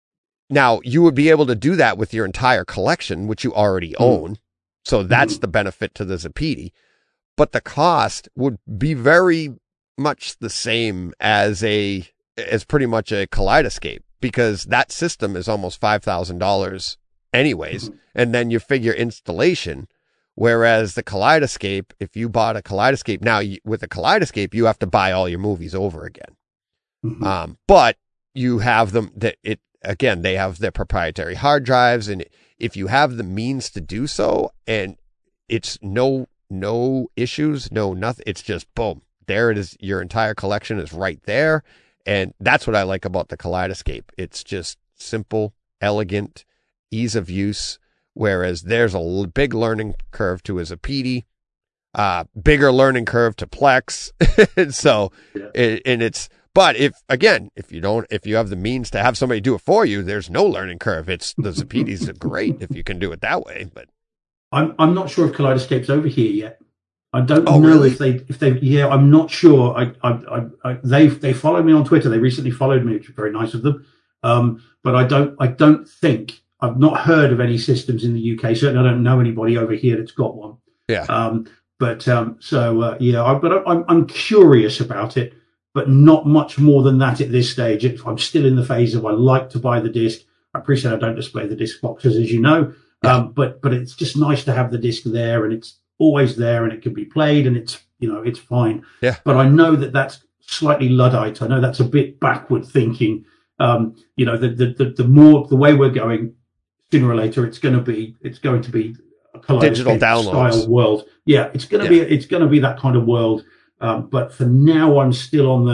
now you would be able to do that with your entire collection, which you already mm. own. So that's mm. the benefit to the Zapiti. But the cost would be very much the same as a, as pretty much a Kaleidoscape, because that system is almost five thousand dollars anyways. Mm-hmm. And then you figure installation. Whereas the Kaleidoscape, if you bought a Kaleidoscape, now you, with a Kaleidoscape, you have to buy all your movies over again. Mm-hmm. Um, but you have them that it, again, they have their proprietary hard drives. And if you have the means to do so, and it's no, no issues, no, nothing, it's just boom, there it is. Your entire collection is right there. And that's what I like about the Kaleidoscape. It's just simple, elegant, ease of use. Whereas there's a l- big learning curve to a Zapiti, uh, bigger learning curve to Plex. so, yeah. it, and it's, but if, again, if you don't, if you have the means to have somebody do it for you, there's no learning curve. It's, the Zapitis are great if you can do it that way, but. I'm, I'm not sure if Kaleidoscape's over here yet. I don't oh, know really? if they, if they, yeah, I'm not sure. I, I, I, I they, they follow me on Twitter. They recently followed me, which is very nice of them. Um, but I don't, I don't think, I've not heard of any systems in the U K. Certainly, I don't know anybody over here that's got one. Yeah. Um, but um, so uh, yeah, I, but I'm I'm curious about it, but not much more than that at this stage. If I'm still in the phase of I like to buy the disc. I appreciate I don't display the disc boxes, as you know. Yeah. Um, but but it's just nice to have the disc there, and it's always there, and it can be played, and it's you know it's fine. Yeah. But I know that that's slightly Luddite. I know that's a bit backward thinking. Um, you know, the the the, the more the way we're going. Sooner or later, it's going to be it's going to be a digital downloads style world. Yeah, it's going to yeah. be it's going to be that kind of world. Um, but for now, I'm still on the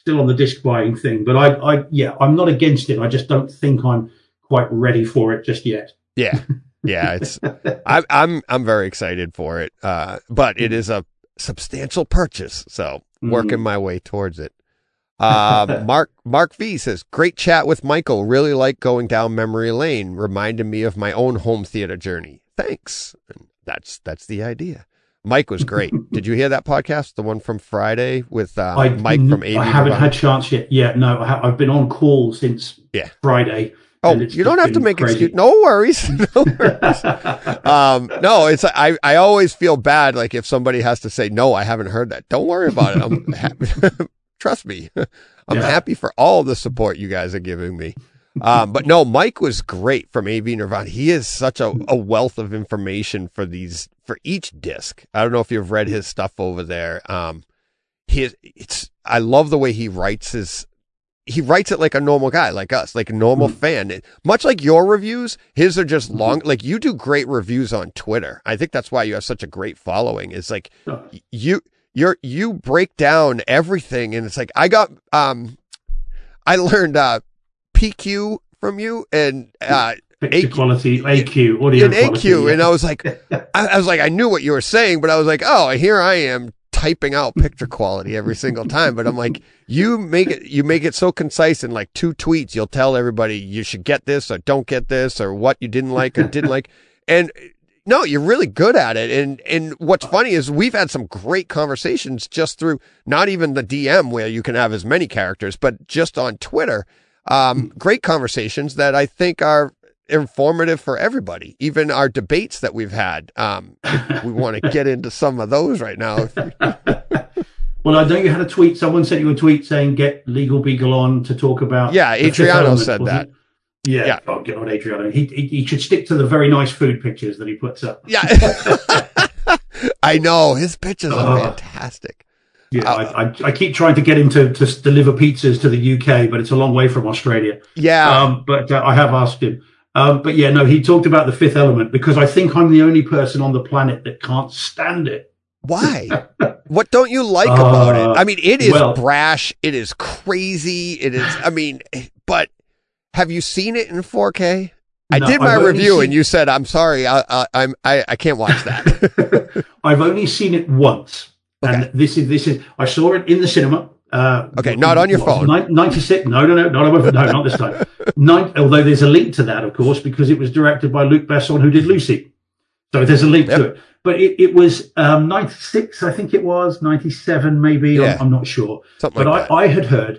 still on the disc buying thing. But I, I, yeah, I'm not against it. I just don't think I'm quite ready for it just yet. Yeah, yeah, it's I, I'm I'm very excited for it, uh, but it is a substantial purchase, so working mm. my way towards it. Uh, Mark Mark V says, "Great chat with Michael. Really like going down memory lane. Reminded me of my own home theater journey. Thanks." And that's that's the idea. Mike was great. Did you hear that podcast, the one from Friday with uh, I, Mike from A V? I haven't Nirvana? had chance yet. Yeah, no, I ha- I've been on call since yeah. Friday. Oh, you don't have to make excuses. No worries. No worries. um, no, it's I. I always feel bad, like if somebody has to say no, I haven't heard that. Don't worry about it. I'm happy. Trust me. I'm yeah. happy for all the support you guys are giving me. Um, but no, Mike was great from A V Nirvana. He is such a, a wealth of information for these for each disc. I don't know if you've read his stuff over there. Um, he is, it's I love the way he writes his. He writes it like a normal guy, like us, like a normal mm-hmm. fan. Much like your reviews, his are just long. Like you do great reviews on Twitter. I think that's why you have such a great following. It's like oh. you, you're, you break down everything. And it's like, I got, um, I learned, uh, P Q from you and, uh, Picture quality, A Q, audio and quality, A Q. yeah. And I was like, I, I was like, I knew what you were saying, but I was like, oh, here I am typing out picture quality every single time. But I'm like, you make it, you make it so concise in like two tweets. You'll tell everybody you should get this or don't get this or what you didn't like or didn't like. And no, you're really good at it. And, and what's funny is we've had some great conversations just through not even the D M where you can have as many characters, but just on Twitter. Um, great conversations that I think are informative for everybody, even our debates that we've had. Um, we want to get into some of those right now. Well, I know you had a tweet. Someone sent you a tweet saying get Legal Beagle on to talk about. Yeah, Adriano said that. Yeah, yeah. Oh, get on Adriano. He, he he should stick to the very nice food pictures that he puts up. Yeah, I know his pictures are oh. fantastic. Yeah, uh, I, I I keep trying to get him to to deliver pizzas to the U K, but it's a long way from Australia. Yeah, um, but uh, I have asked him. Um, but yeah, no, he talked about the Fifth Element because I think I'm the only person on the planet that can't stand it. Why? What don't you like uh, about it? I mean, it is well, brash. It is crazy. It is, I mean, but have you seen it in four K? I no, did my I've review seen, and you said, I'm sorry, I, I, I'm, I, I can't watch that. I've only seen it once. Okay. And this is, this is, I saw it in the cinema. Uh, okay, not on your phone. ninety-six No, no, no, not on my phone. No, not this time. Nine, although there's a link to that, of course, because it was directed by Luc Besson, who did Lucy. So there's a link yep. to it. But it, it was um, ninety-six, I think it was, ninety-seven maybe. Yeah. I'm, I'm not sure. Something but like I, I had heard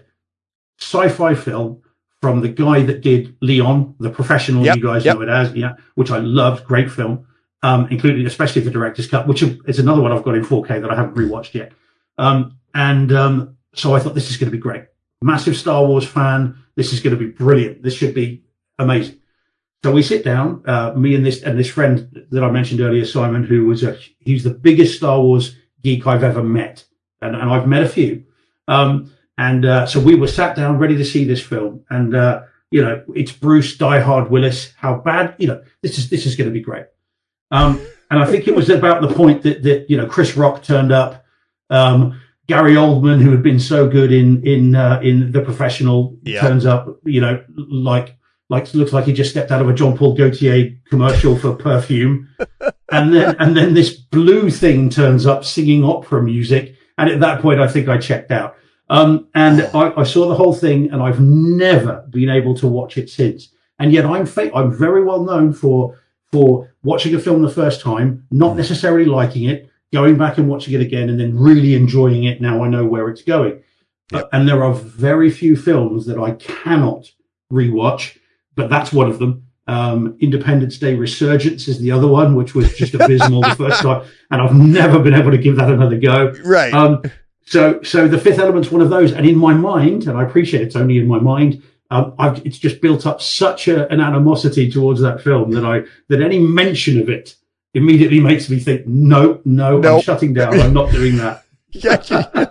sci-fi film from the guy that did Leon, The Professional, yep. you guys yep. know it as, yeah, which I loved. Great film, um, including especially the director's cut, which is another one I've got in four K that I haven't rewatched yet. Um, and um, so I thought this is going to be great. Massive Star Wars fan. This is going to be brilliant. This should be amazing. So we sit down, uh, me and this and this friend that I mentioned earlier, Simon, who was a he's the biggest Star Wars geek I've ever met, and, and I've met a few. Um, and uh, so we were sat down, ready to see this film, and uh, you know, it's Bruce Die Hard Willis. How bad? You know, this is this is going to be great. Um, and I think it was about the point that that you know Chris Rock turned up. Um, Gary Oldman, who had been so good in in uh, in The Professional, yeah. turns up. You know, like like looks like he just stepped out of a Jean Paul Gaultier commercial for perfume, and then and then this blue thing turns up singing opera music, and at that point, I think I checked out. Um, and I, I saw the whole thing, and I've never been able to watch it since. And yet, I'm fa- I'm very well known for for watching a film the first time, not necessarily liking it, going back and watching it again, and then really enjoying it. Now I know where it's going. Yep. And there are very few films that I cannot rewatch, but that's one of them. Um, Independence Day Resurgence is the other one, which was just abysmal the first time, and I've never been able to give that another go. Right. Um, so, so The Fifth Element's one of those, and in my mind, and I appreciate it's only in my mind, um, I've, it's just built up such a, an animosity towards that film that I that any mention of it immediately makes me think, no, no, nope. I'm shutting down. I'm not doing that. Yeah.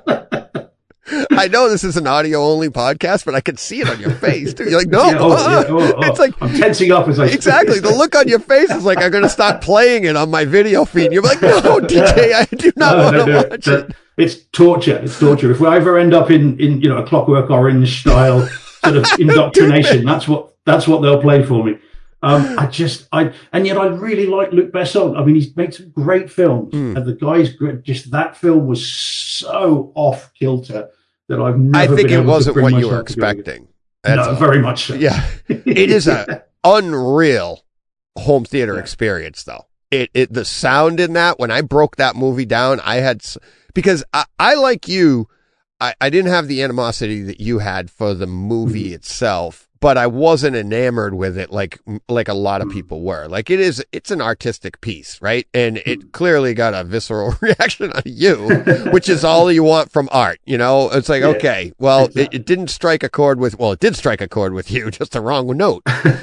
I know this is an audio only podcast, but I can see it on your face too. You're like, no, yeah, oh, yeah, oh, oh. It's like I'm tensing up as I exactly. The look on your face is like I'm going to stop playing it on my video feed. You're like, no, D J, I do not no, want no, to no. watch the, it. it's torture. It's torture. If we ever end up in, in you know, a Clockwork Orange style sort of indoctrination, that's what that's what they'll play for me. Um, I just, I, and yet I really like Luc Besson. I mean, he's made some great films, mm. and the guy's great. Just that film was so off kilter that I've never. I think been it able wasn't to what you were expecting. No, all. very much so. Yeah, it is a unreal home theater yeah. experience, though. It, it, the sound in that, when I broke that movie down, I had, because I, I like you, I, I didn't have the animosity that you had for the movie mm-hmm. itself, but I wasn't enamored with it like, like a lot of people were. Like it is, it's an artistic piece, right? And it clearly got a visceral reaction on you, which is all you want from art. You know, it's like, yeah, okay, well, exactly. it, it didn't strike a chord with, well, it did strike a chord with you, just the wrong note.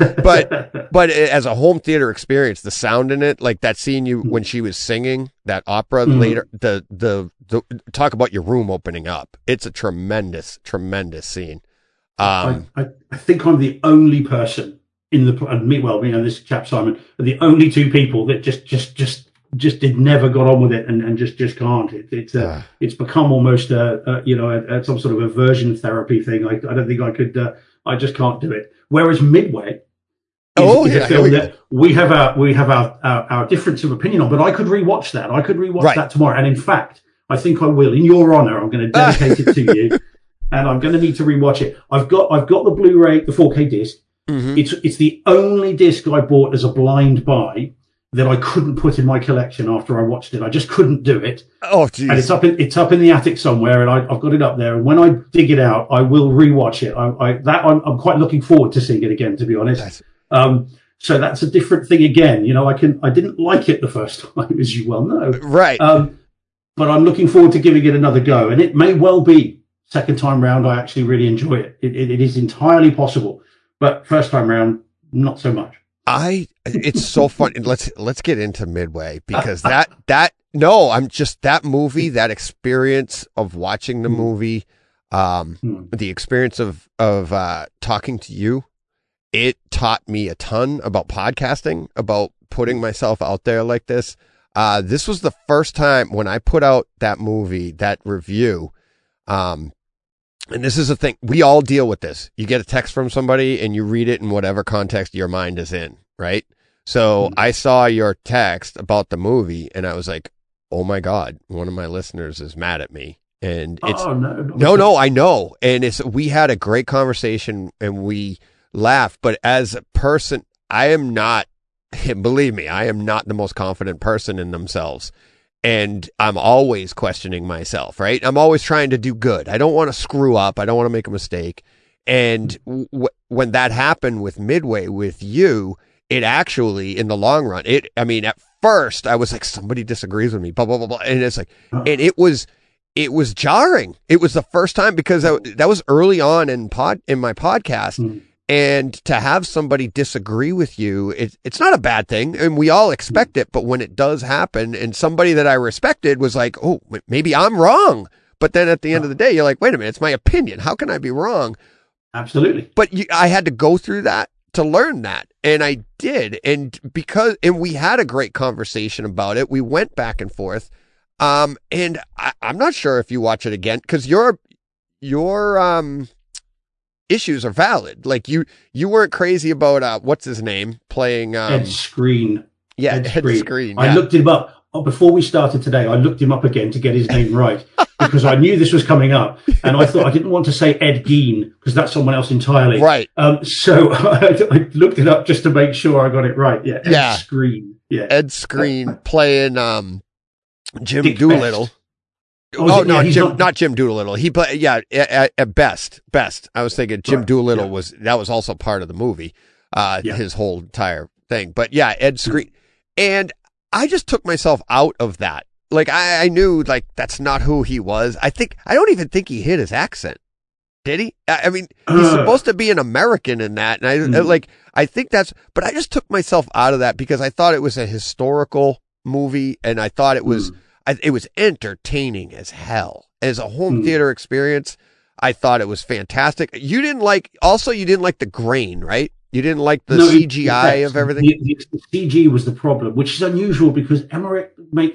But, but as a home theater experience, the sound in it, like that scene you, when she was singing that opera mm-hmm. later, the, the, the, talk about your room opening up. It's a tremendous, tremendous scene. Um, I, I, I think I'm the only person in the, and me, well, you know, this chap Simon, are the only two people that just, just, just, just did never got on with it and, and just, just can't. It, it's, uh, uh, it's become almost, a, a, you know, a, a, some sort of aversion therapy thing. I, I don't think I could, uh, I just can't do it. Whereas Midway, is, oh, is yeah, a film we that we have our, we have our, our, our difference of opinion on, but I could rewatch that. I could rewatch right. that tomorrow. And in fact, I think I will. In your honor, I'm going to dedicate it to you. And I'm going to need to rewatch it. I've got, I've got the Blu-ray, the four K disc. Mm-hmm. It's, it's the only disc I bought as a blind buy that I couldn't put in my collection after I watched it. I just couldn't do it. Oh, geez. And it's up in, it's up in the attic somewhere, and I, I've got it up there. And when I dig it out, I will rewatch it. I, I that I'm, I'm quite looking forward to seeing it again, to be honest. That's... Um, so that's a different thing again. You know, I can, I didn't like it the first time, as you well know. Right. Um, but I'm looking forward to giving it another go, and it may well be. Second time round, I actually really enjoy it. It, it. it is entirely possible, but first time round, not so much. I, it's so fun. Let's, let's get into Midway because that, that, no, I'm just that movie, that experience of watching the movie, um, mm. the experience of, of, uh, talking to you, it taught me a ton about podcasting, about putting myself out there like this. Uh, this was the first time when I put out that movie, that review, um, and this is the thing, we all deal with this. You get a text from somebody and you read it in whatever context your mind is in, right? So mm-hmm. I saw your text about the movie and I was like, oh my God, one of my listeners is mad at me. And it's, oh, no, no, no, I know. And it's, we had a great conversation and we laughed, but as a person, I am not, believe me, I am not the most confident person in themselves. And I'm always questioning myself, right? I'm always trying to do good. I don't want to screw up. I don't want to make a mistake. And w- when that happened with Midway with you, it actually, in the long run, it, I mean, at first I was like, somebody disagrees with me, blah, blah, blah, blah. And it's like, and it was, it was jarring. It was the first time because I, that was early on in pod, in my podcast. Mm. And to have somebody disagree with you, it, it's not a bad thing. And we all expect it. But when it does happen and somebody that I respected was like, oh, maybe I'm wrong. But then at the end of the day, you're like, wait a minute, it's my opinion. How can I be wrong? Absolutely. But you, I had to go through that to learn that. And I did. And because, and we had a great conversation about it. We went back and forth. Um, and I, I'm not sure if you watch it again because your, your, um, issues are valid. Like you, you weren't crazy about, uh, what's his name playing, um, Ed Screen. Yeah. Ed, Ed Screen. Screen I yeah. looked him up oh, before we started today. I looked him up again to get his name right because I knew this was coming up and I thought I didn't want to say Ed Gein because that's someone else entirely. Right. Um, so I, I looked it up just to make sure I got it right. Yeah. Ed yeah. Screen. Yeah. Ed Screen playing, um, Jim Dick Doolittle. Best. Oh, oh no, yeah, Jim, not... not Jim Doolittle. He play, yeah, at, at best, best. I was thinking Jim right. Doolittle yeah. was, that was also part of the movie, uh, yeah. his whole entire thing. But yeah, Ed Screen. And I just took myself out of that. Like I, I knew like that's not who he was. I think, I don't even think he hid his accent. Did he? I, I mean, he's uh, supposed to be an American in that. And I mm. like, I think that's, but I just took myself out of that because I thought it was a historical movie and I thought it was, mm. I, it was entertaining as hell. As a home mm. theater experience, I thought it was fantastic. You didn't like, also you didn't like the grain, right? You didn't like the no, C G I of everything? The, the, the C G was the problem, which is unusual because Emmerich makes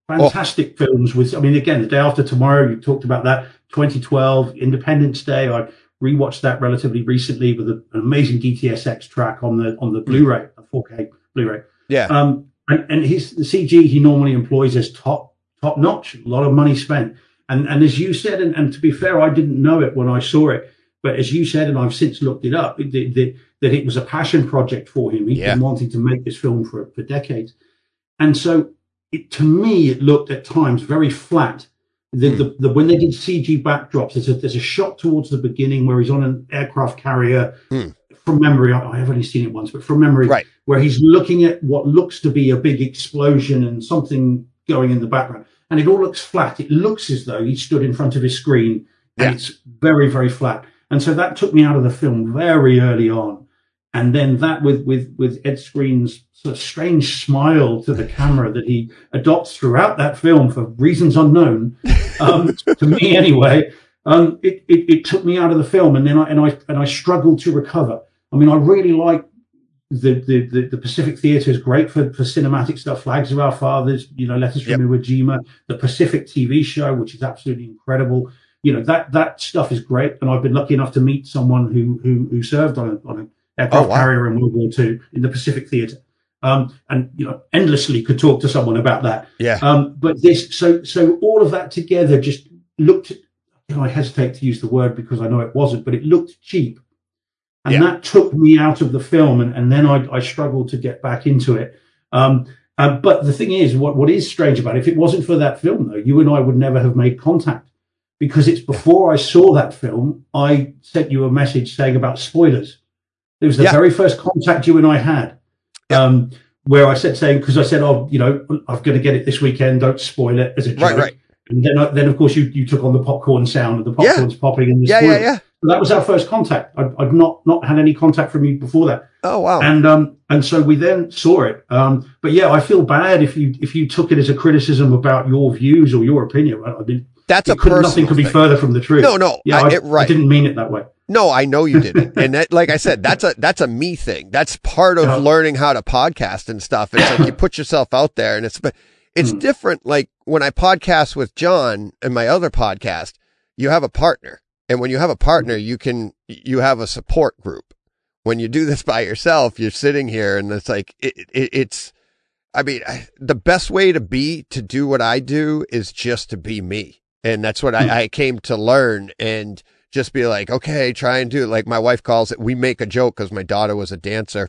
fantastic oh. films. With, I mean, again, The Day After Tomorrow, you talked about that. twenty twelve, Independence Day. I rewatched that relatively recently with a, an amazing D T S X track on the on the Blu-ray, a four K Blu-ray. Yeah. Um, and, and his the C G he normally employs is top top notch. A lot of money spent. And and as you said, and, and to be fair, I didn't know it when I saw it, but as you said, and I've since looked it up, it, it, that it was a passion project for him. He'd yeah. been wanting to make this film for for decades, and so it, to me, it looked at times very flat. The, mm. the, the when they did C G backdrops, there's a, there's a shot towards the beginning where he's on an aircraft carrier. Mm. From memory, I, I have only seen it once, but from memory, right. where he's looking at what looks to be a big explosion and something going in the background. And it all looks flat. It looks as though he stood in front of his screen, and yeah. it's very, very flat. And so that took me out of the film very early on. And then that with with with Ed Skrein's sort of strange smile to the camera that he adopts throughout that film for reasons unknown, um, to me anyway, um, it, it it took me out of the film. And then I and I and I struggled to recover. I mean, I really like. The, the, the, the Pacific Theatre is great for, for cinematic stuff. Flags of Our Fathers, you know, Letters from Iwo Jima, the Pacific T V show, which is absolutely incredible. You know, that, that stuff is great. And I've been lucky enough to meet someone who, who, who served on a, on an aircraft oh, wow. carrier in World War Two in the Pacific Theatre. Um, and, you know, endlessly could talk to someone about that. Yeah. Um, but this, so, so all of that together just looked, you know, I hesitate to use the word because I know it wasn't, but it looked cheap. And yeah. that took me out of the film, and, and then I, I struggled to get back into it. Um, uh, but the thing is, what, what is strange about it, if it wasn't for that film, though, you and I would never have made contact, because it's before I saw that film, I sent you a message saying about spoilers. It was the yeah. very first contact you and I had, yeah. um, where I said, saying, because I said, oh, you know, I'm going to get it this weekend, don't spoil it, as a joke. Right, right. And then, I, then of course, you, you took on the popcorn sound, and the popcorn's yeah. popping in the yeah, spoilers. yeah, yeah. So that was our first contact. I'd, I'd not not had any contact from you before that. Oh wow! And um and so we then saw it. Um, but yeah, I feel bad if you if you took it as a criticism about your views or your opinion. I mean, that's a could, personal nothing could be thing. further from the truth. No, no, yeah, I, I, it, right. I didn't mean it that way. No, I know you didn't. And that, like I said, that's a that's a me thing. That's part of yeah. learning how to podcast and stuff. It's like you put yourself out there, and it's but it's mm. different. Like when I podcast with John and my other podcast, you have a partner. And when you have a partner, you can, you have a support group. When you do this by yourself, you're sitting here and it's like, it, it, it's, I mean, I, the best way to be, to do what I do is just to be me. And that's what I, I came to learn, and just be like, okay, try and do it. Like my wife calls it, we make a joke because my daughter was a dancer.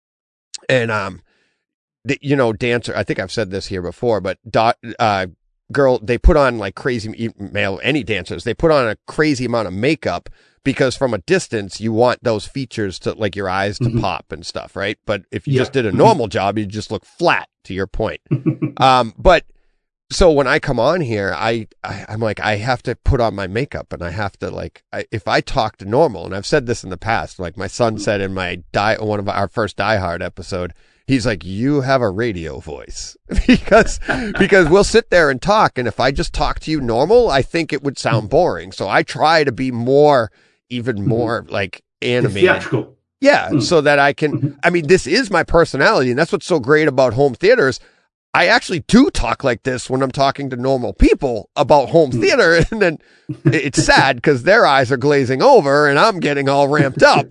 And, um, the, you know, dancer, I think I've said this here before, but, dot, uh, girl, they put on like crazy, male, any dancers, they put on a crazy amount of makeup because from a distance, you want those features to, like your eyes to mm-hmm. pop and stuff, right? But if you yeah. just did a normal job, you just look flat, to your point. um, but so when I come on here, I, I, I'm like, I have to put on my makeup, and I have to like, I, if I talk to normal, and I've said this in the past, like my son said in my die, one of our first Die Hard episode, he's like, you have a radio voice because, because we'll sit there and talk. And if I just talk to you normal, I think it would sound boring. So I try to be more, even more like animated. Theatrical. Yeah. Mm. So that I can, I mean, this is my personality, and that's what's so great about home theaters. I actually do talk like this when I'm talking to normal people about home theater. And then it's sad because their eyes are glazing over and I'm getting all ramped up.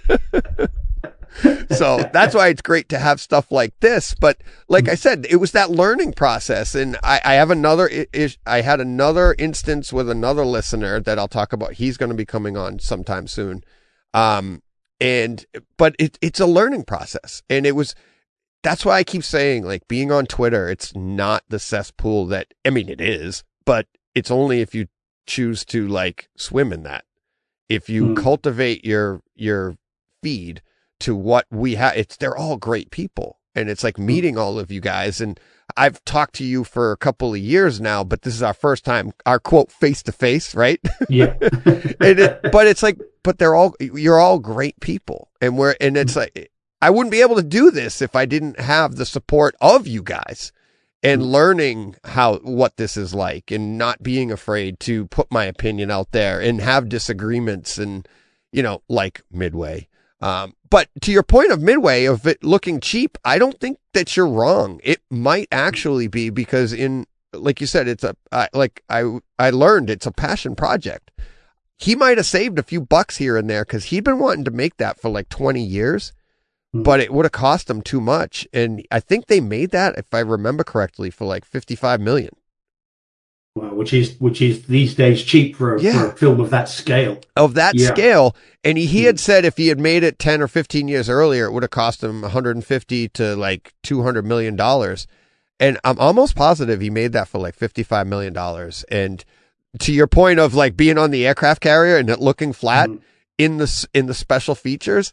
So that's why it's great to have stuff like this. But like I said, it was that learning process. And I, I have another, I had another instance with another listener that I'll talk about. He's going to be coming on sometime soon. Um, and, but it, it's a learning process. And it was, that's why I keep saying, like, being on Twitter, it's not the cesspool that, I mean, it is, but it's only if you choose to like swim in that. If you mm. cultivate your, your feed to what we have, it's, they're all great people. And it's like meeting all of you guys. And I've talked to you for a couple of years now, but this is our first time, our quote, face to face, right? Yeah. and it, but it's like, but they're all, you're all great people. And we're, and it's like, I wouldn't be able to do this if I didn't have the support of you guys and learning how, what this is like, and not being afraid to put my opinion out there and have disagreements and, you know, like Midway. Um, but to your point of Midway, of it looking cheap, I don't think that you're wrong. It might actually be because in, like you said, it's a, I, like I, I learned it's a passion project. He might have saved a few bucks here and there because he'd been wanting to make that for like twenty years, mm-hmm. but it would have cost him too much. And I think they made that, if I remember correctly, for like fifty-five million. Well, which is which is these days cheap for a, yeah. for a film of that scale. Of that yeah. scale. And he, he had said if he had made it ten or fifteen years earlier, it would have cost him one hundred fifty to like two hundred million dollars. And I'm almost positive he made that for like fifty-five million dollars. And to your point of like being on the aircraft carrier and it looking flat mm-hmm. in the, in the special features,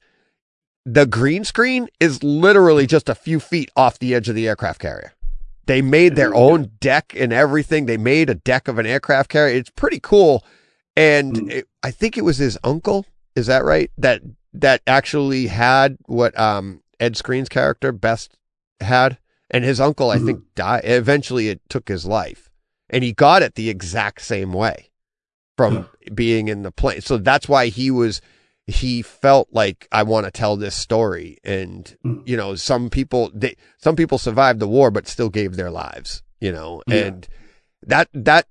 the green screen is literally just a few feet off the edge of the aircraft carrier. They made their own deck and everything. They made a deck of an aircraft carrier. It's pretty cool. And mm. it, I think it was his uncle. Is that right? That, that actually had what, um, Ed Screen's character Best had. And his uncle, I mm-hmm. think, died. Eventually it took his life and he got it the exact same way from yeah. being in the plane. So that's why he was, he felt like, I want to tell this story. And, mm. you know, some people, they, some people survived the war, but still gave their lives, you know, yeah. and that, that,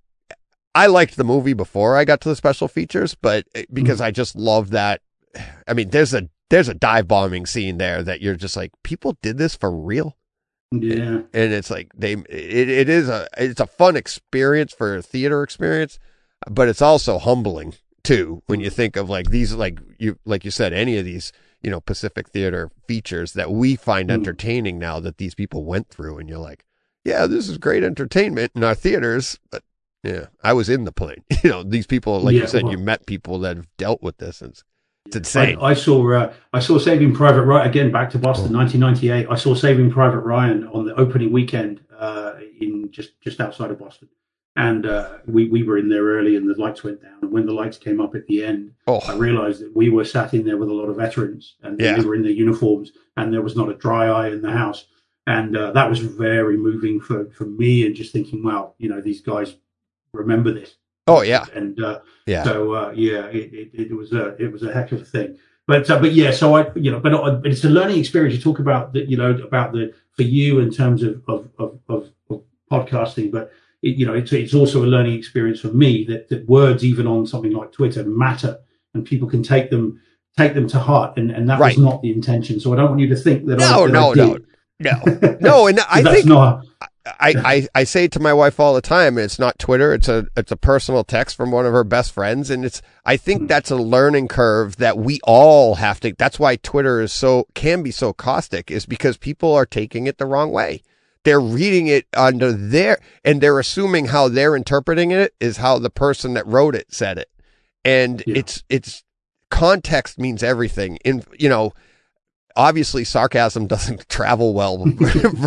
I liked the movie before I got to the special features, but because mm. I just love that. I mean, there's a, there's a dive bombing scene there that you're just like, people did this for real. Yeah. And, and it's like, they, it, it is a, it's a fun experience for a theater experience, but it's also humbling too, when you think of like these, like you, like you said, any of these, you know, Pacific Theater features that we find mm. entertaining now that these people went through, and you're like, yeah, this is great entertainment in our theaters, but yeah, I was in the plane. You know, these people, like yeah, you said, well, you met people that have dealt with this. And it's, it's insane. I, I saw, uh, I saw Saving Private Ryan again, back to Boston, oh. nineteen ninety-eight. I saw Saving Private Ryan on the opening weekend uh, in just, just outside of Boston. And uh, we, we were in there early and the lights went down. And when the lights came up at the end, oh. I realized that we were sat in there with a lot of veterans and yeah. they were in their uniforms and there was not a dry eye in the house. And uh, that was very moving for, for me, and just thinking, wow, you know, these guys remember this. Oh, yeah. And uh, yeah. so, uh, yeah, it, it, it was a, it was a heck of a thing. But, uh, but yeah, so I, you know, but, uh, but it's a learning experience. You talk about the, you know, about the, for you in terms of, of, of, of, of podcasting, but It, you know, it's, it's also a learning experience for me that, that words, even on something like Twitter, matter, and people can take them take them to heart, and, and that right. was not the intention. So I don't want you to think that. No, I, that no, I no, no, no. And I think not... I, I I say to my wife all the time, it's not Twitter. It's a it's a personal text from one of her best friends, and it's I think mm-hmm. that's a learning curve that we all have to. That's why Twitter is so can be so caustic, is because people are taking it the wrong way. They're reading it under their, and they're assuming how they're interpreting it is how the person that wrote it said it. And yeah. it's, it's context means everything. In, you know, obviously sarcasm doesn't travel well in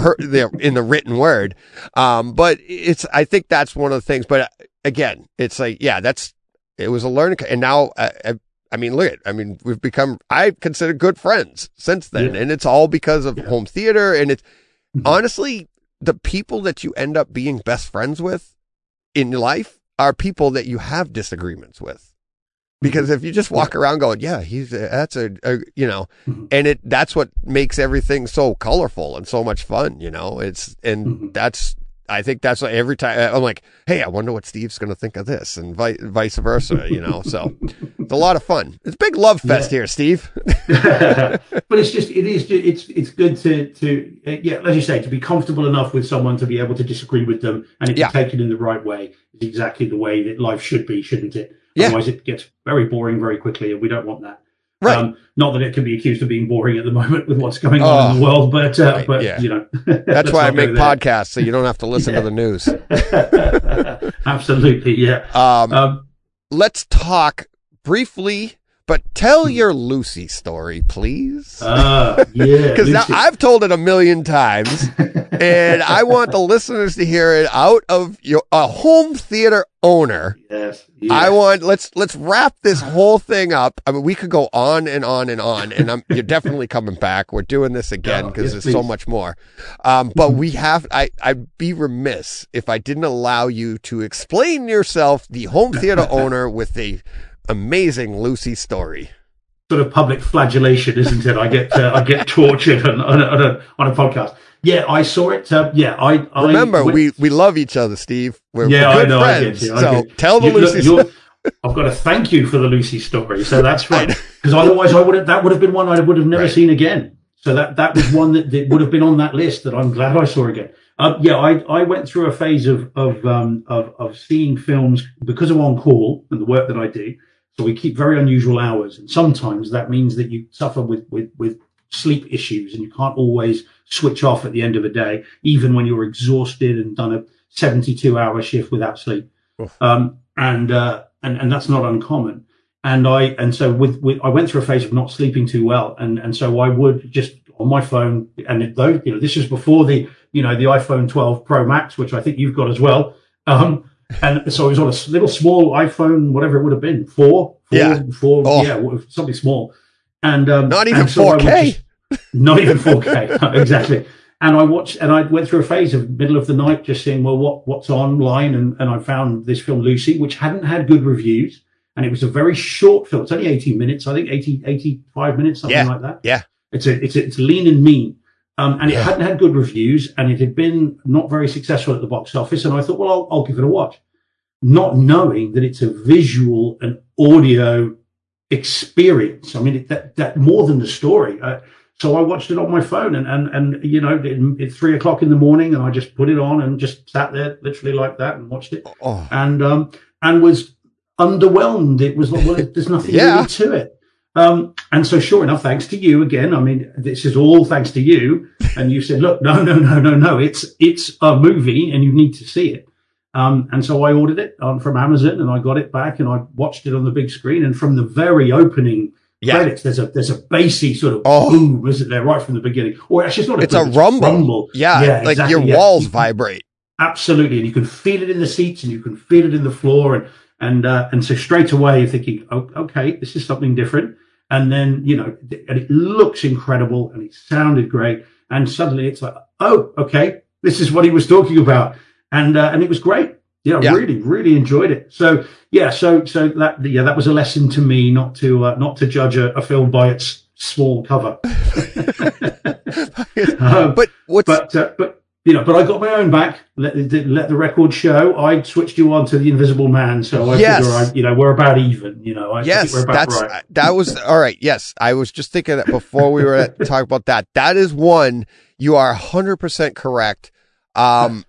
the written word. Um, but it's, I think that's one of the things, but again, it's like, yeah, that's, it was a learning. And now, uh, I mean, look at, I mean, we've become, I consider good friends since then. Yeah. And it's all because of yeah. home theater. And it's, honestly, the people that you end up being best friends with in life are people that you have disagreements with. Because if you just walk yeah. around going, yeah, he's, a, that's a, a, you know, mm-hmm. and it, that's what makes everything so colorful and so much fun, you know, it's, and mm-hmm. that's, I think that's what every time I'm like, hey, I wonder what Steve's going to think of this, and vi- vice versa, you know, so it's a lot of fun. It's a big love fest yeah. here, Steve. But it's just, it is, it's, it's good to, to, uh, yeah, as you say, to be comfortable enough with someone to be able to disagree with them. And if yeah. you take it in the right way, it's exactly the way that life should be, shouldn't it? Yeah. Otherwise it gets very boring very quickly, and we don't want that. Right. Um, not that it can be accused of being boring at the moment with what's going on oh, in the world, but, uh, right, but yeah. you know. That's why I make podcasts, so you don't have to listen yeah. to the news. Absolutely, yeah. Um, um, let's talk briefly, but tell your Lucy story, please. Uh, yeah. Because I've told it a million times, and I want the listeners to hear it out of your a home theater owner. Yes, yes. I want let's let's wrap this whole thing up. I mean, we could go on and on and on, and I'm you're definitely coming back. We're doing this again because oh, yes, there's please. so much more. Um, but we have. I I'd be remiss if I didn't allow you to explain yourself, the home theater owner with the amazing Lucy story. sort of public flagellation, isn't it? I get uh, I get tortured on, on, a, on a on a podcast. Yeah, I saw it. Uh, yeah, I, I remember went, we we love each other, Steve. We're, yeah, we're good I know, friends. I get you, I so get, tell the you, Lucy story. I've got to thank you for the Lucy story. So that's right, because otherwise I would have that would have been one I would have never right. seen again. So that that was one that, that would have been on that list that I'm glad I saw again. Uh, yeah, I I went through a phase of of um of of seeing films because of On Call and the work that I do. So we keep very unusual hours, and sometimes that means that you suffer with with with sleep issues, and you can't always switch off at the end of a day, even when you're exhausted and done a seventy-two hour shift without sleep. Um, and, uh, and, and that's not uncommon. And I, and so with, with, I went through a phase of not sleeping too well. And, and so I would just on my phone, and it, though, you know, this was before the, you know, the iPhone twelve Pro Max, which I think you've got as well. Um, and so it was on a little small iPhone, whatever it would have been, four, four, yeah, four, oh. yeah, something small. And, um, not even and so four K. Just, not even four K. Exactly. And I watched, and I went through a phase of middle of the night, just seeing, well, what, what's online. And, and I found this film, Lucy, which hadn't had good reviews. And it was a very short film. It's only eighteen minutes, I think eighty, eighty-five minutes, something yeah. like that. Yeah. It's a, it's a, it's lean and mean. Um, and it yeah. hadn't had good reviews, and it had been not very successful at the box office. And I thought, well, I'll, I'll give it a watch, not knowing that it's a visual and audio experience. I mean, it, that, that more than the story. Uh, So I watched it on my phone, and, and, and you know, at three o'clock in the morning, and I just put it on and just sat there literally like that and watched it, oh. and um and was underwhelmed. It was like, well, there's nothing yeah. really to it. Um, and so sure enough, thanks to you again. I mean, this is all thanks to you. And you said, look, no, no, no, no, no. It's it's a movie, and you need to see it. Um, and so I ordered it um, from Amazon, and I got it back, and I watched it on the big screen. And from the very opening. Yeah. Credits. There's a there's a bassy sort of oh. boom, isn't there, right from the beginning? Or actually, it's not. A it's boom, a rumble. It's rumble. Yeah, yeah like exactly, your yeah. walls vibrate. Absolutely, and you can feel it in the seats, and you can feel it in the floor, and and uh, and so straight away you're thinking, oh, okay, this is something different. And then you know, and it looks incredible, and it sounded great, and suddenly it's like, oh, okay, this is what he was talking about, and uh, and it was great. Yeah, yeah, really, really enjoyed it. So yeah, so so that yeah, that was a lesson to me not to uh, not to judge a, a film by its small cover. um, but what's... but uh, but you know, but I got my own back. Let the, let the record show. I switched you on to The Invisible Man, so I yes. figure I, you know we're about even. You know, I yes, think we're about that's right. that was all right. Yes, I was just thinking that before we were talking about that. That is one you are one hundred percent correct. Um.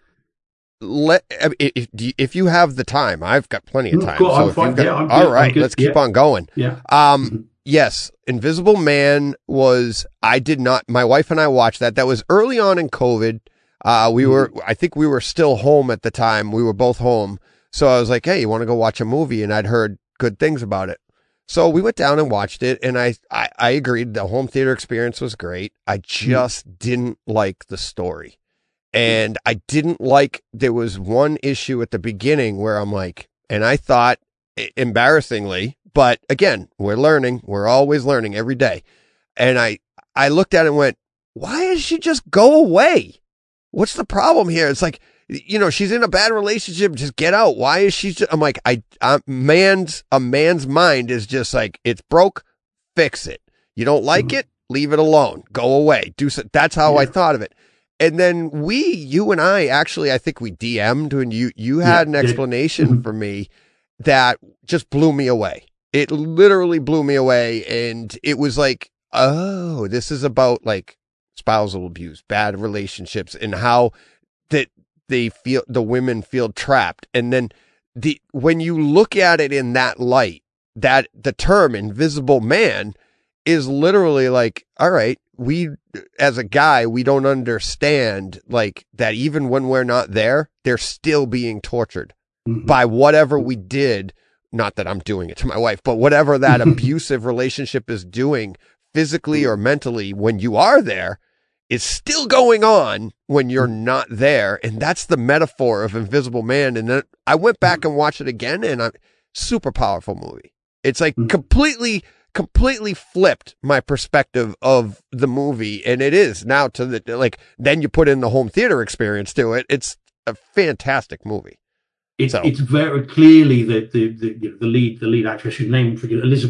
Let if if you have the time, I've got plenty of time. Cool, so I'm if fine. you've got, Yeah, I'm all good. right, I'm good. let's keep yeah. on going. Yeah. Um. Mm-hmm. Yes, Invisible Man was. I did not. My wife and I watched that. That was early on in COVID. Uh, we mm-hmm. were. I think we were still home at the time. We were both home. So I was like, "Hey, you want to go watch a movie?" And I'd heard good things about it. So we went down and watched it, and I I, I agreed. The home theater experience was great. I just mm-hmm. didn't like the story. And I didn't like, there was one issue at the beginning where I'm like, and I thought embarrassingly, but again, we're learning. We're always learning every day. And I, I looked at it and went, why does she just go away? What's the problem here? It's like, you know, she's in a bad relationship. Just get out. Why is she? Just, I'm like, I, I, man's, a man's mind is just like, it's broke. Fix it. You don't like mm-hmm. it. Leave it alone. Go away. Do so. That's how yeah. I thought of it. And then we, you and I, actually, I think we D M'd when you, you had yeah, an explanation yeah. for me that just blew me away. It literally blew me away. And it was like, oh, this is about like spousal abuse, bad relationships, and how that they feel, the women feel trapped. And then the, when you look at it in that light, that the term Invisible Man is literally like, all right, we, as a guy, we don't understand like that even when we're not there, they're still being tortured mm-hmm. by whatever we did. Not that I'm doing it to my wife, but whatever that abusive relationship is doing physically or mentally when you are there is still going on when you're not there. And that's the metaphor of Invisible Man. And then I went back and watched it again, and I'm super powerful movie. It's like mm-hmm. completely completely flipped my perspective of the movie. And it is now to the, like, then you put in the home theater experience to it. It's a fantastic movie. It's, so. it's very clearly the, the, the, you know, the lead, the lead actress whose name, forget, Elizabeth,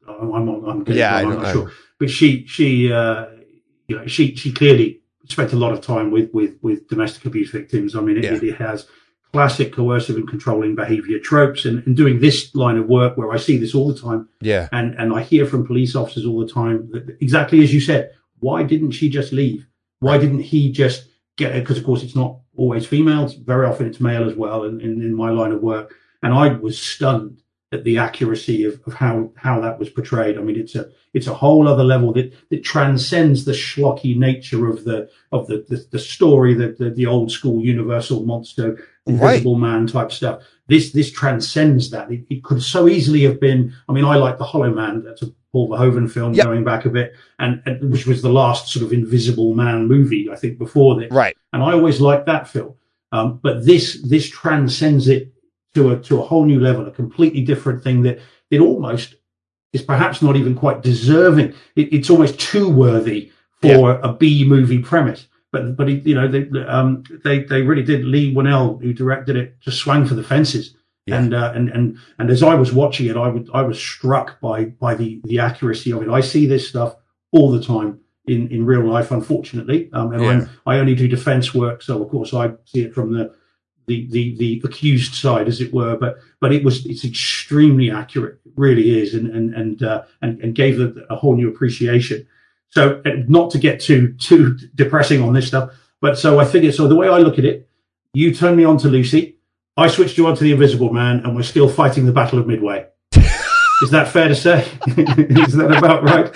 I'm, I'm, I'm getting Yeah, wrong, I I'm know, not I sure. know. But she, she, uh, you know, she, she clearly spent a lot of time with, with, with domestic abuse victims. I mean, it, Yeah. it, it has classic coercive and controlling behavior tropes, and, and doing this line of work where I see this all the time. Yeah. And, and I hear from police officers all the time that exactly as you said, why didn't she just leave? Why didn't he just get it? Because of course it's not always females. Very often it's male as well in, in, in my line of work. And I was stunned at the accuracy of, of how, how that was portrayed. I mean, it's a, it's a whole other level that, that transcends the schlocky nature of the, of the, the, the story, the, the, the old school universal monster, invisible right. man type stuff. This, this transcends that. It, it could so easily have been, I mean, I like The Hollow Man. That's a Paul Verhoeven film yep. going back a bit, and, and which was the last sort of Invisible Man movie, I think, before this. Right. And I always liked that film. Um, but this, this transcends it to a, to a whole new level, a completely different thing that it almost is perhaps not even quite deserving. It, it's almost too worthy for yeah. a B movie premise. But, but it, you know, they, um, they, they really did. Leigh Whannell, who directed it, just swung for the fences. Yeah. And, uh, and, and, and as I was watching it, I would, I was struck by, by the, the accuracy of it. I see this stuff all the time in, in real life, unfortunately. Um, and yeah. I'm, I only do defense work. So of course I see it from the, the, the, the accused side, as it were, but, but it was, it's extremely accurate. It really is. And, and, and, uh, and, and gave it a whole new appreciation. So not to get too, too depressing on this stuff, but so I figured, so the way I look at it, you turn me on to Lucy. I switched you on to The Invisible Man, and we're still fighting the Battle of Midway. Is that fair to say? Is that about right?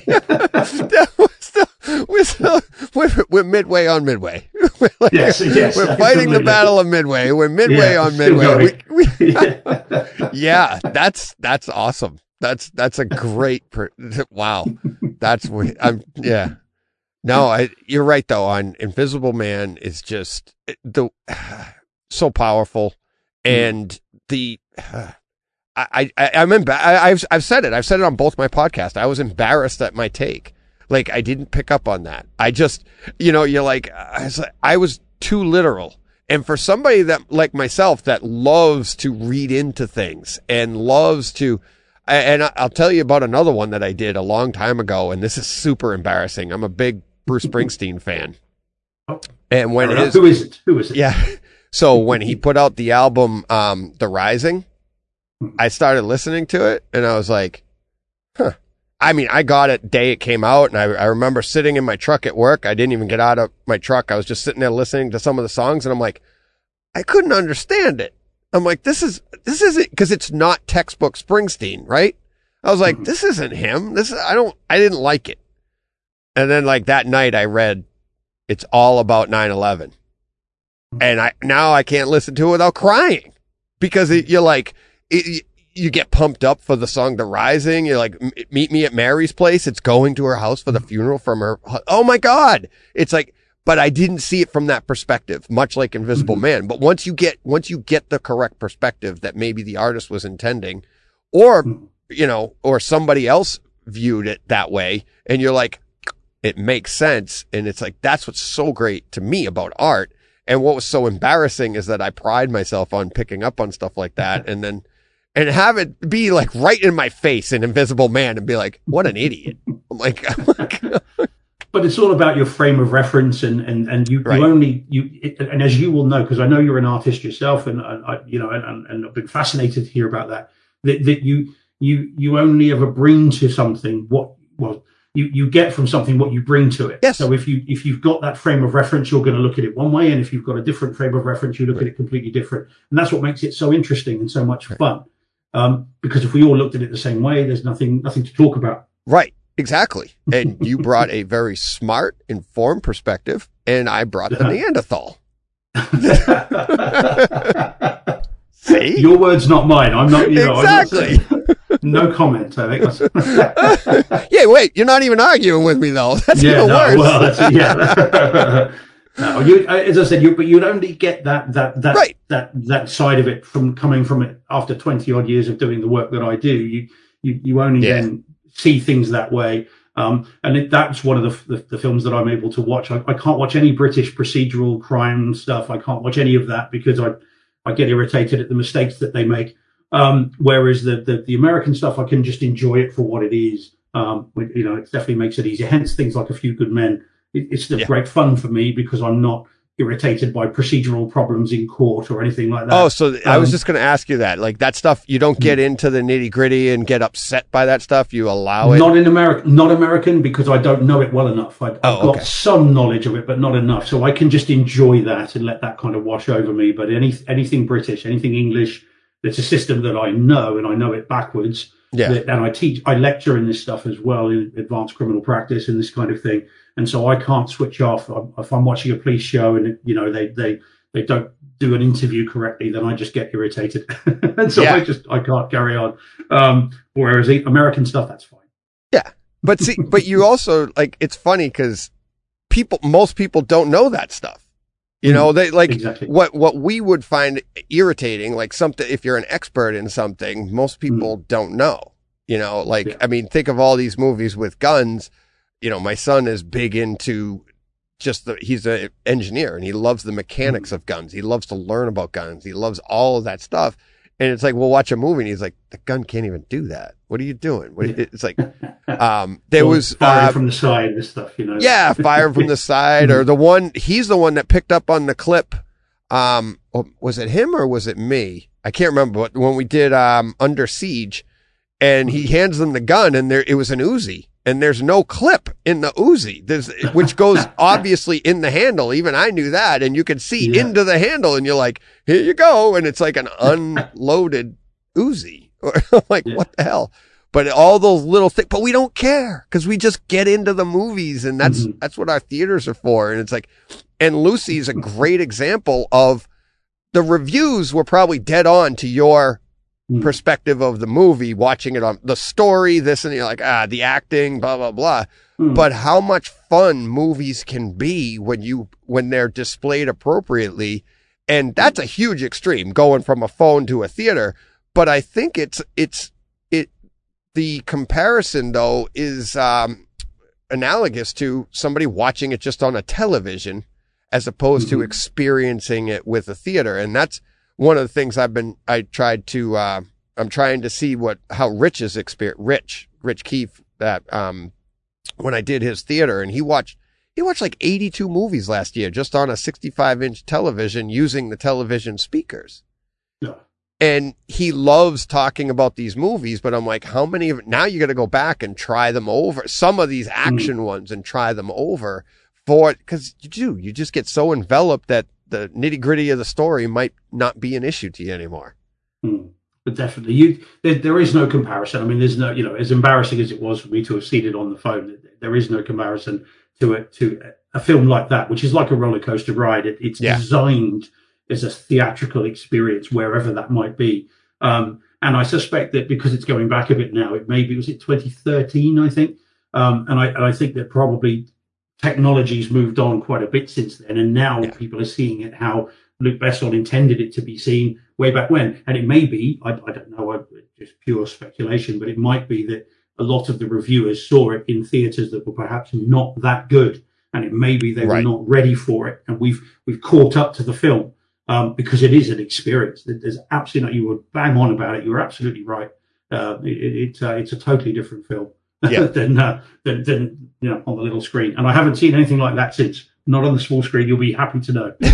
Yeah. we're, still, we're, still, we're, we're midway on Midway. We're like, yes, yes. We're fighting the Battle of Midway. We're midway yeah, on Midway. We, we, yeah. yeah, that's that's awesome. That's that's a great. Per, wow, that's I'm yeah. No, I, you're right though. On Invisible Man is just the. So powerful, and the uh, I, I I'm emba- I, I've I've said it. I've said it on both my podcasts. I was embarrassed at my take. Like I didn't pick up on that. I just, you know, you're like I was, I was too literal. And for somebody that like myself that loves to read into things and loves to, and I'll tell you about another one that I did a long time ago, and this is super embarrassing. I'm a big Bruce Springsteen fan, and when his, who is it? Who is it? Yeah. So when he put out the album, um, The Rising, I started listening to it and I was like, huh. I mean, I got it day it came out, and I, I remember sitting in my truck at work. I didn't even get out of my truck. I was just sitting there listening to some of the songs, and I'm like, I couldn't understand it. I'm like, this is, this isn't, because it's not textbook Springsteen, right? I was like, this isn't him. This is, I don't, I didn't like it. And then like that night I read, it's all about nine eleven. And I, now I can't listen to it without crying, because it, you're like, it, you get pumped up for the song The Rising. You're like, meet me at Mary's place. It's going to her house for the funeral from her. Oh my God. It's like, but I didn't see it from that perspective, much like Invisible Man. But once you get, once you get the correct perspective that maybe the artist was intending, or, you know, or somebody else viewed it that way, and you're like, it makes sense. And it's like, that's what's so great to me about art. And what was so embarrassing is that I pride myself on picking up on stuff like that, and then, and have it be like right in my face, an Invisible Man, and be like, what an idiot. I'm like, but it's all about your frame of reference, and, and, and you, right. you only, you, it, and as you will know, because I know you're an artist yourself, and I, you know, and, and I've been fascinated to hear about that, that, that you, you, you only ever bring to something what, well, You, you get from something what you bring to it. Yes. So if you, if you've got that frame of reference, you're going to look at it one way. And if you've got a different frame of reference, you look right. at it completely different. And that's what makes it so interesting and so much right. fun. Um, because if we all looked at it the same way, there's nothing, nothing to talk about. Right. Exactly. And you brought a very smart, informed perspective, and I brought the Neanderthal. See? Your words, not mine. I'm not, you know, exactly. I'm not no comment, I think. Yeah, wait, you're not even arguing with me, though. That's yeah, even no, worse. Well, that's, yeah. No, you, as I said, you, but you'd only get that, that, that, right. that, that side of it from coming from it after twenty odd years of doing the work that I do. You, you, you only yeah. then see things that way. Um, and it, that's one of the, the, the films that I'm able to watch. I, I can't watch any British procedural crime stuff. I can't watch any of that because I, I get irritated at the mistakes that they make. Um, whereas the, the the American stuff, I can just enjoy it for what it is. Um, you know, it definitely makes it easier. Hence, things like A Few Good Men. It, it's still Yeah. great fun for me because I'm not irritated by procedural problems in court or anything like that. Oh, so I was Um, just going to ask you that. Like that stuff, you don't get into the nitty gritty and get upset by that stuff. You allow it. Not in American, not American, because I don't know it well enough. I, I've Oh, got okay. some knowledge of it, but not enough. So I can just enjoy that and let that kind of wash over me. But any anything British, anything English, it's a system that I know and I know it backwards. Yeah. That- and I teach, I lecture in this stuff as well in advanced criminal practice and this kind of thing. And so I can't switch off. If I'm watching a police show and you know they they they don't do an interview correctly, then I just get irritated, and so Yeah. I just I can't carry on. Um, whereas the American stuff, that's fine. Yeah. But see, but you also like, it's funny because people, most people don't know that stuff. You know, they like Exactly. what, what we would find irritating, like something, if you're an expert in something, most people don't know, you know, like, Yeah. I mean, think of all these movies with guns. You know, my son is big into just the, he's an engineer and he loves the mechanics of guns. He loves to learn about guns. He loves all of that stuff. And it's like, we'll watch a movie and he's like, the gun can't even do that. What are you doing? What are you, it's like, um, there Or was, firing uh, from the side and stuff, you know. yeah, fire from the side or the one, he's the one that picked up on the clip. Um, oh, was it him or was it me? I can't remember, but when we did, um, Under Siege and he hands them the gun and there, it was an Uzi. And there's no clip in the Uzi, there's, which goes obviously in the handle. Even I knew that. And you could see Yeah. into the handle and you're like, here you go. And it's like an unloaded Uzi. I'm like, Yeah. what the hell? But all those little things, but we don't care because we just get into the movies and that's, Mhm. that's what our theaters are for. And it's like, and Lucy's a great example of the reviews were probably dead on to your Mm. perspective of the movie, watching it on the story, this and you're like, ah, the acting, blah, blah, blah. Mm. But how much fun movies can be when you, when they're displayed appropriately. And that's a huge extreme going from a phone to a theater. But I think it's, it's, it, the comparison though is, um, analogous to somebody watching it just on a television as opposed to Mhm. experiencing it with a theater. And that's one of the things I've been, I tried to, uh, I'm trying to see what, how Rich's experience, Rich, Rich Keefe, that, um, when I did his theater and he watched, he watched like eighty-two movies last year just on a sixty-five inch television using the television speakers. Yeah. And he loves talking about these movies, but I'm like, how many of it? Now you got to go back and try them over. Some of these action mm. ones and try them over for, cause you do, you just get so enveloped that the nitty gritty of the story might not be an issue to you anymore. Mm. But definitely you, there, there is no comparison. I mean, there's no, you know, as embarrassing as it was for me to have seen it on the phone, there is no comparison to it, to a film like that, which is like a roller coaster ride. It, it's yeah. designed as a theatrical experience, wherever that might be. Um, and I suspect that because it's going back a bit now, it maybe, was it twenty thirteen, I think? Um, and I, and I think that probably technology's moved on quite a bit since then. And now yeah. people are seeing it how Luc Besson intended it to be seen way back when. And it may be, I, I don't know, I, just pure speculation, but it might be that a lot of the reviewers saw it in theaters that were perhaps not that good. And it may be they right. were not ready for it. And we've, we've caught up to the film, um, because it is an experience. There's absolutely, you were bang on about it. You're absolutely right. Uh, it, it, uh, it's a totally different film yeah. than, uh, than, than, you know, on the little screen. And I haven't seen anything like that since. Not on the small screen. You'll be happy to know.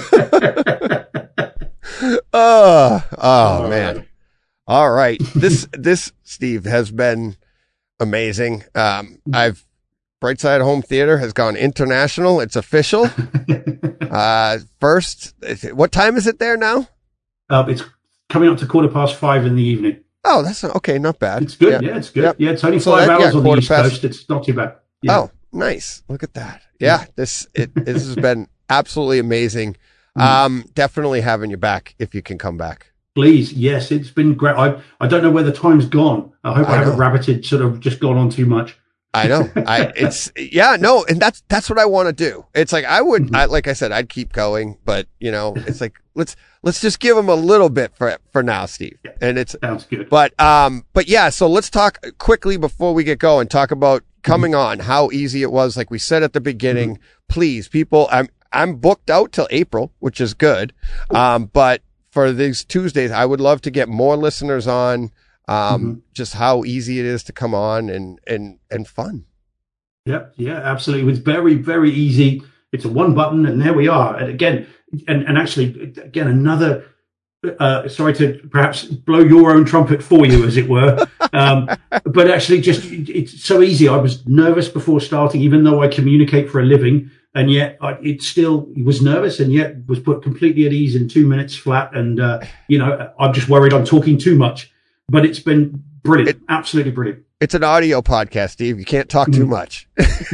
oh, oh, oh, man. All right. This, this, Steve, has been amazing. Um, I've, Brightside Home Theater has gone international. It's official. uh, first, what time is it there now? Uh, it's coming up to quarter past five in the evening. Oh, that's okay. Not bad. It's good. Yeah, yeah it's good. Yep. Yeah, it's only five so that, hours yeah, on the East past... Coast. It's not too bad. Yeah. Oh, nice. Look at that. Yeah, this, it, this has been absolutely amazing. Um, definitely having you back if you can come back. Please. Yes, it's been great. I, I don't know where the time's gone. I hope I, I haven't rabbited, sort of just gone on too much. I know. I, it's, yeah, no. And that's, that's what I want to do. It's like, I would, mm-hmm. I, like I said, I'd keep going, but you know, it's like, let's, let's just give them a little bit for, for now, Steve. Yeah, and it's, sounds good. But, um, but yeah, so let's talk quickly before we get going, talk about coming on, how easy it was. Like we said at the beginning, mm-hmm. please people, I'm, I'm booked out till April, which is good. Um, but for these Tuesdays, I would love to get more listeners on. Um, mm-hmm. Just how easy it is to come on and and and fun. Yeah, yeah, absolutely. It's very, very easy. It's a one button, and there we are. And again, and, and actually, again, another. Uh, sorry to perhaps blow your own trumpet for you, as it were. Um, but actually, just it's so easy. I was nervous before starting, even though I communicate for a living, and yet I, it still was nervous, and yet was put completely at ease in two minutes flat. And uh, you know, I'm just worried I'm talking too much. But it's been brilliant, it, absolutely brilliant. It's an audio podcast, Steve. You can't talk too much.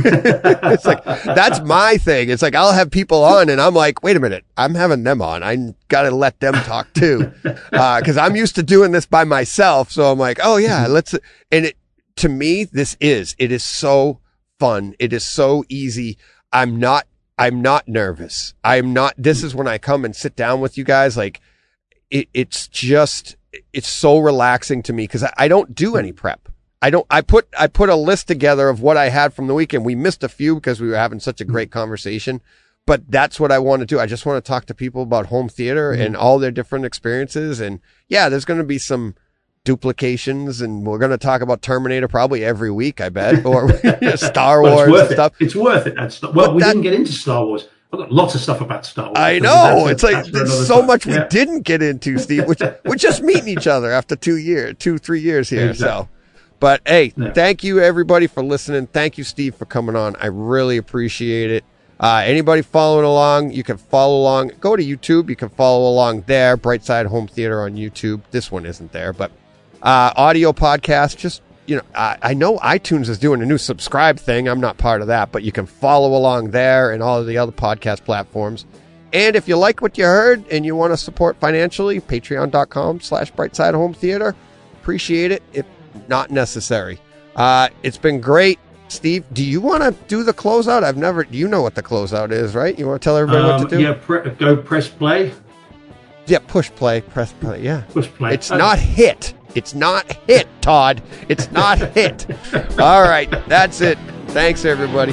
It's like, that's my thing. It's like, I'll have people on and I'm like, wait a minute, I'm having them on. I got to let them talk too. Uh, cause I'm used to doing this by myself. So I'm like, oh yeah, let's, and it, to me, this is, it is so fun. It is so easy. I'm not, I'm not nervous. I'm not, this is when I come and sit down with you guys. Like it, it's just, it's so relaxing to me because I, I don't do any prep. I don't, I put, I put a list together of what I had from the weekend. We missed a few because we were having such a great conversation, but that's what I want to do. I just want to talk to people about home theater mm-hmm. and all their different experiences. And yeah, there's going to be some duplications and we're going to talk about Terminator probably every week, I bet, or Star Wars well, and stuff. It. It's worth it. That's, well, but we that, didn't get into Star Wars. I've got lots of stuff about Star Wars. I know. It's like there's so time. much yeah. we didn't get into, Steve, which we're just meeting each other after two years, two, three years here. Exactly. So. But hey, yeah. Thank you everybody for listening. Thank you, Steve, for coming on. I really appreciate it. Uh, anybody following along, you can follow along. Go to YouTube. You can follow along there. Brightside Home Theater on YouTube. This one isn't there, but uh, audio podcast. Just, you know, I, I know iTunes is doing a new subscribe thing. I'm not part of that, but you can follow along there and all of the other podcast platforms. And if you like what you heard and you want to support financially, patreon.com slash Brightside Home Theater. Appreciate it. If not necessary. Uh, it's been great. Steve, do you want to do the closeout? I've never, you know what the closeout is, right? You want to tell everybody um, what to do? Yeah, pre- go press play. Yeah, push play, press play, yeah. Push play. It's oh. not hit. It's not hit, Todd. It's not hit. All right, that's it. Thanks, everybody.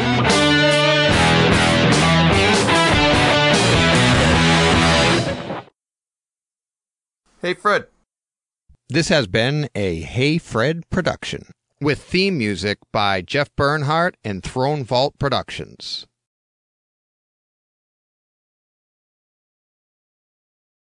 Hey, Fred. This has been a Hey Fred production with theme music by Jeff Bernhardt and Throne Vault Productions.